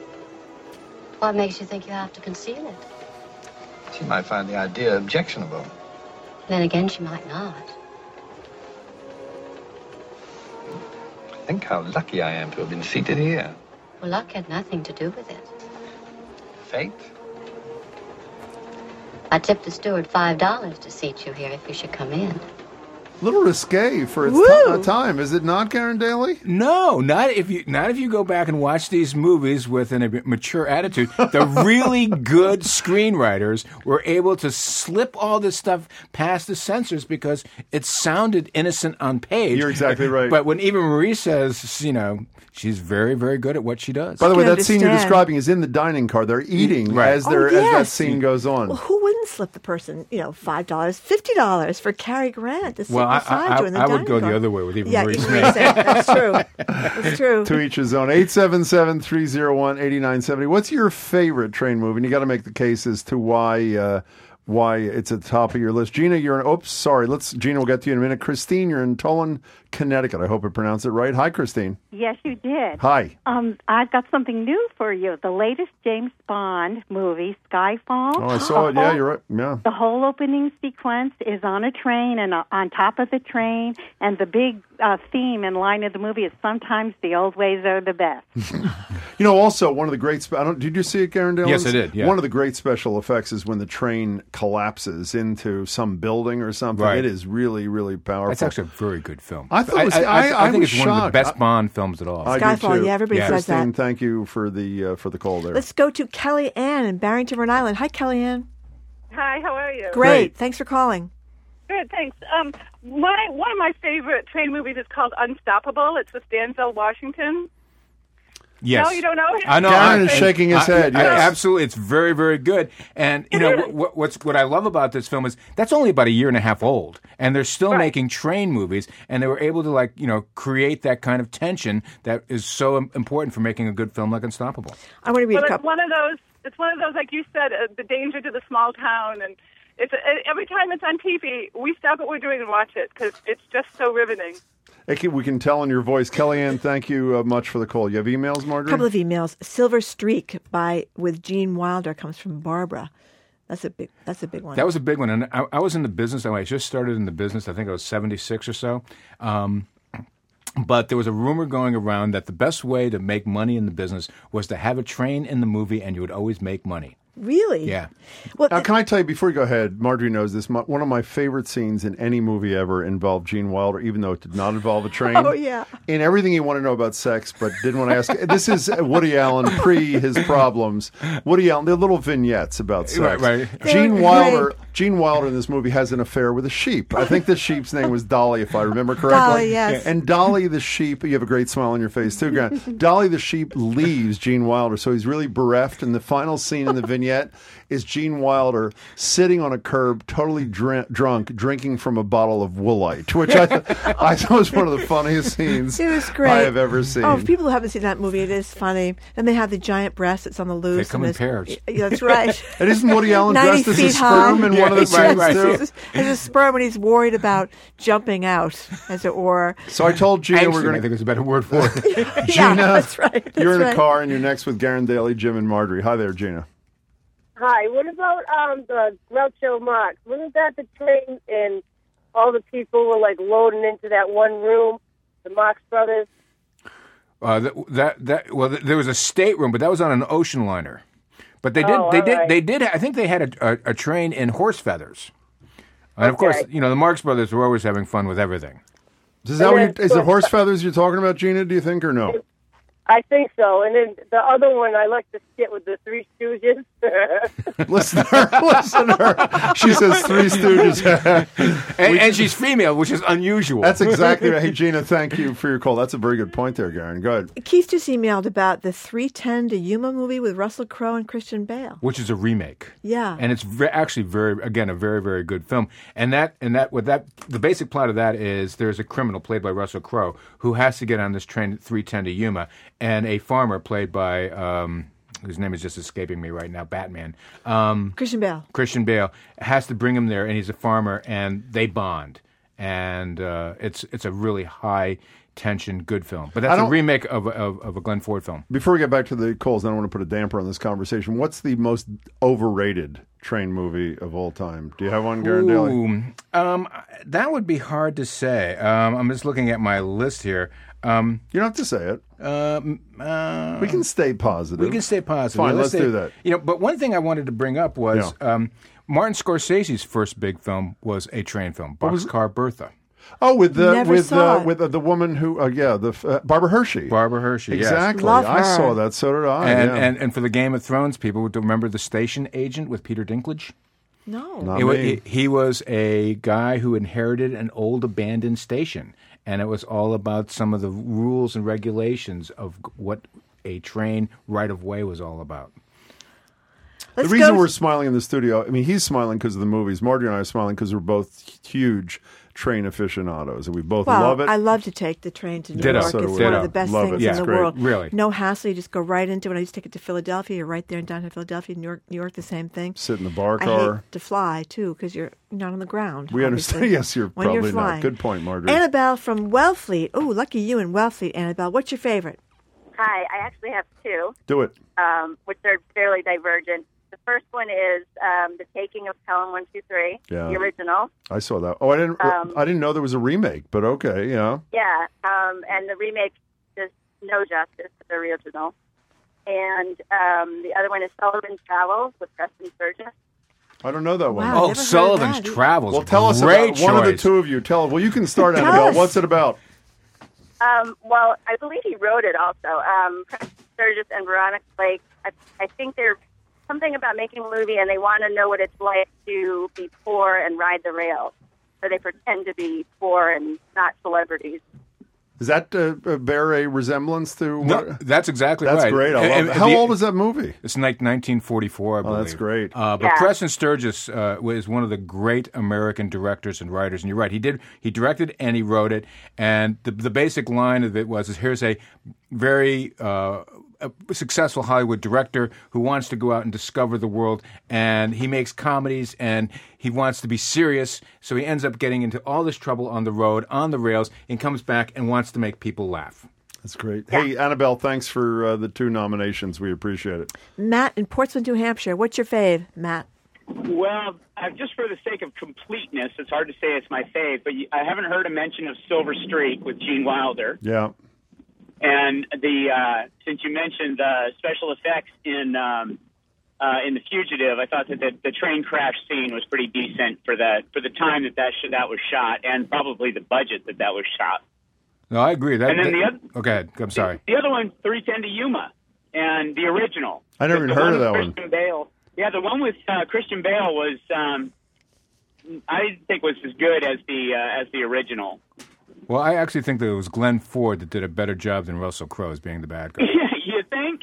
What makes you think you have to conceal it? She might find the idea objectionable. Then again, she might not. Think how lucky I am to have been seated here. Well, luck had nothing to do with it. Fate? I tipped the steward five dollars to seat you here if you should come in. A little risque for its Woo! t- time, is it not, Karen Daly? No, not if you not if you go back and watch these movies with an, a mature attitude. The really good screenwriters were able to slip all this stuff past the censors because it sounded innocent on page. You're exactly right. But when Eva Marie says, you know, she's very, very good at what she does. By the way, that understand. scene you're describing is in the dining car. They're eating Right. as they're Oh, as that yes. scene goes on. Well, who wouldn't slip the person, you know, five dollars, fifty dollars for Cary Grant to sit Well, I- beside I- you in the I would dining go the car? other way with Eva yeah, Marie Eva Smith. Marie Smith. That's true. That's true. To each his own. eight seven seven, three oh one, eight nine seven oh. What's your favorite train movie? And you got to make the case as to why uh, why it's at the top of your list. Gina, you're in. Oops, sorry. Let's. Gina, we'll get to you in a minute. Christine, you're in Tullen, Connecticut. I hope I pronounced it right. Hi, Christine. Yes, you did. Hi. Um, I've got something new for you. The latest James Bond movie, Skyfall. Oh, I saw it. The Yeah, whole- you're right. Yeah. The whole opening sequence is on a train and uh, on top of the train, and the big uh, theme and line of the movie is sometimes the old ways are the best. You know, also one of the great. Spe- I don't. Did you see it, Karen Dillon? Yes, I did, yeah. One of the great special effects is when the train collapses into some building or something. Right. It is really, really powerful. That's actually a very good film. I thought it was- I, I, I- I think was it's one of the shocked. best I- Bond films at all. I do Skyfall, too. yeah, everybody says Christine, that. thank you for the uh, for the call there. Let's go to Kelly Ann in Barrington, Rhode Island. Hi, Kelly Ann. Hi, how are you? Great. Thanks for calling. Good, thanks. Um, my one of my favorite train movies is called Unstoppable. It's with Denzel Washington. Yes. No, you don't know it? I know. Karen I- is shaking his I- head, I- yes. absolutely, it's very, very good. And you know what, what's what I love about this film is that's only about a year and a half old, and they're still making train movies, and they were able to like you know create that kind of tension that is so im- important for making a good film like Unstoppable. I want to read Well, a it's couple. one of those. It's one of those, like you said, uh, the danger to the small town, and it's uh, every time it's on T V, we stop what we're doing and watch it because it's just so riveting. Eki, we can tell in your voice. Kellyanne, thank you uh, much for the call. You have emails, A Marjorie? couple of emails. Silver Streak by with Gene Wilder comes from Barbara. That's a big. That's a big one. That was a big one, and I, I was in the business. I just started in the business. I think I was seventy-six or so. Um, But there was a rumor going around that the best way to make money in the business was to have a train in the movie, and you would always make money. Really? Yeah. Well, now, can I tell you, before you go ahead, Marjorie knows this, my, one of my favorite scenes in any movie ever involved Gene Wilder, even though it did not involve a train. Oh, yeah. In everything you want to know about sex, but didn't want to ask. This is Woody Allen pre his problems. Woody Allen, they're little vignettes about sex. Right, right. Gene They're Wilder, great. Gene Wilder in this movie has an affair with a sheep. I think the sheep's name was Dolly, if I remember correctly. Dolly, yes. And Dolly the sheep, you have a great smile on your face too, Grant. Dolly the sheep leaves Gene Wilder, so he's really bereft. And the final scene in the vignette is Gene Wilder sitting on a curb, totally dr- drunk, drinking from a bottle of Woolite, which I, th- I thought was one of the funniest scenes It was great. I have ever seen. Oh, if people who haven't seen that movie, it is funny. And they have the giant breasts that's on the loose. They come and in there's- pairs. Yeah, that's right. And isn't Woody Allen ninety dressed as a feet sperm high. in one of the Yeah, scenes right, too? There's a- there's a sperm when he's worried about jumping out, as it were. So I told Gina Angsty, we're going I to. think is a better word for it. Yeah, Gina, that's right. That's you're in right. a car and you're next with Garen Daly, Jim, and Marjorie. Hi there, Gina. Hi. What about um the Groucho Marx? Wasn't that the train and all the people were like loading into that one room? The Marx Brothers. Uh, that, that that well, th- there was a stateroom, but that was on an ocean liner. But they did, Oh, they all did, right. they did. I think they had a, a, a train in horse feathers. And of Okay. course, you know the Marx Brothers were always having fun with everything. Is that what you, is it horse feathers you're talking about, Gina? Do you think or no? I think so. And then the other one, I like to skit with the Three Stooges. Listen to her. Listen to her. She says Three Stooges. And, and she's female, which is unusual. That's exactly right. Hey, Gina, thank you for your call. That's a very good point there, Garen. Go ahead. Keith just emailed about the three ten to Yuma movie with Russell Crowe and Christian Bale. Which is a remake. Yeah. And it's ve- actually very, again, a very, very good film. And that, and that, what that, the basic plot of that is there's a criminal played by Russell Crowe who has to get on this train at three ten to Yuma, and a farmer played by, um, whose name is just escaping me right now, Batman. Um, Christian Bale. Christian Bale has to bring him there, and he's a farmer, and they bond. And uh, it's it's a really high tension, good film. But I that's a don't- remake of, of of a Glenn Ford film. Before we get back to the calls, I don't want to put a damper on this conversation. What's the most overrated train movie of all time? Do you have one, Garen Daly? Ooh, um, that would be hard to say. Um, I'm just looking at my list here. Um, you don't have to say it. Um, uh, We can stay positive. We can stay positive. Fine, Yeah, let's stay- do that. You know, but one thing I wanted to bring up was um, Martin Scorsese's first big film was a train film, What was- Boxcar Bertha. Oh, with the Never with saw uh, it. with uh, the woman who, uh, yeah, the uh, Barbara Hershey. Barbara Hershey, yes. Exactly. Love I her. saw that. So did I. And, yeah. and and for the Game of Thrones people, would remember the Station Agent with Peter Dinklage? No. Not It wa- me. he, he was a guy who inherited an old abandoned station, and it was all about some of the rules and regulations of g- what a train right-of-way was all about. Let's the reason go- we're smiling in the studio, I mean, he's smiling because of the movies. Marjorie and I are smiling because we're both huge train aficionados, and we both Well, love it. I love to take the train to New Ditto. York. So do It's we. one Ditto. of the best Love things it. Yeah, in the it's great. world. Really. No hassle. You just go right into it. I used to take it to Philadelphia. You're right there in downtown Philadelphia. New York, New York, the same thing. Sit in the bar I car. hate to fly, too, because you're not on the ground. We obviously, understand. Yes, you're when probably you're not. flying. Good point, Marjorie. Annabelle from Wellfleet. Oh, lucky you in Wellfleet, Annabelle. What's your favorite? Hi, I actually have two, Do it. um, which are fairly divergent. The first one is um, The Taking of Pelham one two three, Yeah. the original. I saw that. Oh, I didn't. Um, I didn't know there was a remake, but okay, yeah. Yeah, um, and the remake does no justice to the original. And um, the other one is Sullivan's Travels with Preston Sturges. I don't know that one. Wow, Oh, never heard Sullivan's of that. Travels. Well, tell us Great about one of the choice. two of you. Tell. Well, you can start, Tell Annabelle. us. What's it about? Um, well, I believe he wrote it also. Um, Preston Sturges and Veronica Lake. I, I think they're something about making a movie, and they want to know what it's like to be poor and ride the rails. So they pretend to be poor and not celebrities. Does that uh, uh, bear a resemblance to? No, What? that's exactly That's right. great. I And- love and it. How the- old is that movie? It's like nineteen forty-four, I Oh, believe. that's great. Uh, but Yeah. Preston Sturges uh, was one of the great American directors and writers, and you're right. He did. He directed and he wrote it. And the the basic line of it was: is here's a very uh, a successful Hollywood director who wants to go out and discover the world, and he makes comedies, and he wants to be serious, so he ends up getting into all this trouble on the road, on the rails, and comes back and wants to make people laugh. That's great. Hey, Annabelle, thanks for uh, the two nominations. We appreciate it. Matt in Portsmouth, New Hampshire. What's your fave, Matt? Well, uh, just for the sake of completeness, it's hard to say it's my fave, but you, I haven't heard a mention of Silver Streak with Gene Wilder. Yeah. And the uh, since you mentioned the special effects in um, uh, in The Fugitive, I thought that the, the train crash scene was pretty decent for the for the time that that, sh- that was shot, and probably the budget that that was shot. No, I agree. That, And then that- the other- oh, go ahead. I'm sorry. The other one, three ten to Yuma, and the original. I never The- even the heard of with that one. Christian Bale. Yeah, the one with uh, Christian Bale was um, I didn't think was as good as the uh, as the original. Well, I actually think that it was Glenn Ford that did a better job than Russell Crowe as being the bad guy. You think?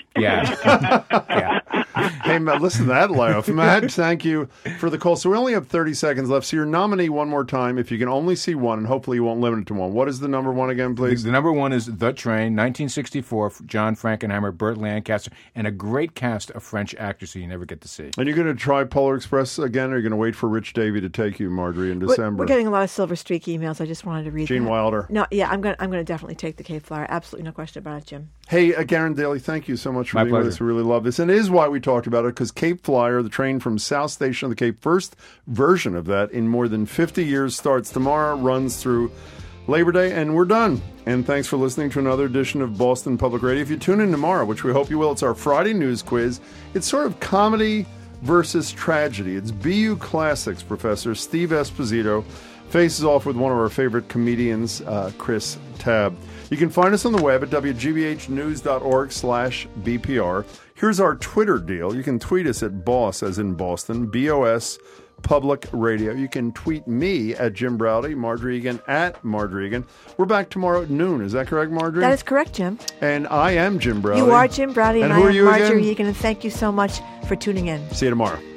Yeah. Hey, Matt, listen to that laugh. Matt, thank you for the call. So we only have thirty seconds left. So your nominee one more time. If you can only see one, and hopefully you won't limit it to one. What is the number one again, please? The number one is The Train, nineteen sixty-four, John Frankenheimer, Burt Lancaster, and a great cast of French actors who you never get to see. And you're going to try Polar Express again, or are you going to wait for Rich Davey to take you, Marjorie, in We're- December? We're getting a lot of Silver Streak emails. I just wanted to read Gene that. Wilder. No, yeah, I'm going to I'm going to definitely take the Cape Flyer. Absolutely no question about it, Jim. Hey, uh, Garen Daly, thank you so much for My being with pleasure. us. We really love this. And it is why we talked about it, because Cape Flyer, the train from South Station of the Cape, first version of that in more than fifty years, starts tomorrow, runs through Labor Day, and we're done. And thanks for listening to another edition of Boston Public Radio. If you tune in tomorrow, which we hope you will, it's our Friday news quiz. It's sort of comedy versus tragedy. It's B U Classics professor Steve Esposito faces off with one of our favorite comedians, uh, Chris Tabb. You can find us on the web at w g b h news dot org slash b p r. Here's our Twitter deal. You can tweet us at BOSS, as in Boston, B O S Public Radio. You can tweet me at Jim Browdy, Marjorie Egan at Marjorie Egan. We're back tomorrow at noon. Is that correct, Marjorie? That is correct, Jim. And I am Jim Browdy. You are Jim Browdy, and, And I who are am you Marjorie again? Egan, and thank you so much for tuning in. See you tomorrow.